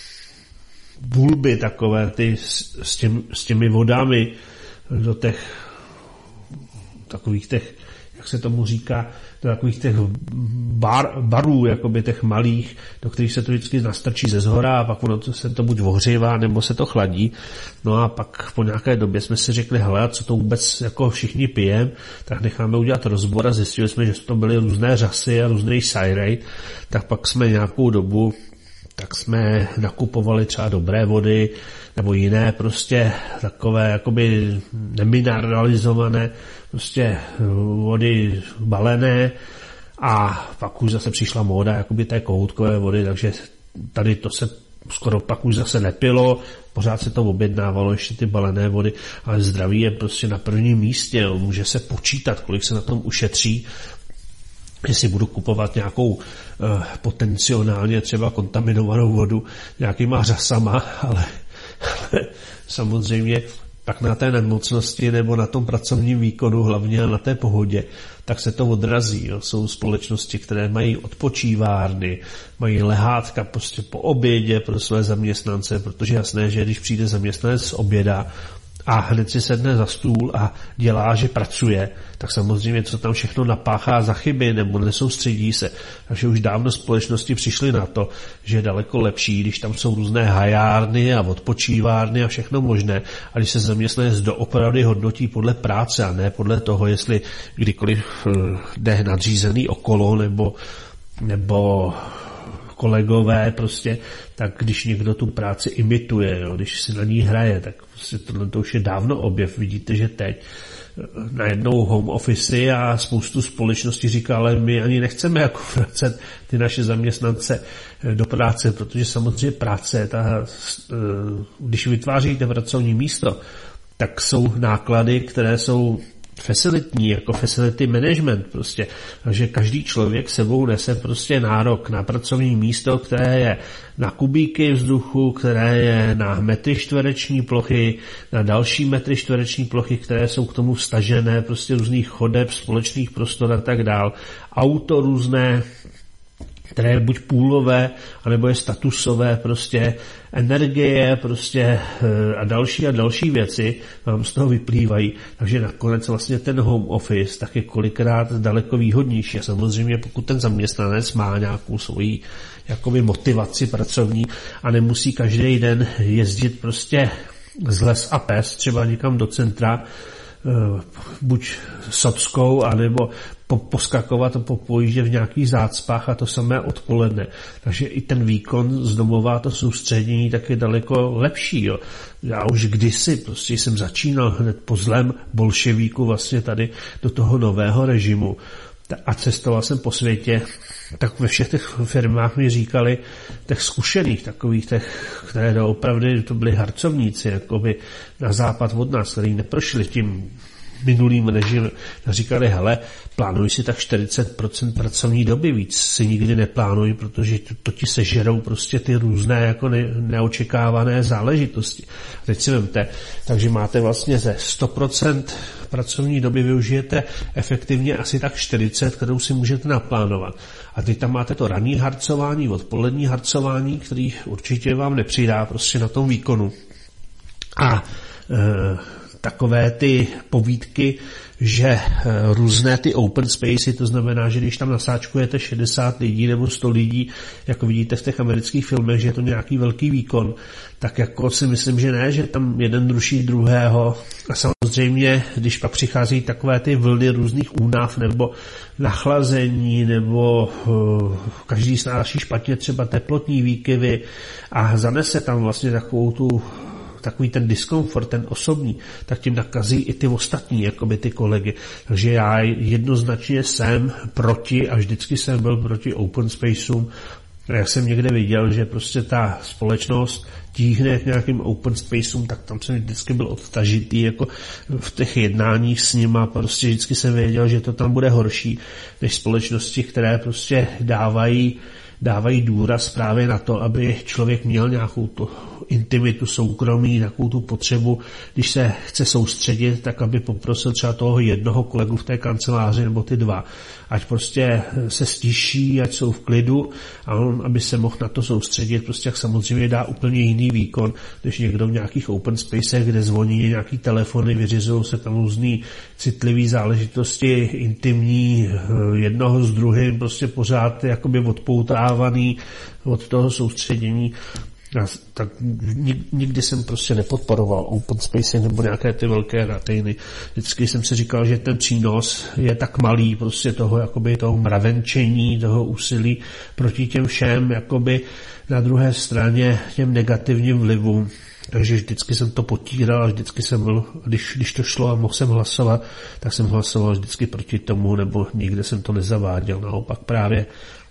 bulby, takové ty s, těm, s těmi vodami do těch takových těch, jak se tomu říká, do takových těch bar, barů, jakoby těch malých, do kterých se to vždycky nastrčí ze zhora a pak ono to, se to buď ohřívá, nebo se to chladí. No a pak po nějaké době jsme si řekli, hele, co to vůbec jako všichni pijem, tak necháme udělat rozbor a zjistili jsme, že to byly různé řasy a různý sajrej, tak pak jsme nějakou dobu tak jsme nakupovali třeba dobré vody nebo jiné prostě takové jakoby nemineralizované prostě vody balené a pak už zase přišla móda jakoby té kohoutkové vody, takže tady to se skoro pak už zase nepilo, pořád se to objednávalo, ještě ty balené vody, ale zdraví je prostě na prvním místě, jo. Může se počítat, kolik se na tom ušetří, jestli budu kupovat nějakou eh, potenciálně třeba kontaminovanou vodu nějakýma řasama, ale, ale samozřejmě pak na té nemocnosti nebo na tom pracovním výkonu, hlavně na té pohodě, tak se to odrazí. Jo. Jsou společnosti, které mají odpočívárny, mají lehátka prostě po obědě pro své zaměstnance, protože jasné, že když přijde zaměstnanec z oběda a hned si sedne za stůl a dělá, že pracuje, tak samozřejmě co tam všechno napáchá za chyby nebo nesoustředí se. Takže už dávno společnosti přišly na to, že je daleko lepší, když tam jsou různé hajárny a odpočívárny a všechno možné. A když se zaměstnanec doopravdy hodnotí podle práce a ne podle toho, jestli kdykoliv jde nadřízený okolo nebo, nebo kolegové prostě, tak když někdo tu práci imituje, jo, když si na ní hraje, tak prostě tohle to už je dávno objev. Vidíte, že teď najednou home office a spoustu společností říká, ale my ani nechceme jako vracet ty naše zaměstnance do práce, protože samozřejmě práce, ta, když vytváříte pracovní místo, tak jsou náklady, které jsou facilitní, jako facility management prostě. Takže každý člověk sebou nese prostě nárok na pracovní místo, které je na kubíky vzduchu, které je na metry čtvereční plochy, na další metry čtvereční plochy, které jsou k tomu vstažené, prostě různých chodeb, společných prostor a tak dál. Auto různé, které je buď půlové, anebo je statusové, prostě energie prostě a další a další věci vám z toho vyplývají. Takže nakonec vlastně ten home office tak je kolikrát daleko výhodnější. A samozřejmě pokud ten zaměstnanec má nějakou svoji jakoby motivaci pracovní a nemusí každý den jezdit prostě z les a pes třeba někam do centra, buď sockou, anebo po, poskakovat a popojíždě v nějakých zácpách a to samé odpoledne. Takže i ten výkon z domova, to soustředění, tak je daleko lepší. Jo. Já už kdysi prostě jsem začínal hned po zlém bolševíku vlastně tady do toho nového režimu a cestoval jsem po světě, tak ve všech těch firmách mi říkali, těch zkušených, takových těch, které opravdu to byli harcovníci, jakoby na západ od nás, kteří neprošli tím minulým režimem, říkali, hele, plánuj si tak čtyřicet procent pracovní doby, víc si nikdy neplánuj, protože to, to ti sežerou prostě ty různé jako ne, neočekávané záležitosti. Teď si vemte, takže máte vlastně ze sto procent pracovní doby využijete efektivně asi tak čtyřicet, kterou si můžete naplánovat. A teď tam máte to ranní harcování, odpolední harcování, který určitě vám nepřidá prostě na tom výkonu. A e, takové ty povídky, že různé ty open spacey, to znamená, že když tam nasáčkujete šedesát lidí nebo sto lidí, jako vidíte v těch amerických filmech, že je to nějaký velký výkon, tak jako si myslím, že ne, že tam jeden ruší druhého. A samozřejmě, když pak přichází takové ty vlny různých únav nebo nachlazení nebo uh, každý snáší špatně třeba teplotní výkyvy a zanese tam vlastně takovou tu takový ten diskomfort, ten osobní, tak tím nakazí i ty ostatní, jakoby ty kolegy. Takže já jednoznačně jsem proti a vždycky jsem byl proti open spaceům. Jak jsem někde viděl, že prostě ta společnost tíhne k nějakým open spaceům, tak tam jsem vždycky byl odtažitý, jako v těch jednáních s nima, prostě vždycky jsem věděl, že to tam bude horší, než společnosti, které prostě dávají dávají důraz právě na to, aby člověk měl nějakou tu intimitu, soukromí, takovou tu potřebu, když se chce soustředit, tak aby poprosil třeba toho jednoho kolegu v té kanceláři nebo ty dva, ať prostě se stiší, ať jsou v klidu a on, aby se mohl na to soustředit, prostě jak samozřejmě dá úplně jiný výkon, než někdo v nějakých open spacech, kde zvoní nějaký telefony, vyřizují se tam různý citlivý záležitosti, intimní, jednoho s druhým, prostě pořád jakoby odpoutávaný od toho soustředění. Já, tak nikdy jsem prostě nepodporoval open space nebo nějaké ty velké ratejny. Vždycky jsem si říkal, že ten přínos je tak malý prostě toho, jakoby toho mravenčení, toho úsilí proti těm všem, jakoby na druhé straně těm negativním vlivům. Takže vždycky jsem to potíral a vždycky jsem byl, když, když to šlo a mohl jsem hlasovat, tak jsem hlasoval vždycky proti tomu, nebo nikde jsem to nezaváděl. Naopak právě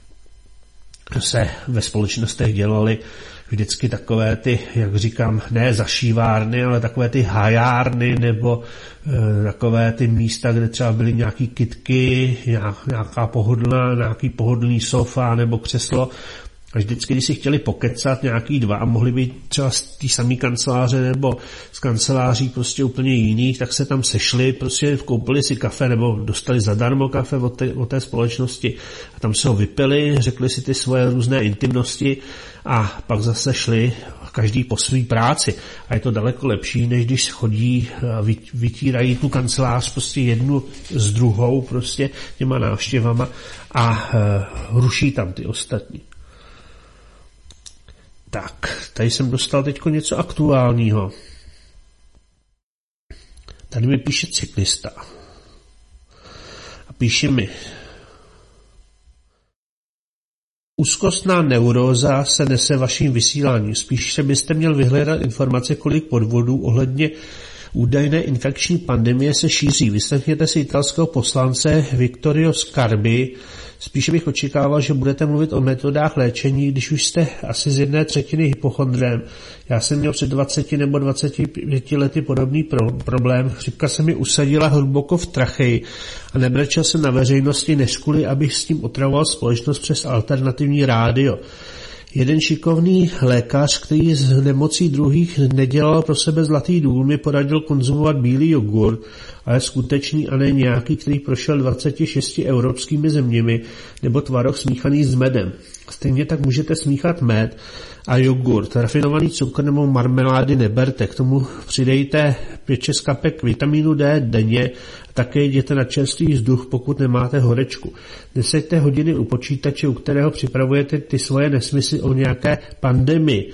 se ve společnostech dělali vždycky takové ty, jak říkám, ne zašívárny, ale takové ty hajárny nebo e, takové ty místa, kde třeba byly nějaký kytky, nějaká pohodlná, nějaký pohodlný sofa nebo křeslo. A vždycky, když si chtěli pokecat nějaký dva a mohli být třeba z té samé kanceláře nebo z kanceláří prostě úplně jiných, tak se tam sešli, prostě koupili si kafe nebo dostali zadarmo kafe od té, od té společnosti a tam se ho vypili, řekli si ty svoje různé intimnosti a pak zase šli každý po své práci. A je to daleko lepší, než když chodí a vytírají tu kancelář prostě jednu s druhou prostě těma návštěvama a uh, ruší tam ty ostatní. Tak, tady jsem dostal teďko něco aktuálního. Tady mi píše cyklista. A píše mi: úzkostná neuróza se nese vaším vysíláním. Spíše byste měl vyhledat informace, kolik podvodů ohledně údajné infekční pandemie se šíří. Vyslechněte si italského poslance Vittorio Scarpi. Spíše bych očekával, že budete mluvit o metodách léčení, když už jste asi z jedné třetiny hypochondrem. Já jsem měl před dvaceti nebo dvaceti pěti lety podobný pro, problém. Chřipka se mi usadila hluboko v tracheji a nebrečel jsem na veřejnosti, než kvůli, abych s tím otravoval společnost přes alternativní rádio. Jeden šikovný lékař, který z nemocí druhých nedělal pro sebe zlatý důl, mi poradil konzumovat bílý jogurt, ale skutečný a ne nějaký, který prošel dvaceti šesti evropskými zeměmi, nebo tvaroh smíchaný s medem. Stejně tak můžete smíchat med a jogurt. Rafinovaný cukr nebo marmelády neberte. K tomu přidejte pět šest kapek vitamínu D denně a také jděte na čerstvý vzduch, pokud nemáte horečku. Neseďte hodiny u počítače, u kterého připravujete ty svoje nesmysly o nějaké pandemii.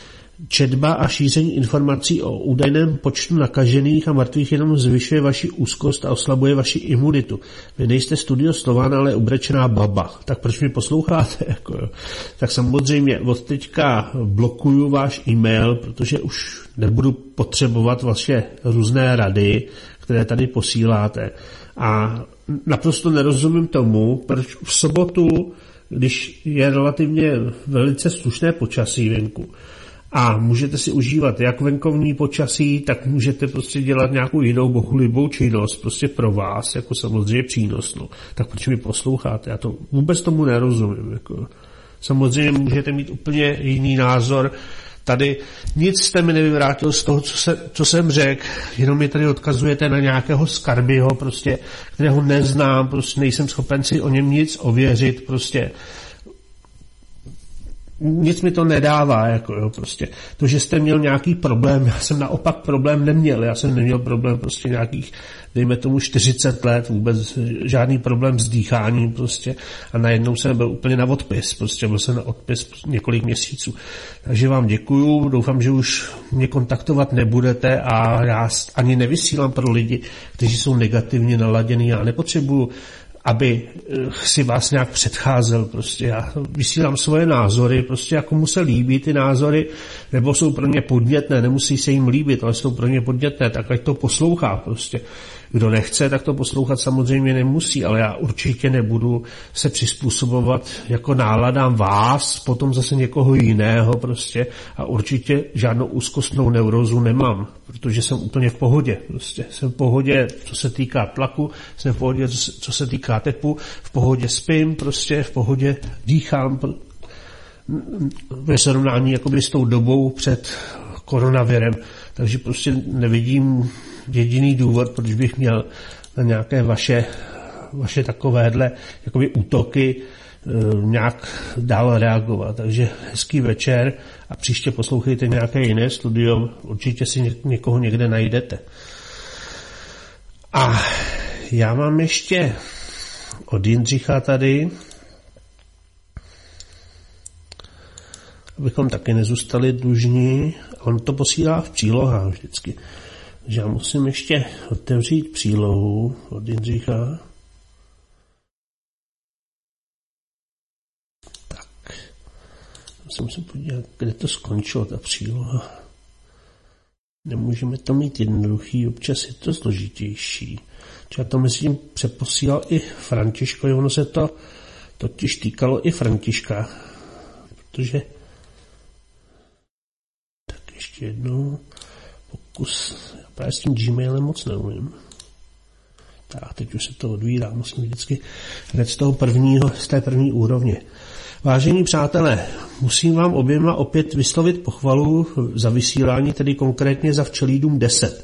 Četba a šíření informací o údajném počtu nakažených a mrtvých jenom zvyšuje vaši úzkost a oslabuje vaši imunitu. Vy nejste Studio Slovan, ale ubrečená baba. Tak proč mi posloucháte? Jako, jo. Tak samozřejmě od teďka blokuju váš e-mail, protože už nebudu potřebovat vaše různé rady, které tady posíláte. A naprosto nerozumím tomu, proč v sobotu, když je relativně velice slušné počasí venku, a můžete si užívat jak venkovní počasí, tak můžete prostě dělat nějakou jinou bohulibou činnost, prostě pro vás, jako samozřejmě přínosnou. Tak proč mi posloucháte? Já to vůbec tomu nerozumím. Jako. Samozřejmě můžete mít úplně jiný názor. Tady nic jste mi nevyvrátil z toho, co, se, co jsem řekl, jenom mi tady odkazujete na nějakého Scarpiho, prostě, kterého neznám, prostě nejsem schopen si o něm nic ověřit, prostě nic mi to nedává, jako jo, prostě. To, že jste měl nějaký problém, já jsem naopak problém neměl, já jsem neměl problém prostě nějakých, dejme tomu čtyřicet let, vůbec žádný problém s dýcháním prostě a najednou jsem byl úplně na odpis, prostě byl jsem na odpis několik měsíců. Takže vám děkuju, doufám, že už mě kontaktovat nebudete a já ani nevysílám pro lidi, kteří jsou negativně naladěný, já nepotřebuju aby si vás nějak předcházel, prostě já vysílám svoje názory, prostě jako mu se líbí ty názory, nebo jsou pro ně podnětné, nemusí se jim líbit, ale jsou pro ně podnětné, tak ať to poslouchá prostě. Kdo nechce, tak to poslouchat samozřejmě nemusí, ale já určitě nebudu se přizpůsobovat jako náladám vás, potom zase někoho jiného prostě a určitě žádnou úzkostnou neurózu nemám, protože jsem úplně v pohodě, prostě jsem v pohodě, co se týká tlaku, jsem v pohodě, co se týká tepu, v pohodě spím, prostě v pohodě dýchám, ve srovnání jakoby s tou dobou před koronavirem, takže prostě nevidím jediný důvod, proč bych měl na nějaké vaše, vaše takovéhle jakoby útoky e, nějak dál reagovat. Takže hezký večer a příště poslouchejte nějaké jiné studio, určitě si ně, někoho někde najdete. A já mám ještě od Jindřicha tady, abychom taky nezůstali dlužní, on to posílá v přílohách vždycky. Takže já musím ještě otevřít přílohu od Jindřicha. Tak. Musím se podívat, kde to skončilo, ta příloha. Nemůžeme to mít jednoduchý, občas je to složitější. Já to myslím přeposílal i Františkovi, ono se to totiž týkalo i Františka, protože tak ještě jednou pokus, já právě s tím Gmailem moc neumím. Tak, teď už se to odvírá, musím vždycky hned z toho prvního, z té první úrovně. Vážení přátelé, musím vám oběma opět vyslovit pochvalu za vysílání, tedy konkrétně za Včelí dům deset.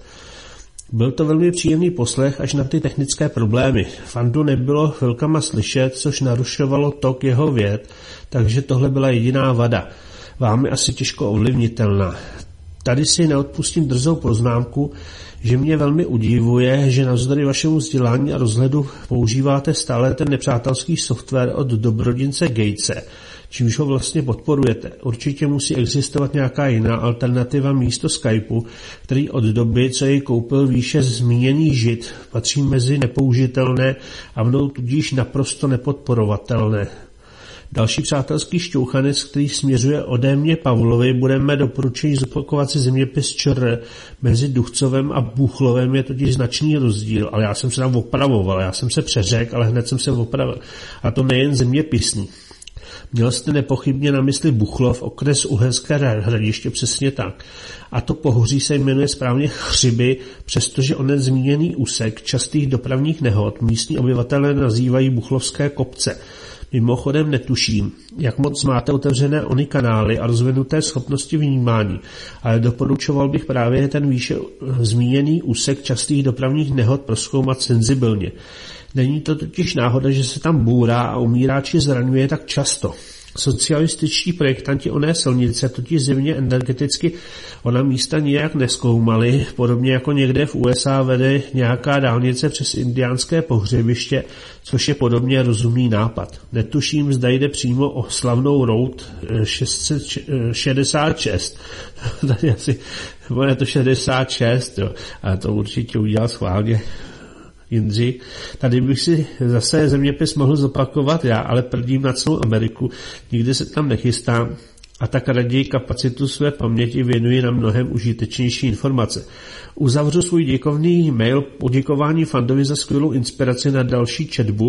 Byl to velmi příjemný poslech až na ty technické problémy. Fandu nebylo chvilkama slyšet, což narušovalo tok jeho vět, takže tohle byla jediná vada. Vámi asi těžko ovlivnitelná. Tady si neodpustím drzou poznámku, že mě velmi udivuje, že navzdory vašemu vzdělání a rozhledu používáte stále ten nepřátelský software od dobrodince Gatese, čímž ho vlastně podporujete. Určitě musí existovat nějaká jiná alternativa místo Skypeu, který od doby, co jej koupil výše zmíněný žid, patří mezi nepoužitelné a mnou tudíž naprosto nepodporovatelné. Další přátelský šťouchanec, který směřuje ode mě Pavlovi, budeme doporučení zopakovat si zeměpis ČR. Mezi Duchcovem a Buchlovem je totiž značný rozdíl, ale já jsem se tam opravoval, já jsem se přeřekl, ale hned jsem se opravil. A to nejen zeměpisný. Měl jste nepochybně na mysli Buchlov, okres Uherské Hradiště, přesně tak. A to pohoří se jmenuje správně Chřiby, přestože onen zmíněný úsek častých dopravních nehod místní obyvatelé nazývají Buchlovské kopce. Mimochodem netuším, jak moc máte otevřené ony kanály a rozvinuté schopnosti vnímání, ale doporučoval bych právě ten výše zmíněný úsek častých dopravních nehod prozkoumat senzibilně. Není to totiž náhoda, že se tam bůrá a umírá či zraňuje tak často. Socialističtí projektanti oné silnice totiž zjevně energeticky ona místa nijak nezkoumali, podobně jako někde v U S A vede nějaká dálnice přes indiánské pohřebiště, což je podobně rozumný nápad. Netuším, zda jde přímo o slavnou Route šest set šedesát šest. Tady asi, je to šedesát šest, jo, ale to určitě udělal schválně Jindřich. Tady bych si zase zeměpis mohl zopakovat já, ale prdím na celou Ameriku, nikde se tam nechystám a tak raději kapacitu své paměti věnuji na mnohem užitečnější informace. Uzavřu svůj děkovný mail poděkování fandovi za skvělou inspiraci na další četbu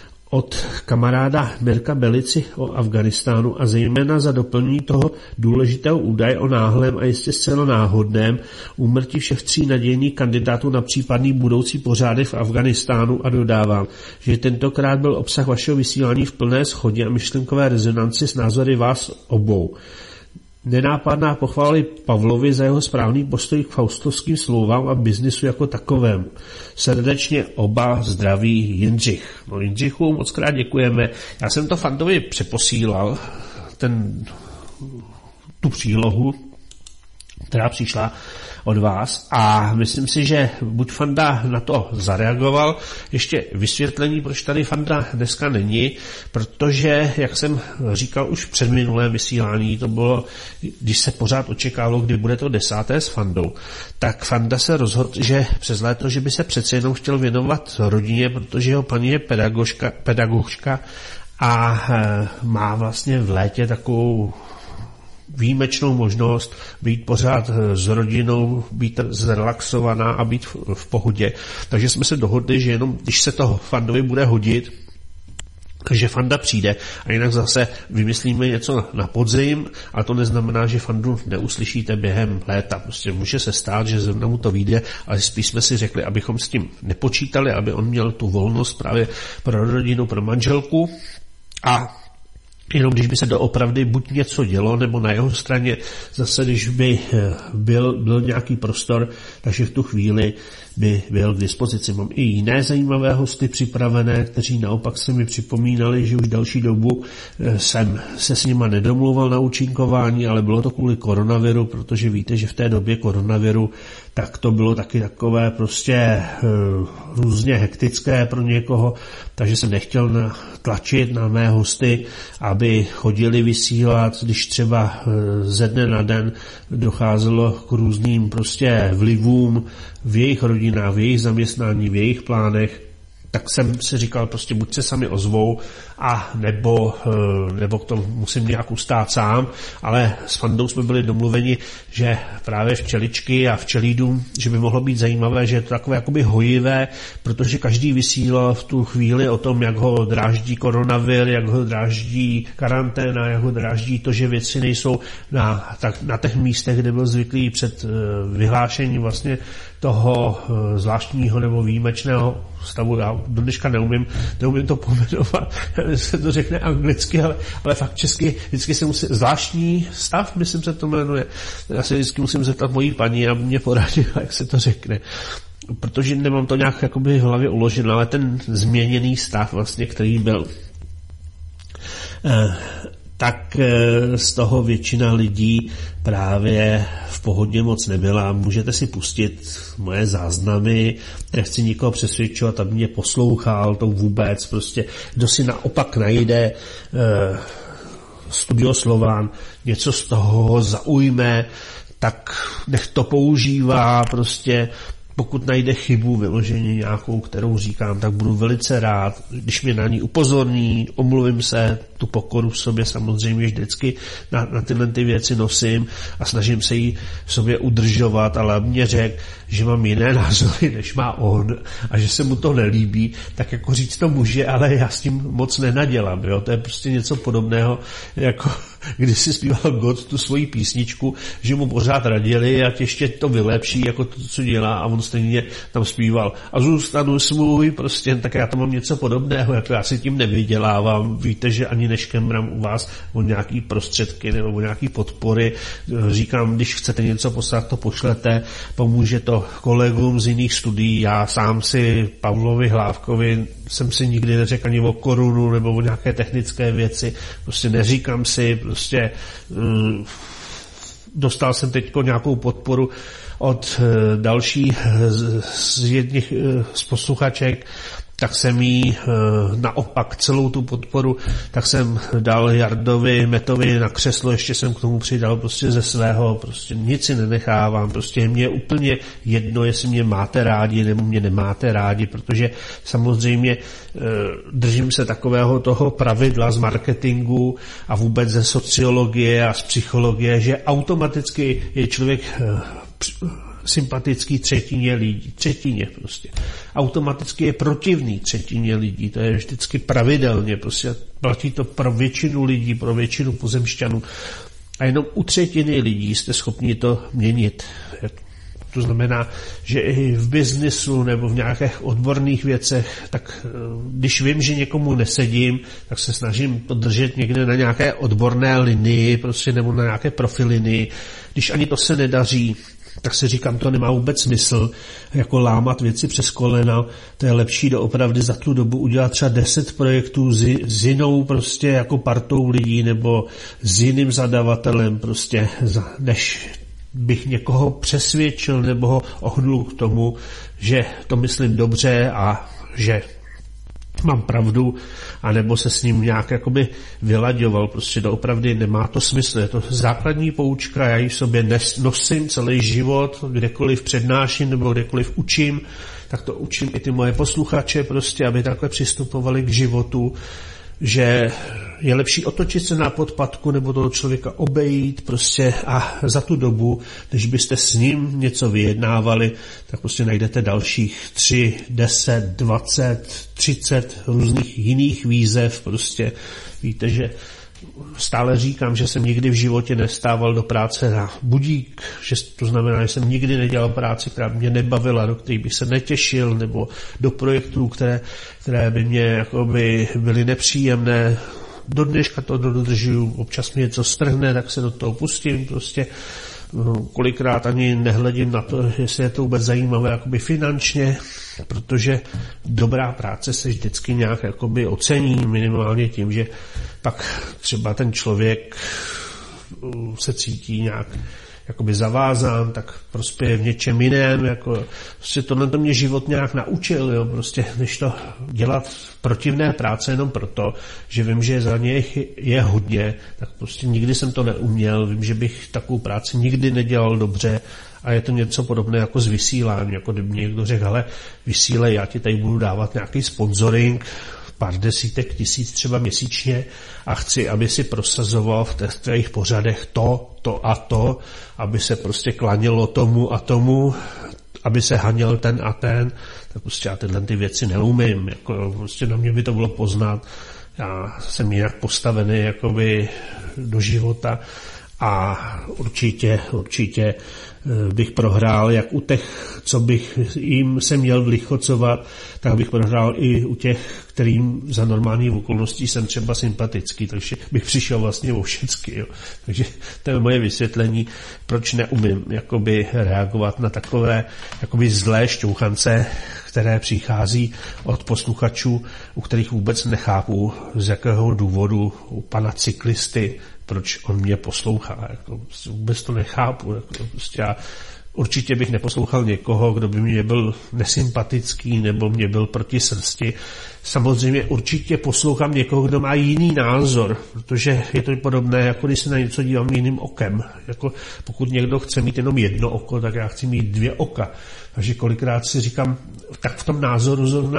od kamaráda Mirka Belici o Afganistánu a zejména za doplnění toho důležitého údaje o náhlém a jistě zcela náhodném úmrtí všech tří nadějných kandidátů na případný budoucí pořádek v Afganistánu a dodávám, že tentokrát byl obsah vašeho vysílání v plné shodě a myšlenkové rezonanci s názory vás obou. Nenápadná pochvály Pavlovi za jeho správný postoj k faustovským slovám a biznisu jako takovému. Srdečně oba zdraví Jindřich. No Jindřichu, moc krát děkujeme. Já jsem to fandovi přeposílal, ten tu přílohu, která přišla od vás, a myslím si, že buď Fanda na to zareagoval, ještě vysvětlení, proč tady Fanda dneska není, protože, jak jsem říkal už před minulém vysílání, to bylo, když se pořád očekávalo, kdy bude to desáté s Fandou, tak Fanda se rozhodl, že přes léto, že by se přece jenom chtěl věnovat rodině, protože jeho paní je pedagožka, pedagožka a má vlastně v létě takovou výjimečnou možnost být pořád s rodinou, být zrelaxovaná a být v, v pohodě. Takže jsme se dohodli, že jenom když se to Fandovi bude hodit, takže Fanda přijde, a jinak zase vymyslíme něco na podzim, a to neznamená, že Fandu neuslyšíte během léta. Prostě může se stát, že zrovna mu to vyjde, ale spíš jsme si řekli, abychom s tím nepočítali, aby on měl tu volnost právě pro rodinu, pro manželku, a jenom když by se doopravdy buď něco dělo, nebo na jeho straně zase, když by byl, byl nějaký prostor, takže v tu chvíli by byl k dispozici. Mám i jiné zajímavé hosty připravené, kteří naopak se mi připomínali, že už další dobu jsem se s nima nedomluval na účinkování, ale bylo to kvůli koronaviru, protože víte, že v té době koronaviru tak to bylo taky takové prostě uh, různě hektické pro někoho, takže jsem nechtěl na, tlačit na mé hosty, aby chodili vysílat, když třeba uh, ze dne na den docházelo k různým prostě vlivům v jejich rodinách, v jejich zaměstnání, v jejich plánech, tak jsem si říkal, prostě buď se sami ozvou, a nebo, nebo k tomu musím nějak ustát sám, ale s Fandou jsme byli domluveni, že právě včeličky a včelí dům, že by mohlo být zajímavé, že je to takové jakoby hojivé, protože každý vysílal v tu chvíli o tom, jak ho dráždí koronavir, jak ho dráždí karanténa, jak ho dráždí to, že věci nejsou na, tak, na těch místech, kde byl zvyklý před vyhlášením vlastně toho zvláštního nebo výjimečného stavu. Já do dneška neumím, neumím to pojmenovat, se to řekne anglicky, ale, ale fakt česky vždycky se musí, zvláštní stav, myslím, se to jmenuje. Já se vždycky musím zeptat mojí paní a mě poradila, jak se to řekne. Protože nemám to nějak jakoby v hlavě uloženo, ale ten změněný stav vlastně, který byl, tak z toho většina lidí právě v pohodě moc nebyla. Můžete si pustit moje záznamy, nechci nikoho přesvědčovat, aby mě poslouchal, to vůbec, prostě kdo si naopak najde eh, Studio Slován, něco z toho zaujme, tak nech to používá, prostě pokud najde chybu vyloženě nějakou, kterou říkám, tak budu velice rád, když mě na ní upozorní, omluvím se, tu pokoru v sobě samozřejmě vždycky na, na tyhle ty věci nosím a snažím se ji v sobě udržovat, ale mě řekl, že mám jiné názory, než má on, a že se mu to nelíbí, tak jako říct to může, ale já s tím moc nenadělám, jo? To je prostě něco podobného, jako když si zpíval God tu svoji písničku, že mu pořád radili, ať ještě to vylepší, jako to, co dělá, a on stejně tam zpíval a zůstanu svůj, prostě, tak já tam mám něco podobného, jako já si tím nevydělávám, víte, že ani neškemrám u vás o nějaký prostředky nebo o nějaký podpory, říkám, když chcete něco poslat, to pošlete, pomůže to kolegům z jiných studií, já sám si Pavlovi Hlávkovi jsem si nikdy neřekl ani o korunu nebo o nějaké technické věci, prostě neříkám si, prostě um, dostal jsem teďko nějakou podporu od uh, další z, z jedných uh, z posluchaček, tak jsem jí e, naopak celou tu podporu, tak jsem dal Jardovi Metovi na křeslo, ještě jsem k tomu přidal prostě ze svého, prostě nic si nenechávám, prostě mě je úplně jedno, jestli mě máte rádi nebo mě nemáte rádi, protože samozřejmě e, držím se takového toho pravidla z marketingu a vůbec ze sociologie a z psychologie, že automaticky je člověk e, sympatický třetině lidí, třetině prostě. Automaticky je protivný třetině lidí, to je vždycky pravidelně, prostě platí to pro většinu lidí, pro většinu pozemšťanů. A jenom u třetiny lidí jste schopni to měnit. To znamená, že i v biznisu nebo v nějakých odborných věcech, tak když vím, že někomu nesedím, tak se snažím to držet někde na nějaké odborné linii, prostě nebo na nějaké profilinii. Když ani to se nedaří, tak si říkám, to nemá vůbec smysl, jako lámat věci přes kolena, to je lepší doopravdy za tu dobu udělat třeba deset projektů s, s jinou prostě jako partou lidí nebo s jiným zadavatelem prostě, než bych někoho přesvědčil nebo ho ohnul k tomu, že to myslím dobře a že mám pravdu, anebo se s ním nějak jakoby vylaďoval, prostě doopravdy nemá to smysl, je to základní poučka, já ji v sobě nes, nosím celý život, kdekoliv přednáším nebo kdekoliv učím, tak to učím i ty moje posluchače prostě, aby takhle přistupovali k životu, že je lepší otočit se na podpatku nebo toho člověka obejít prostě a za tu dobu, když byste s ním něco vyjednávali, tak prostě najdete dalších tři, deset, dvacet, třicet různých jiných výzev prostě. Víte, že stále říkám, že jsem nikdy v životě nestával do práce na budík, že to znamená, že jsem nikdy nedělal práci, která mě nebavila, do kterých bych se netěšil, nebo do projektů, které, které by mě jakoby byly nepříjemné. Do dneška to dodržuju, občas mě něco strhne, tak se do toho pustím, prostě kolikrát ani nehledím na to, jestli je to vůbec zajímavé jakoby finančně, protože dobrá práce se vždycky nějak jakoby ocení, minimálně tím, že pak třeba ten člověk se cítí nějak jakoby zavázán, tak prospěje v něčem jiném, jako prostě tohle to mě život nějak naučil, jo, prostě než to dělat protivné práce jenom proto, že vím, že za ně je hodně, tak prostě nikdy jsem to neuměl, vím, že bych takovou práci nikdy nedělal dobře a je to něco podobné jako s vysíláním, jako kdyby někdo řekl, hele, vysílej, já ti tady budu dávat nějaký sponsoring, pár desítek tisíc třeba měsíčně a chci, aby si prosazoval v těch tvých pořadech to, to a to, aby se prostě klanilo tomu a tomu, aby se haněl ten a ten, tak prostě já tyhle ty věci neumím, jako prostě na mě by to bylo poznat, já jsem jinak postavený jakoby do života a určitě, určitě bych prohrál jak u těch, co bych jim se měl vlichocovat, tak bych prohrál i u těch, kterým za normální okolností jsem třeba sympatický, takže bych přišel vlastně o všecky. Jo. Takže to je moje vysvětlení, proč neumím jakoby reagovat na takové jakoby zlé šťouchance, které přichází od posluchačů, u kterých vůbec nechápu, z jakého důvodu u pana cyklisty, proč on mě poslouchá. Jako, vůbec to nechápu. Jako, prostě já určitě bych neposlouchal někoho, kdo by mě byl nesympatický nebo mě byl proti srsti. Samozřejmě určitě poslouchám někoho, kdo má jiný názor, protože je to podobné, jako když se na něco dívám jiným okem. Jako pokud někdo chce mít jenom jedno oko, tak já chci mít dvě oka. Takže kolikrát si říkám, tak v tom názoru zrovna,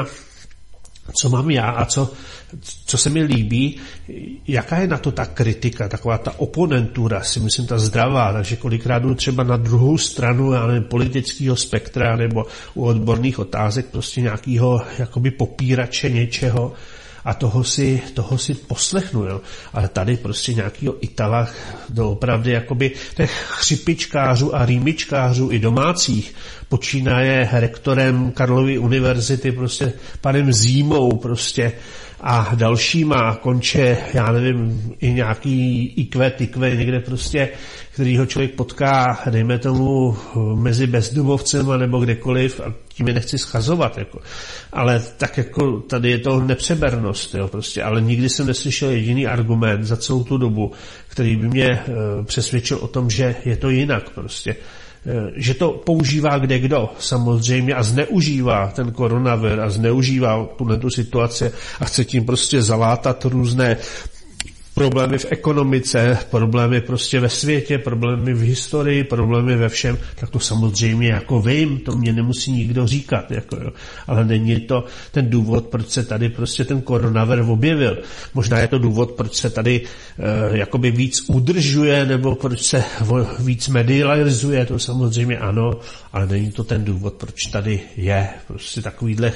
co mám já a co, co se mi líbí, jaká je na to ta kritika, taková ta oponentura, si myslím, ta zdravá, takže kolikrát jdu třeba na druhou stranu, já nevím, politického spektra nebo u odborných otázek prostě nějakého jakoby popírače něčeho a toho si, toho si poslechnu, jo. Ale tady prostě nějakýho Itala doopravdy jakoby těch chřipičkářů a rýmičkářů i domácích počínaje rektorem Karlovy univerzity, prostě panem Zímou prostě a dalšíma konče, já nevím, i nějaký í kvé, ty kvé, někde prostě, kterýho člověk potká, dejme tomu, mezi bezdomovcema nebo kdekoliv, a tím je nechci schazovat, jako. Ale tak jako tady je to nepřebernost, jo, prostě, ale nikdy jsem neslyšel jediný argument za celou tu dobu, který by mě e, přesvědčil o tom, že je to jinak, prostě. Že to používá kdekdo samozřejmě a zneužívá ten koronavir a zneužívá tuto situaci a chce tím prostě zalátat různé problémy v ekonomice, problémy prostě ve světě, problémy v historii, problémy ve všem, tak to samozřejmě jako vím, to mě nemusí nikdo říkat, jako jo. Ale není to ten důvod, proč se tady prostě ten koronavir objevil. Možná je to důvod, proč se tady e, jakoby víc udržuje, nebo proč se víc medializuje, to samozřejmě ano, ale není to ten důvod, proč tady je prostě takovýhle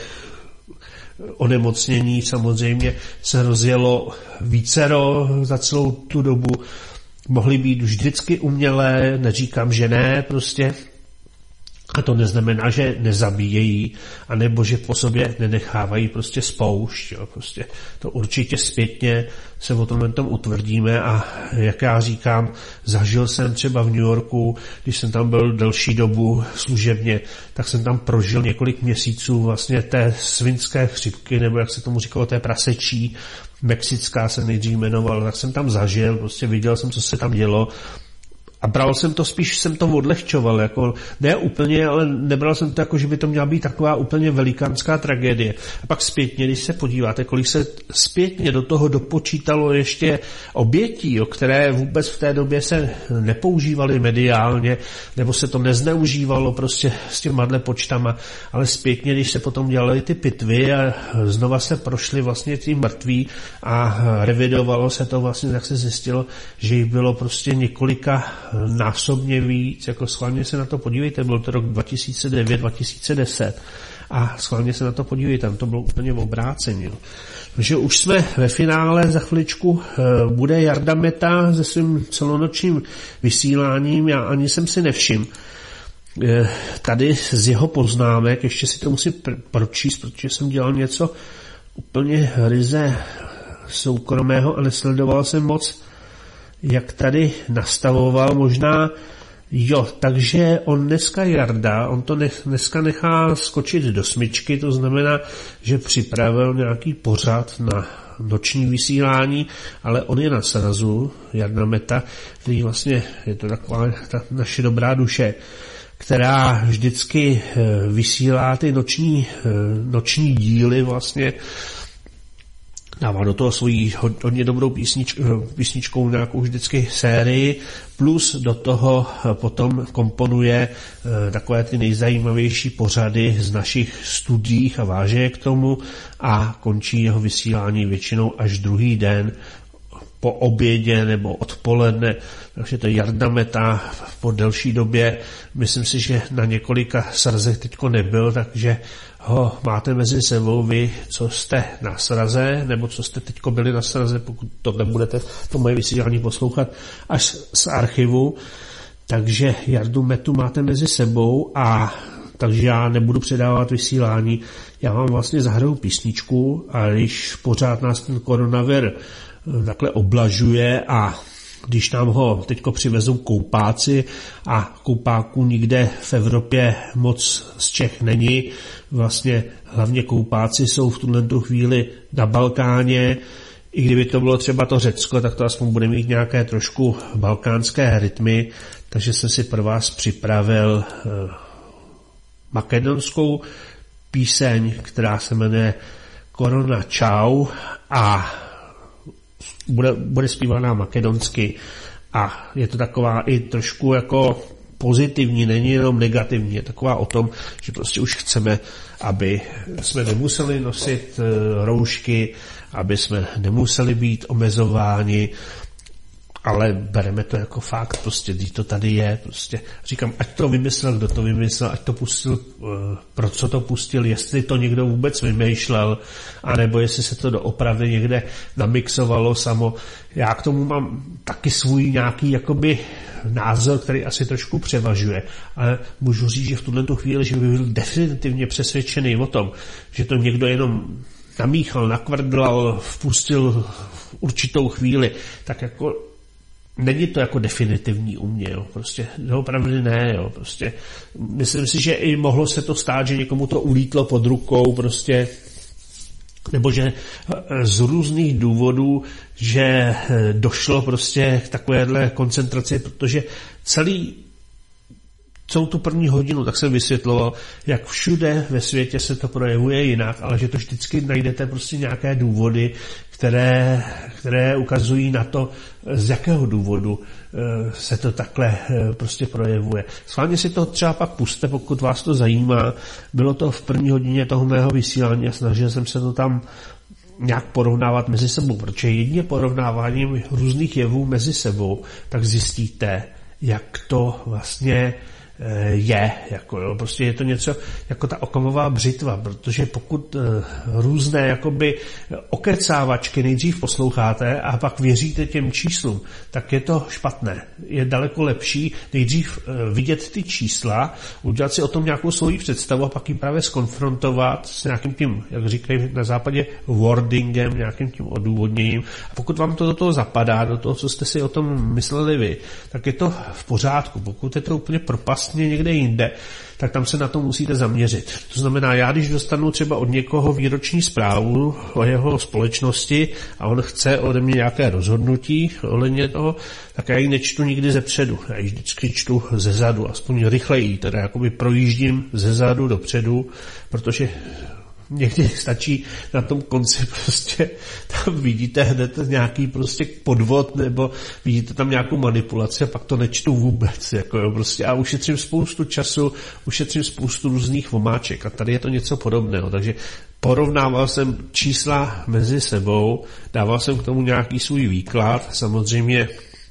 onemocnění. Samozřejmě se rozjelo vícero za celou tu dobu. Mohly být vždycky umělé, neříkám, že ne, prostě, A to neznamená, že nezabíjejí, anebo že po sobě nenechávají prostě spoušť. Jo. Prostě to určitě zpětně se o tomhle tom utvrdíme a jak já říkám, zažil jsem třeba v New Yorku, když jsem tam byl delší dobu služebně, tak jsem tam prožil několik měsíců vlastně té svinské chřipky, nebo jak se tomu říkalo, té prasečí, mexická se nejdřív jmenovala, tak jsem tam zažil, prostě viděl jsem, co se tam dělo. A bral jsem to, spíš jsem to odlehčoval, jako ne úplně, ale nebral jsem to jako, že by to měla být taková úplně velikánská tragédie. A pak zpětně, když se podíváte, kolik se zpětně do toho dopočítalo ještě obětí, jo, které vůbec v té době se nepoužívaly mediálně, nebo se to nezneužívalo prostě s těma počtama, ale zpětně, když se potom dělaly ty pitvy a znova se prošly vlastně ty mrtví a revidovalo se to vlastně, tak se zjistilo, že jich bylo prostě několika násobně víc, jako schválně se na to podívejte, byl to rok dva tisíce devět dva tisíce deset a schválně se na to podívejte, tam to bylo úplně v obrácení. Takže už jsme ve finále, za chviličku bude Jarda Meta se svým celonočním vysíláním, já ani jsem si nevšiml. Tady z jeho poznámek, ještě si to musím pročíst, protože jsem dělal něco úplně ryze soukromého a nesledoval jsem moc, jak tady nastavoval, možná, jo, takže on dneska Jarda, on to nech, dneska nechá skočit do smyčky, to znamená, že připravil nějaký pořad na noční vysílání, ale on je na srazu, Jarda Meta, který vlastně je to taková ta naše dobrá duše, která vždycky vysílá ty noční, noční díly vlastně, dává do toho svoji hodně dobrou písnič, písničkou nějakou vždycky sérii, plus do toho potom komponuje takové ty nejzajímavější pořady z našich studií a váže je k tomu a končí jeho vysílání většinou až druhý den po obědě nebo odpoledne, takže to je Jarda Meta po delší době. Myslím si, že na několika srazech teďko nebyl, takže ho máte mezi sebou vy, co jste na sraze, nebo co jste teďko byli na sraze, pokud to nebudete to moje vysílání poslouchat až z archivu. Takže Jardu Metu máte mezi sebou a takže já nebudu předávat vysílání. Já vám vlastně zahraju písničku a když pořád nás ten koronavir takhle oblažuje a když nám ho teďko přivezou koupáci a koupáků nikde v Evropě moc z Čech není, vlastně hlavně koupáci jsou v tuto chvíli na Balkáně, i kdyby to bylo třeba to Řecko, tak to aspoň bude mít nějaké trošku balkánské rytmy, takže jsem si pro vás připravil makedonskou píseň, která se jmenuje Korona Čau a bude, bude zpívaná makedonsky a je to taková i trošku jako pozitivní, není jenom negativní, je taková o tom, že prostě už chceme, aby jsme nemuseli nosit roušky, aby jsme nemuseli být omezováni, ale bereme to jako fakt, prostě, když to tady je, prostě říkám, ať to vymyslel, kdo to vymyslel, ať to pustil, pro co to pustil, jestli to někdo vůbec vymýšlel, anebo jestli se to doopravdy někde namixovalo samo. Já k tomu mám taky svůj nějaký jakoby názor, který asi trošku převažuje, ale můžu říct, že v tuto chvíli, že by byl definitivně přesvědčený o tom, že to někdo jenom namíchal, nakvrdlal, vpustil v určitou chvíli, tak jako není to jako definitivní u mě, jo. Prostě opravdu ne, jo. Prostě myslím si, že i mohlo se to stát, že někomu to ulítlo pod rukou, prostě, nebo že z různých důvodů, že došlo prostě k takovéhle koncentraci, protože celý celou tu první hodinu, tak jsem vysvětloval, jak všude ve světě se to projevuje jinak, ale že to vždycky najdete prostě nějaké důvody, které, které ukazují na to, z jakého důvodu se to takhle prostě projevuje. Schválně si to třeba pak puste, pokud vás to zajímá. Bylo to v první hodině toho mého vysílání a snažil jsem se to tam nějak porovnávat mezi sebou, protože jedině porovnáváním různých jevů mezi sebou, tak zjistíte, jak to vlastně je, jako jo, prostě je to něco jako ta Okamová břitva, protože pokud různé jakoby okecávačky nejdřív posloucháte a pak věříte těm číslům, tak je to špatné. Je daleko lepší nejdřív vidět ty čísla, udělat si o tom nějakou svoji představu a pak ji právě skonfrontovat s nějakým tím, jak říkají na západě, wordingem, nějakým tím odůvodněním. A pokud vám to do toho zapadá, do toho, co jste si o tom mysleli vy, tak je to v pořádku. Pokud je to úplně propastně někde jinde, tak tam se na to musíte zaměřit. To znamená, já když dostanu třeba od někoho výroční zprávu o jeho společnosti a on chce ode mě nějaké rozhodnutí ohledně toho, tak já ji nečtu nikdy zepředu. Já ji vždycky čtu zezadu, aspoň rychleji, teda jakoby projíždím zezadu dopředu, protože někdy stačí na tom konci prostě, tam vidíte hned nějaký prostě podvod, nebo vidíte tam nějakou manipulaci a pak to nečtu vůbec, jako jo, prostě a ušetřím spoustu času, ušetřím spoustu různých vomáček a tady je to něco podobného, takže porovnával jsem čísla mezi sebou, dával jsem k tomu nějaký svůj výklad, samozřejmě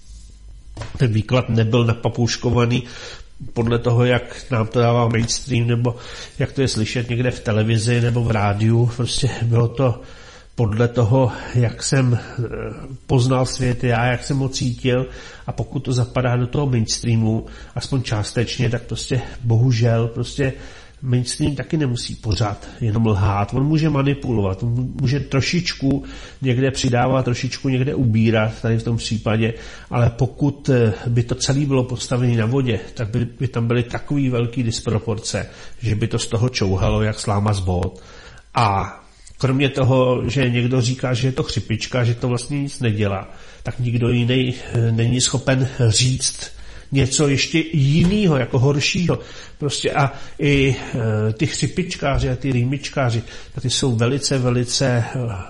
ten výklad nebyl napapouškovaný podle toho, jak nám to dává mainstream, nebo jak to je slyšet někde v televizi nebo v rádiu. Prostě bylo to podle toho, jak jsem poznal svět já, jak jsem ho cítil a pokud to zapadá do toho mainstreamu, aspoň částečně, tak prostě bohužel prostě mainstream taky nemusí pořád jenom lhát. On může manipulovat, on může trošičku někde přidávat, trošičku někde ubírat, tady v tom případě, ale pokud by to celé bylo postavené na vodě, tak by, by tam byly takový velký disproporce, že by to z toho čouhalo jak sláma z bot. A kromě toho, že někdo říká, že je to chřipička, že to vlastně nic nedělá, tak nikdo jiný není schopen říct něco ještě jinýho, jako horšího. Prostě a i e, ty chřipičkáři a ty rýmičkáři, ty jsou velice, velice e,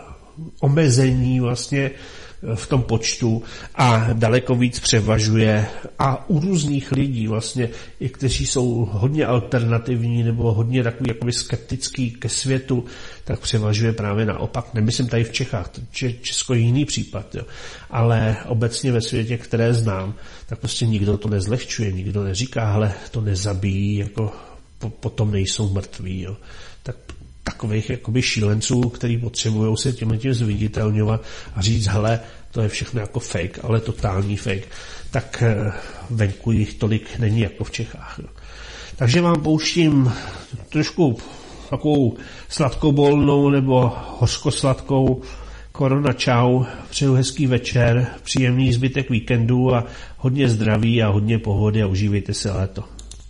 omezení vlastně v tom počtu a daleko víc převažuje a u různých lidí vlastně, i kteří jsou hodně alternativní nebo hodně takový jakoby skeptický ke světu, tak převažuje právě naopak. Nemyslím tady v Čechách, Česko je jiný případ, jo. Ale obecně ve světě, které znám, tak prostě nikdo to nezlehčuje, nikdo neříká, hele, to nezabíjí, jako po, potom nejsou mrtví, jo. Tak takových jakoby šílenců, který potřebují se tím tím zviditelňovat a říct, hele, to je všechno jako fake, ale totální fake, tak venku jich tolik není jako v Čechách. Takže vám pouštím trošku takovou sladkobolnou nebo hořkosladkou Korona čau, přeju hezký večer, příjemný zbytek víkendu a hodně zdraví a hodně pohody a užívejte se léto.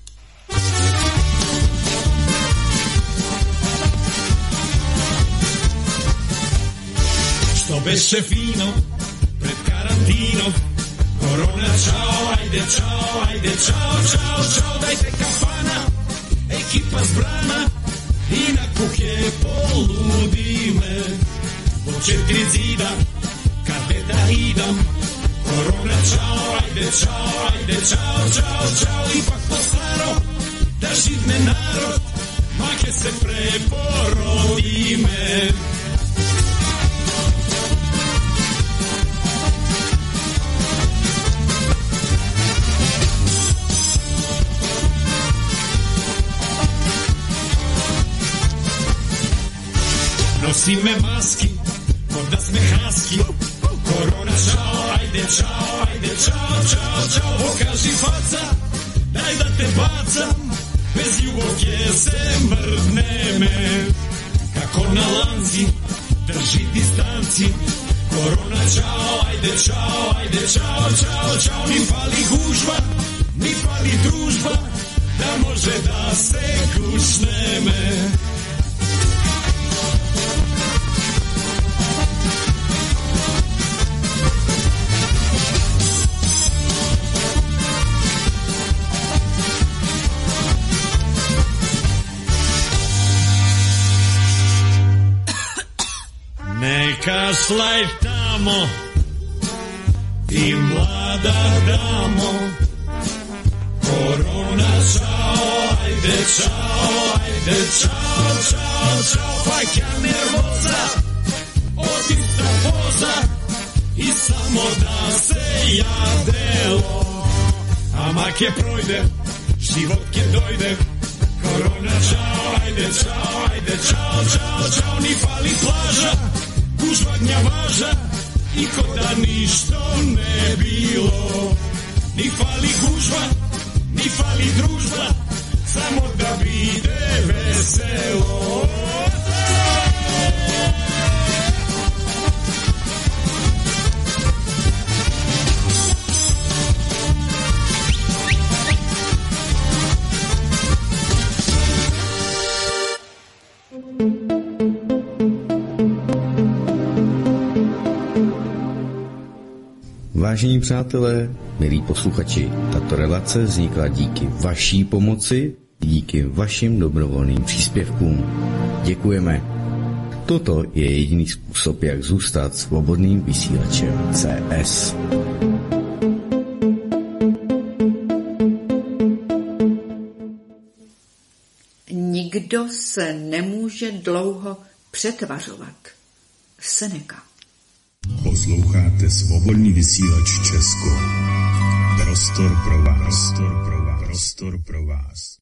Sto беше fino pred karantínou. Korona čau, ajde čau, ajde čau, čau, čau, dajte kafana, ekipa zbrana i na kuche poludíme. Po četiri zida, kadeta idam. Korona čau, ajde čau, ajde čau, čau, čau, ipak po staro, da živne narod, make se preporodíme. Nosíme masky, kod da sme hásky. Korona čau, ajde čau, ajde čau, čau, čau. Pokaži faca, daj da te bacam, bez ljubovke se mrdneme. Kako na lanci, drži distanci. Korona čau, ajde čau, ajde čau, čau, čau. Ni fali gužva, ni fali družba, da može da se kušneme. Ne kašlaj tamo, ti mlada damo. Korona čao, ajde čao, ajde čao, čao, čao. Fajka nervoza, odi strafoza i samo da se jadelo. A mak je projde, život keď dojde. Korona, čau, ajde, čau, ajde, čau, čau, čau, ni fali plaža, gužva gnjavaža, i ko da ništo ne bilo. Ni fali gužva, ni fali družba, samo da vide veselo. Vážení přátelé, milí posluchači, tato relace vznikla díky vaší pomoci, díky vašim dobrovolným příspěvkům. Děkujeme. Toto je jediný způsob, jak zůstat svobodným vysílačem C S. Nikdo se nemůže dlouho přetvařovat. Seneca. Posloucháte Svobodný vysílač Česko. Prostor pro vás. Prostor pro vás. Prostor pro vás.